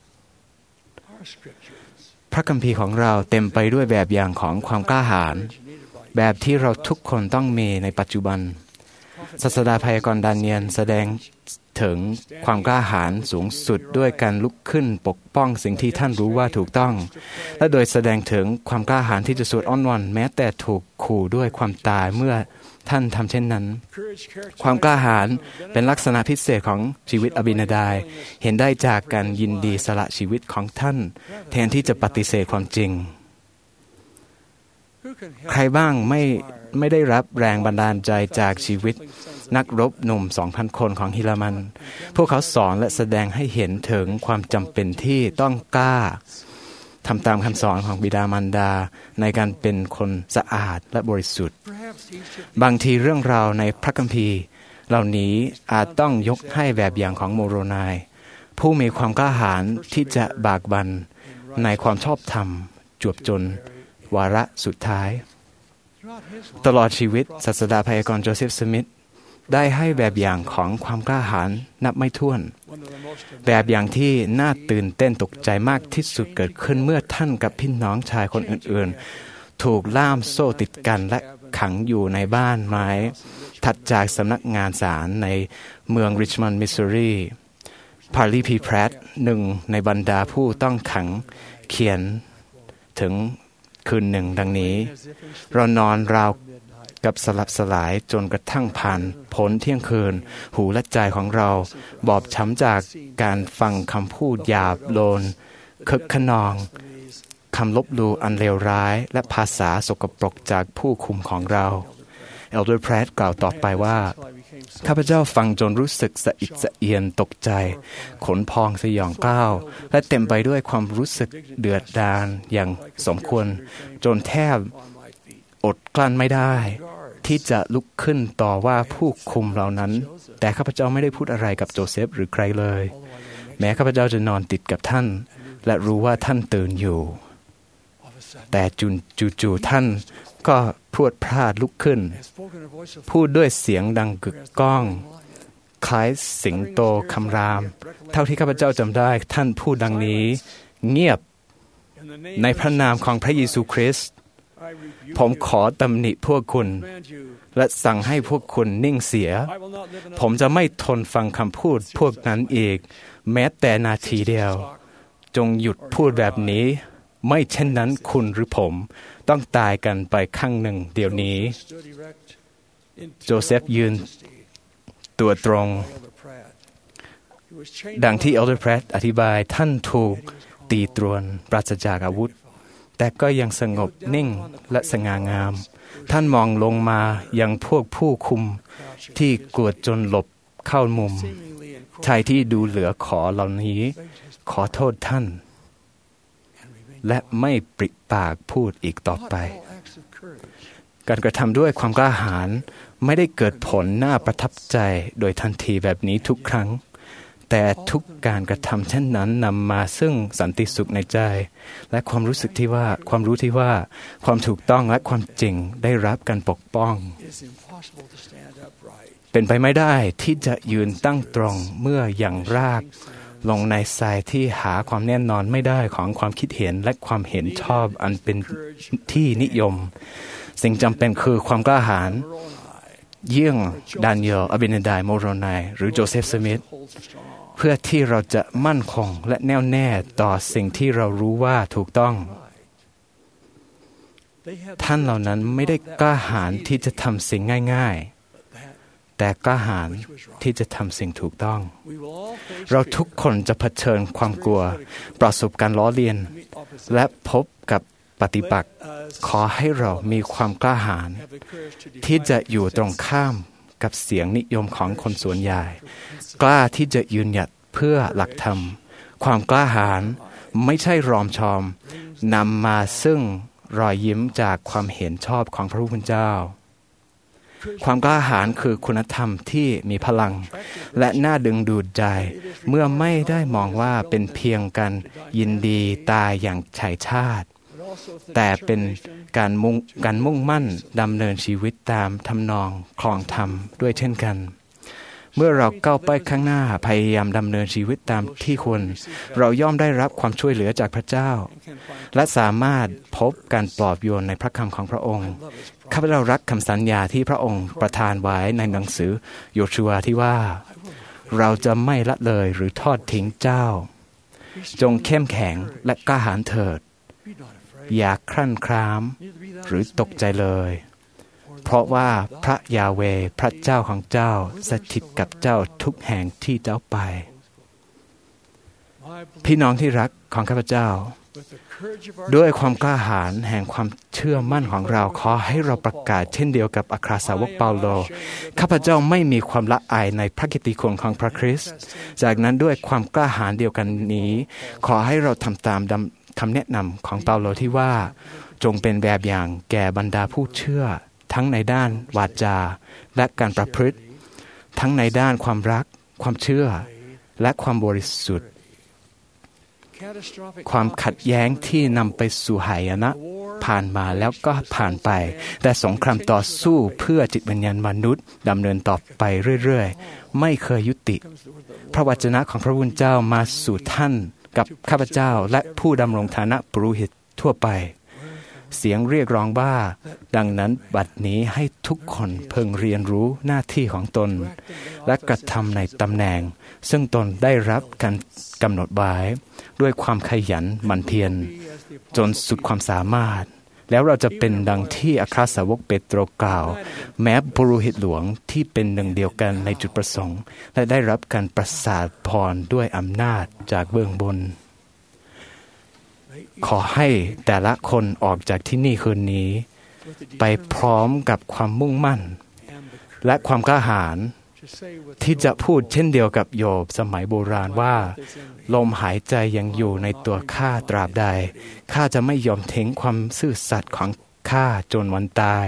พระคัมภีร์ของเราเต็มไปด้วยแบบอย่างของความกล้าหาญแบบที่เราทุกคนต้องมีในปัจจุบันศาสดาพยากรณ์ดาเนียลแสดงถึงความกล้าหาญสูงสุดด้วยการลุกขึ้นปกป้องสิ่งที่ท่านรู้ว่าถูกต้องและโดยแสดงถึงความกล้าหาญที่จะสวดอ้อนวอนแม้แต่ถูกขู่ด้วยความตายเมื่อท่านทำเช่นนั้นความกล้าหาญเป็นลักษณะพิเศษของชีวิตอบินาดาบเห็นได้จากการยินดีสละชีวิตของท่านแทนที่จะปฏิเสธความจริงใครบ้างไม่ไม่ได้รับแรงบันดาลใจจากชีวิตนักรบหนุ่ม สองพัน คนของฮิรามันพวกเขาสอนและแสดงให้เห็นถึงความจำเป็นที่ต้องกล้าทำตามคำสอนของบิดามารดาในการเป็นคนสะอาดและบริสุทธิ์บางทีเรื่องราวในพระคัมภีร์เหล่านี้อาจต้องยกให้แบบอย่างของโมโรนายผู้มีความกล้าหาญที่จะบากบั่นในความชอบธรรมจวบจนวาระสุดท้ายตลอดชีวิตศาสดาพยากรณ์โจเซฟสมิธได้ให้แบบอย่างของความกล้าหาญนับไม่ถ้วนแบบอย่างที่น่าตื่นเต้นตกใจมากที่สุดเกิดขึ้นเมื่อท่านกับพี่น้องชายคนอื่นๆถูกล่ามโซ่ติดกันและขังอยู่ในบ้านไม้ถัดจากสำนักงานศาลในเมืองริชมอนด์มิสซูรีพาร์ลีพีแพรตหนึ่งในบรรดาผู้ต้องขังเขียนถึงคืนหนึ่งดังนี้เรานอนราวกับสลับสลายจนกระทั่งผ่านพ้นเที่ยงคืนหูและใจของเราบอบช้ำจากการฟังคำพูดหยาบโลนคึกขนองคำลบลูอันเลวร้ายและภาษาสกปรกจากผู้คุมของเราเอลเดอร์แพรตกล่าวต่อไปว่าข้าพเจ้าฟังจนรู้สึกสะอิดสะเอียนตกใจขนพองสยองกล้าวและเต็มไปด้วยความรู้สึกเดือดดาลอย่างสมควรจนแทบอดกลั้นไม่ได้ที่จะลุกขึ้นต่อว่าผู้คุมเหล่านั้นแต่ข้าพเจ้าไม่ได้พูดอะไรกับโจเซฟหรือใครเลยแม้ข้าพเจ้าจะนอนติดกับท่านและรู้ว่าท่านตื่นอยู่แต่จู่ๆท่านก็พรวดพลาดลุกขึ้นพูดด้วยเสียงดังกึกก้องคล้ายสิงโตคำรามเท่าที่ข้าพเจ้าจำได้ท่านพูดดังนี้เงียบในพระนามของพระเยซูคริสต์ผมขอตำหนิพวกคุณและสั่งให้พวกคุณนิ่งเสียผมจะไม่ทนฟังคำพูดพวกนั้นอีกแม้แต่นาทีเดียวจงหยุดพูดแบบนี้ไม่เช่นนั้นคุณหรือผมต้องตายกันไปข้างหนึ่งเดี๋ยวนี้โจเซฟยืนตัวตรงดังที่เอลเดอร์แพรตอธิบายท่านถูกตีตรวนปราศจากอาวุธแต่ก็ยังสงบนิ่งและสง่างามท่านมองลงมายังพวกผู้คุมที่กลัวจนหลบเข้ามุมชายที่ดูเหลือขอเหล่านี้ขอโทษท่านและไม่ปริปากพูดอีกต่อไปการกระทำด้วยความกล้าหาญไม่ได้เกิดผลน่าประทับใจโดยทันทีแบบนี้ทุกครั้งแต่ทุกการกระทำเช่นนั้นนำมาซึ่งสันติสุขในใจและความรู้สึกที่ว่าความรู้ที่ว่าความถูกต้องและความจริงได้รับการปกป้องเป็นไปไม่ได้ที่จะยืนตั้งตรงเมื่ออย่างรากลงในทรายที่หาความแน่นอนไม่ได้ของความคิดเห็นและความเห็นชอบอันเป็นที่นิยมสิ่งจำเป็นคือความกล้าหาญเยี่ยงดานิเอลอบินาไดโมโรไนหรือโจเซฟสมิธเพื่อที่เราจะมั่นคงและแน่วแน่ต่อสิ่งที่เรารู้ว่าถูกต้องท่านเหล่านั้นไม่ได้กล้าหาญที่จะทำสิ่งง่ายๆแต่กล้าหาญที่จะทำสิ่งถูกต้องเราทุกคนจะเผชิญความกลัวประสบการล้อเลียนและพบกับปฏิปักษ์ขอให้เรามีความกล้าหาญที่จะอยู่ตรงข้ามกับเสียงนิยมของคนส่วนใหญ่กล้าที่จะยืนหยัดเพื่อหลักธรรมความกล้าหาญไม่ใช่รอมชอมนำมาซึ่งรอยยิ้มจากความเห็นชอบของพระผู้เป็นเจ้าความกล้าหาญคือคุณธรรมที่มีพลังและน่าดึงดูดใจเมื่อไม่ได้มองว่าเป็นเพียงการยินดีตายอย่างฉายชาติแต่เป็นการมุ่งการมุ่งมั่นดำเนินชีวิตตามทำนองคลองธรรมด้วยเช่นกันเมื่อเราก้าวไปข้างหน้าพยายามดำเนินชีวิตตามที่ควรเราย่อมได้รับความช่วยเหลือจากพระเจ้าและสามารถพบการปลอบโยนในพระคำของพระองค์ข้าพเจ้ารักคำสัญญาที่พระองค์ประทานไว้ในหนังสือโยชูวาที่ว่าเราจะไม่ละเลยหรือทอดทิ้งเจ้าจงเข้มแข็งและกล้าหาญเถิดอย่าครั่นคร้ามหรือตกใจเลยเพราะว่าพระยาเวห์พระเจ้าของเจ้าสถิตกับเจ้าทุกแห่งที่เจ้าไปพี่น้องที่รักของข้าพเจ้าด้วยความกล้าหาญแห่งความเชื่อมั่นของเราขอให้เราประกาศเช่นเดียวกับอัครสาวกเปาโลข้าพเจ้าไม่มีความละอายในพระกิตติคุณของพระคริสต์จากนั้นด้วยความกล้าหาญเดียวกันนี้ขอให้เราทำตามคำแนะนำของเปาโลที่ว่าจงเป็นแบบอย่างแก่บรรดาผู้เชื่อทั้งในด้านวาจาและการประพฤติทั้งในด้านความรักความเชื่อและความบริสุทธิ์ความขัดแย้งที่นำไปสู่หายนะผ่านมาแล้วก็ผ่านไปแต่สงครามต่อสู้เพื่อจิตวิญญาณมนุษย์ดำเนินต่อไปเรื่อยๆไม่เคยยุติพระวจนะของพระผู้เป็นเจ้ามาสู่ท่านกับข้าพเจ้าและผู้ดำรงฐานะปุโรหิตทั่วไปเสียงเรียกร้องว่าดังนั้นบัดนี้ให้ทุกคนเพิ่งเรียนรู้หน้าที่ของตนและกระทำในตำแหน่งซึ่งตนได้รับการกำหนดไว้ด้วยความขยันหมั่นเพียรจนสุดความสามารถแล้วเราจะเป็นดังที่อัครสาวกเปโตรกล่าวแม้ปุโรหิตหลวงที่เป็นหนึ่งเดียวกันในจุดประสงค์และได้รับการประสาทพรด้วยอำนาจจากเบื้องบนขอให้แต่ละคนออกจากที่นี่คืนนี้ไปพร้อมกับความมุ่งมั่นและความกล้าหาญที่จะพูดเช่นเดียวกับโยบสมัยโบราณว่าลมหายใจยังอยู่ในตัวข้าตราบใดข้าจะไม่ยอมทิ้งความซื่อสัตย์ของข้าจนวันตาย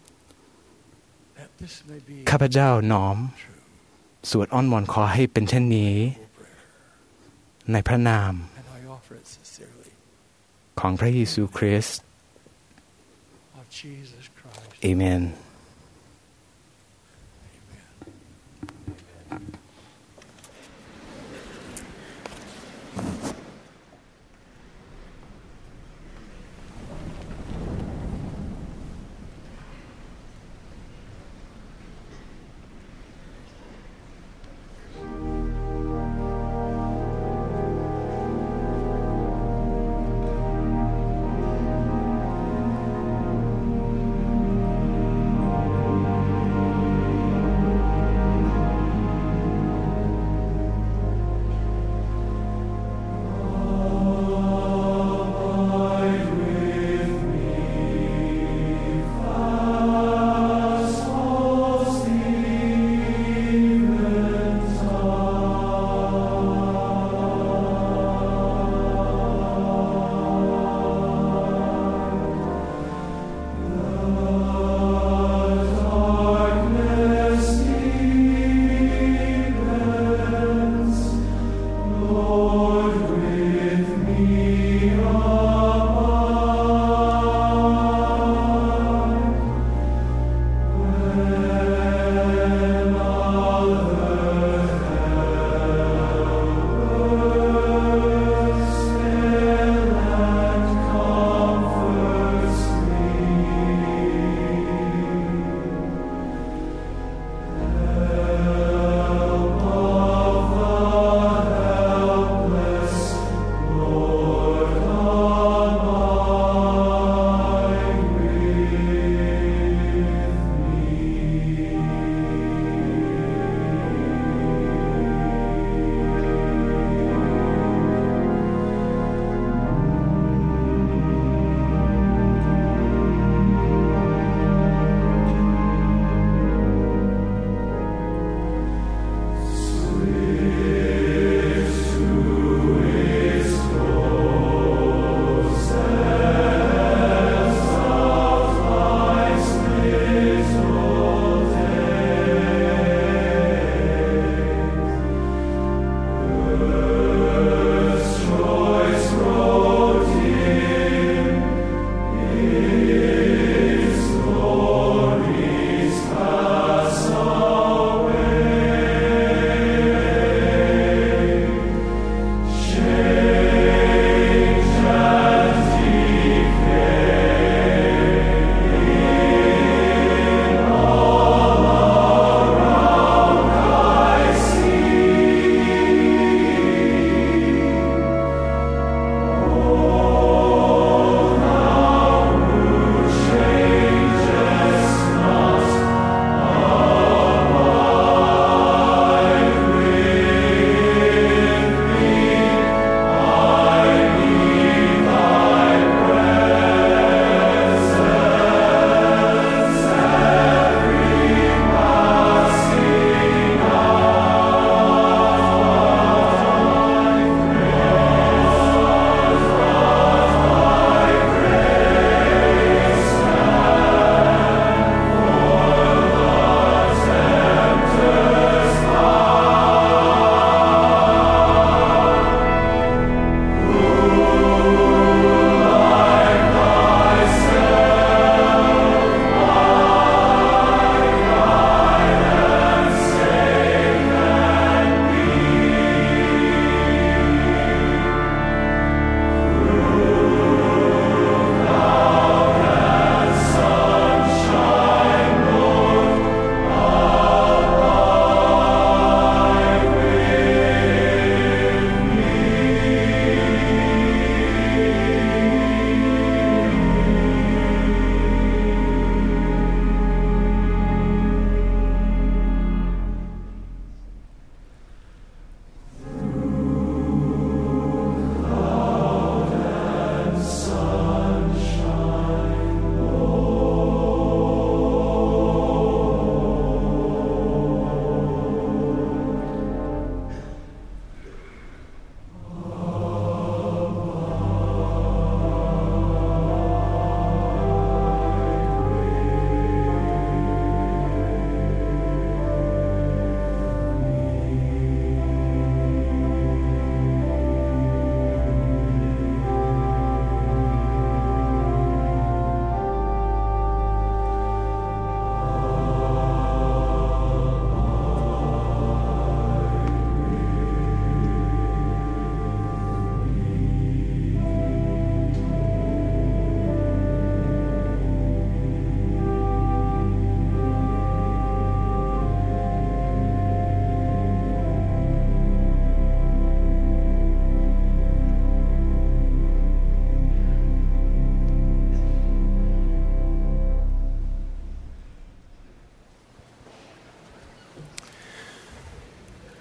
ข้าพเจ้าน้อมสวดอ้อนวอนขอให้เป็นเช่นนี้ในพระนามของพระเยซูคริสต์เอเมน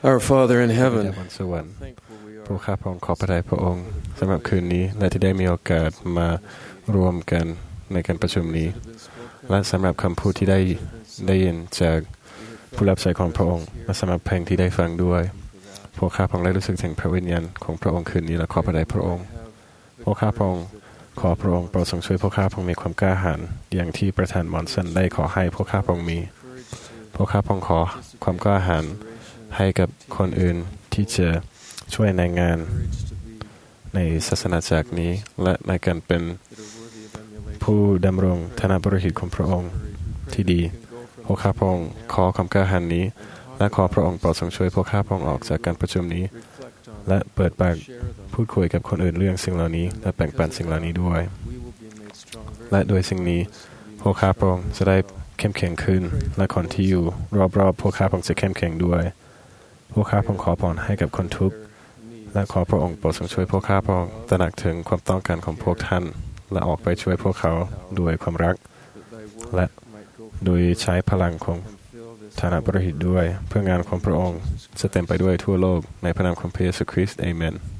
Our Father in บิ heaven, ดาบนสวรรค์ผู้ข้าพระองค์ขอพระทัยพระองค์สำหรับคืนนี้และที่ได้มีโอกาสมารวมกันในการประชุมนี้และสำหรับคำพูดที่ได้ได้ยินจากผู้รับใช้ของพระองค์และสำหรับเพลงที่ได้ฟังด้วยพวกข้าพระองค์ได้รู้สึกถึงพระวิญญาณของพระองค์คืนนี้และขอพระทัยพระองค์พวกข้าพระองค์ขอพระองค์โปรดทรงช่วยพวกข้าพระองค์มีความกล้าหาญอย่างที่ประธานมอนสันได้ขอให้พวกข้าพระองค์มีพวกข้าพระองค์ขอความกล้าหาญให้กับคนอื่นที่จะช่วยในงานในศาสนาจักรนี้และในการเป็นผู้ดำรงฐานะบริหิตของพระองค์ที่ดีพวกข้าพระองค์ขอความกล้าหาญนี้และขอพระองค์โปรดทรงช่วยพวกข้าพระองค์ออกจากการประชุมนี้และเปิดปากพูดคุยกับคนอื่นเรื่องสิ่งเหล่านี้และแบ่งปันสิ่งเหล่านี้ด้วยและโดยสิ่งนี้พวกข้าพระองค์จะได้เข้มแข็งขึ้นและคนที่อยู่รอบๆพวกข้าพระองค์จะเข้มแข็งด้วยพวกข้าพระองค์ขอพรให้กับคนทุกข์และขอพระองค์โปรดทรงช่วยพวกข้าพระองค์ตระหนักถึงความต้องการของพวกท่านและออกไปช่วยพวกเขาด้วยความรักและโดยใช้พลังของฐานะบริหิตด้วยเพื่องานของพระองค์จะเต็มไปด้วยทั่วโลกในพระนามของพระเยซูคริสต์อาเมน